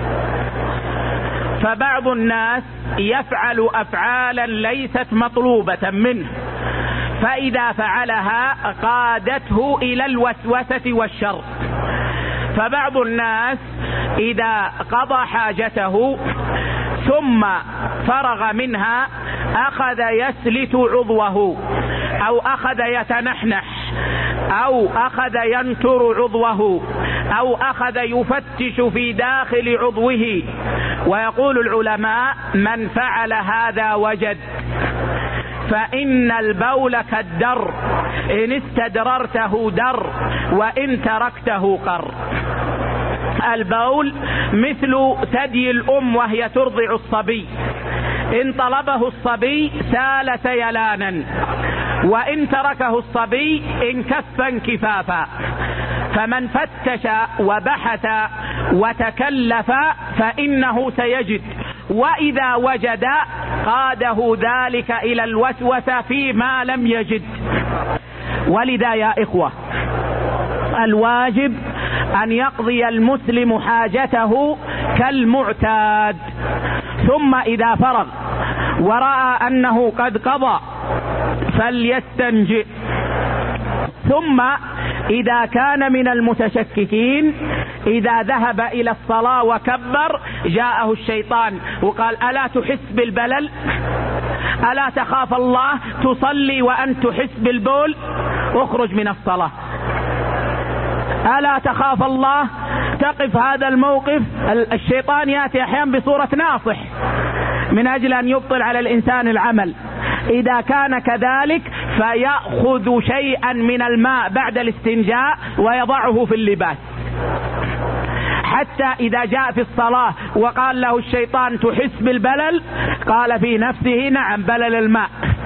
فبعض الناس يفعل أفعالا ليست مطلوبة منه، فإذا فعلها قادته إلى الوسوسة والشر. فبعض الناس إذا قضى حاجته ثم فرغ منها أخذ يسلت عضوه أو أخذ يتنحنح أو أخذ ينتر عضوه أو أخذ يفتش في داخل عضوه. ويقول العلماء: من فعل هذا وجد، فإن البول كالدر، إن استدررته در وإن تركته قر. البول مثل ثدي الأم وهي ترضع الصبي، إن طلبه الصبي سال سيلانا، وإن تركه الصبي انكف انكفافا. فمن فتش وبحث وتكلف فإنه سيجد، وإذا وجد قاده ذلك إلى الوسوسة فيما لم يجد. ولذا يا إخوة الواجب أن يقضي المسلم حاجته كالمعتاد، ثم إذا فرغ ورأى أنه قد قضى فليستنجئ. ثم إذا كان من المتشككين إذا ذهب إلى الصلاة وكبر جاءه الشيطان وقال: ألا تحس بالبلل؟ ألا تخاف الله؟ تصلي وأنت تحس بالبول؟ اخرج من الصلاة. ألا تخاف الله؟ تقف هذا الموقف. الشيطان يأتي أحيانا بصورة ناصح من أجل أن يبطل على الإنسان العمل. إذا كان كذلك فيأخذ شيئا من الماء بعد الاستنجاء ويضعه في اللباس، حتى إذا جاء في الصلاة وقال له الشيطان: تحس بالبلل؟ قال في نفسه: نعم، بلل الماء.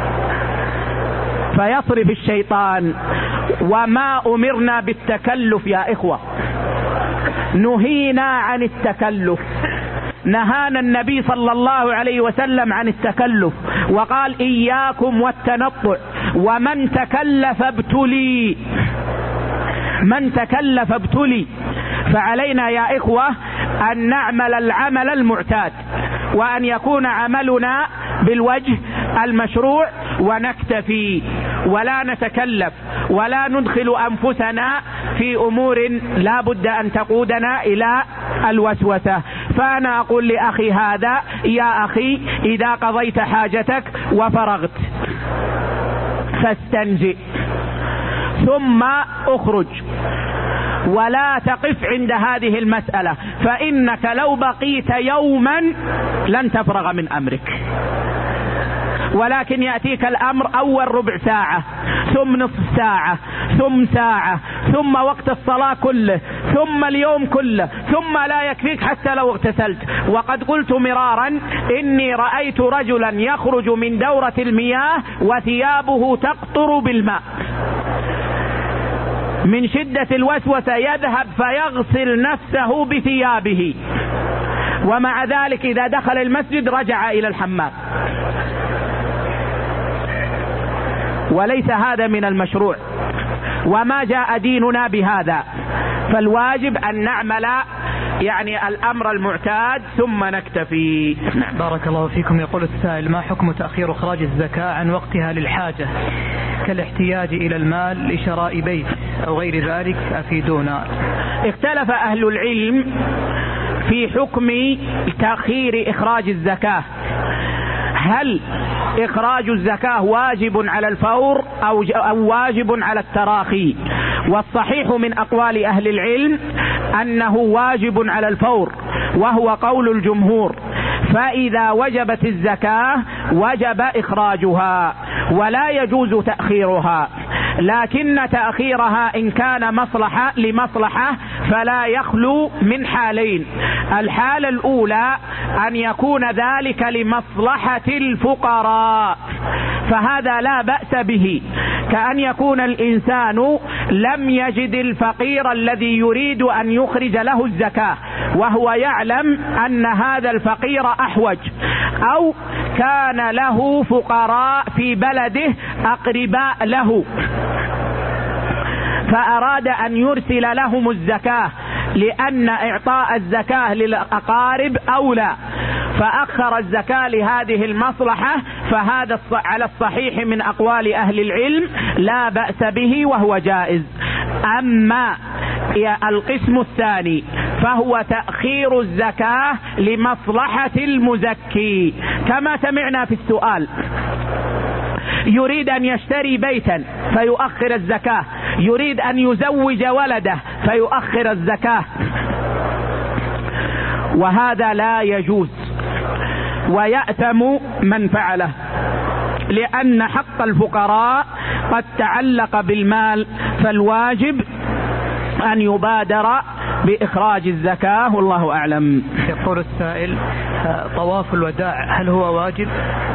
فيصرف الشيطان. وما أمرنا بالتكلف يا إخوة، نهينا عن التكلف. نهانا النبي صلى الله عليه وسلم عن التكلف وقال: إياكم والتنطع، ومن تكلف ابتلي، من تكلف ابتلي. فعلينا يا إخوة أن نعمل العمل المعتاد، وأن يكون عملنا بالوجه المشروع، ونكتفي ولا نتكلف ولا ندخل أنفسنا في أمور لا بد أن تقودنا إلى الوسوسة. فأنا أقول لأخي هذا: يا أخي إذا قضيت حاجتك وفرغت فاستنجئ ثم اخرج، ولا تقف عند هذه المسألة، فإنك لو بقيت يوما لن تفرغ من أمرك. ولكن يأتيك الأمر أول ربع ساعة، ثم نصف ساعة، ثم ساعة، ثم وقت الصلاة كله، ثم اليوم كله، ثم لا يكفيك حتى لو اغتسلت. وقد قلت مرارا إني رأيت رجلا يخرج من دورة المياه وثيابه تقطر بالماء من شدة الوسوسة، يذهب فيغسل نفسه بثيابه، ومع ذلك إذا دخل المسجد رجع إلى الحمام. وليس هذا من المشروع، وما جاء ديننا بهذا، فالواجب أن نعمل يعني الأمر المعتاد ثم نكتفي. بارك الله فيكم. يقول السائل: ما حكم تأخير إخراج الزكاة عن وقتها للحاجة كالاحتياج إلى المال لشراء بيت أو غير ذلك؟ أفيدونا. اختلف أهل العلم في حكم تأخير إخراج الزكاة، هل إخراج الزكاة واجب على الفور أو واجب على التراخي؟ والصحيح من أقوال أهل العلم أنه واجب على الفور، وهو قول الجمهور. فإذا وجبت الزكاة وجب إخراجها ولا يجوز تأخيرها، لكن تأخيرها إن كان مصلحة لمصلحة فلا يخلو من حالين. الحالة الأولى أن يكون ذلك لمصلحة الفقراء، فهذا لا بأس به، كأن يكون الإنسان لم يجد الفقير الذي يريد أن يخرج له الزكاة وهو يعلم أن هذا الفقير أحوج، أو كان له فقراء في بلده أقرباء له فأراد أن يرسل لهم الزكاة، لأن إعطاء الزكاة للأقارب أولى، فأخر الزكاة لهذه المصلحة، فهذا على الصحيح من أقوال أهل العلم لا بأس به وهو جائز. أما القسم الثاني فهو تأخير الزكاة لمصلحة المزكي، كما سمعنا في السؤال، يريد أن يشتري بيتا فيؤخر الزكاة، يريد أن يزوج ولده فيؤخر الزكاة، وهذا لا يجوز ويأثم من فعله، لأن حق الفقراء قد تعلق بالمال، فالواجب أن يبادر بإخراج الزكاة، والله أعلم. يقول السائل: طواف الوداع هل هو واجب؟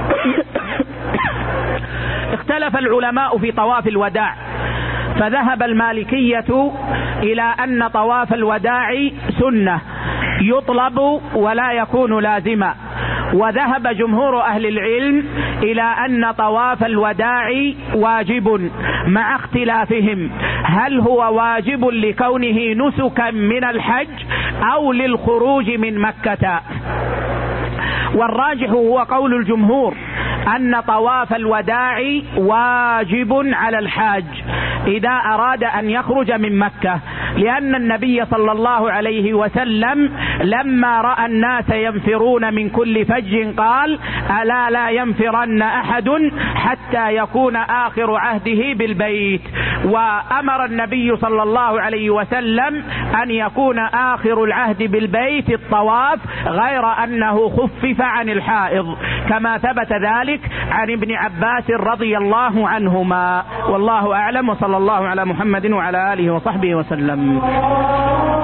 اختلف العلماء في طواف الوداع، فذهب المالكية إلى أن طواف الوداع سنة يطلب ولا يكون لازما، وذهب جمهور أهل العلم إلى أن طواف الوداع واجب، مع اختلافهم هل هو واجب لكونه نسكا من الحج أو للخروج من مكة. والراجح هو قول الجمهور أن طواف الوداع واجب على الحاج إذا أراد أن يخرج من مكة، لأن النبي صلى الله عليه وسلم لما رأى الناس ينفرون من كل فج قال: ألا لا ينفرن أحد حتى يكون آخر عهده بالبيت. وأمر النبي صلى الله عليه وسلم أن يكون آخر العهد بالبيت الطواف، غير أنه خفف عن الحائض، كما ثبت ذلك عن ابن عباس رضي الله عنهما، والله أعلم، وصلى الله على محمد وعلى آله وصحبه وسلم.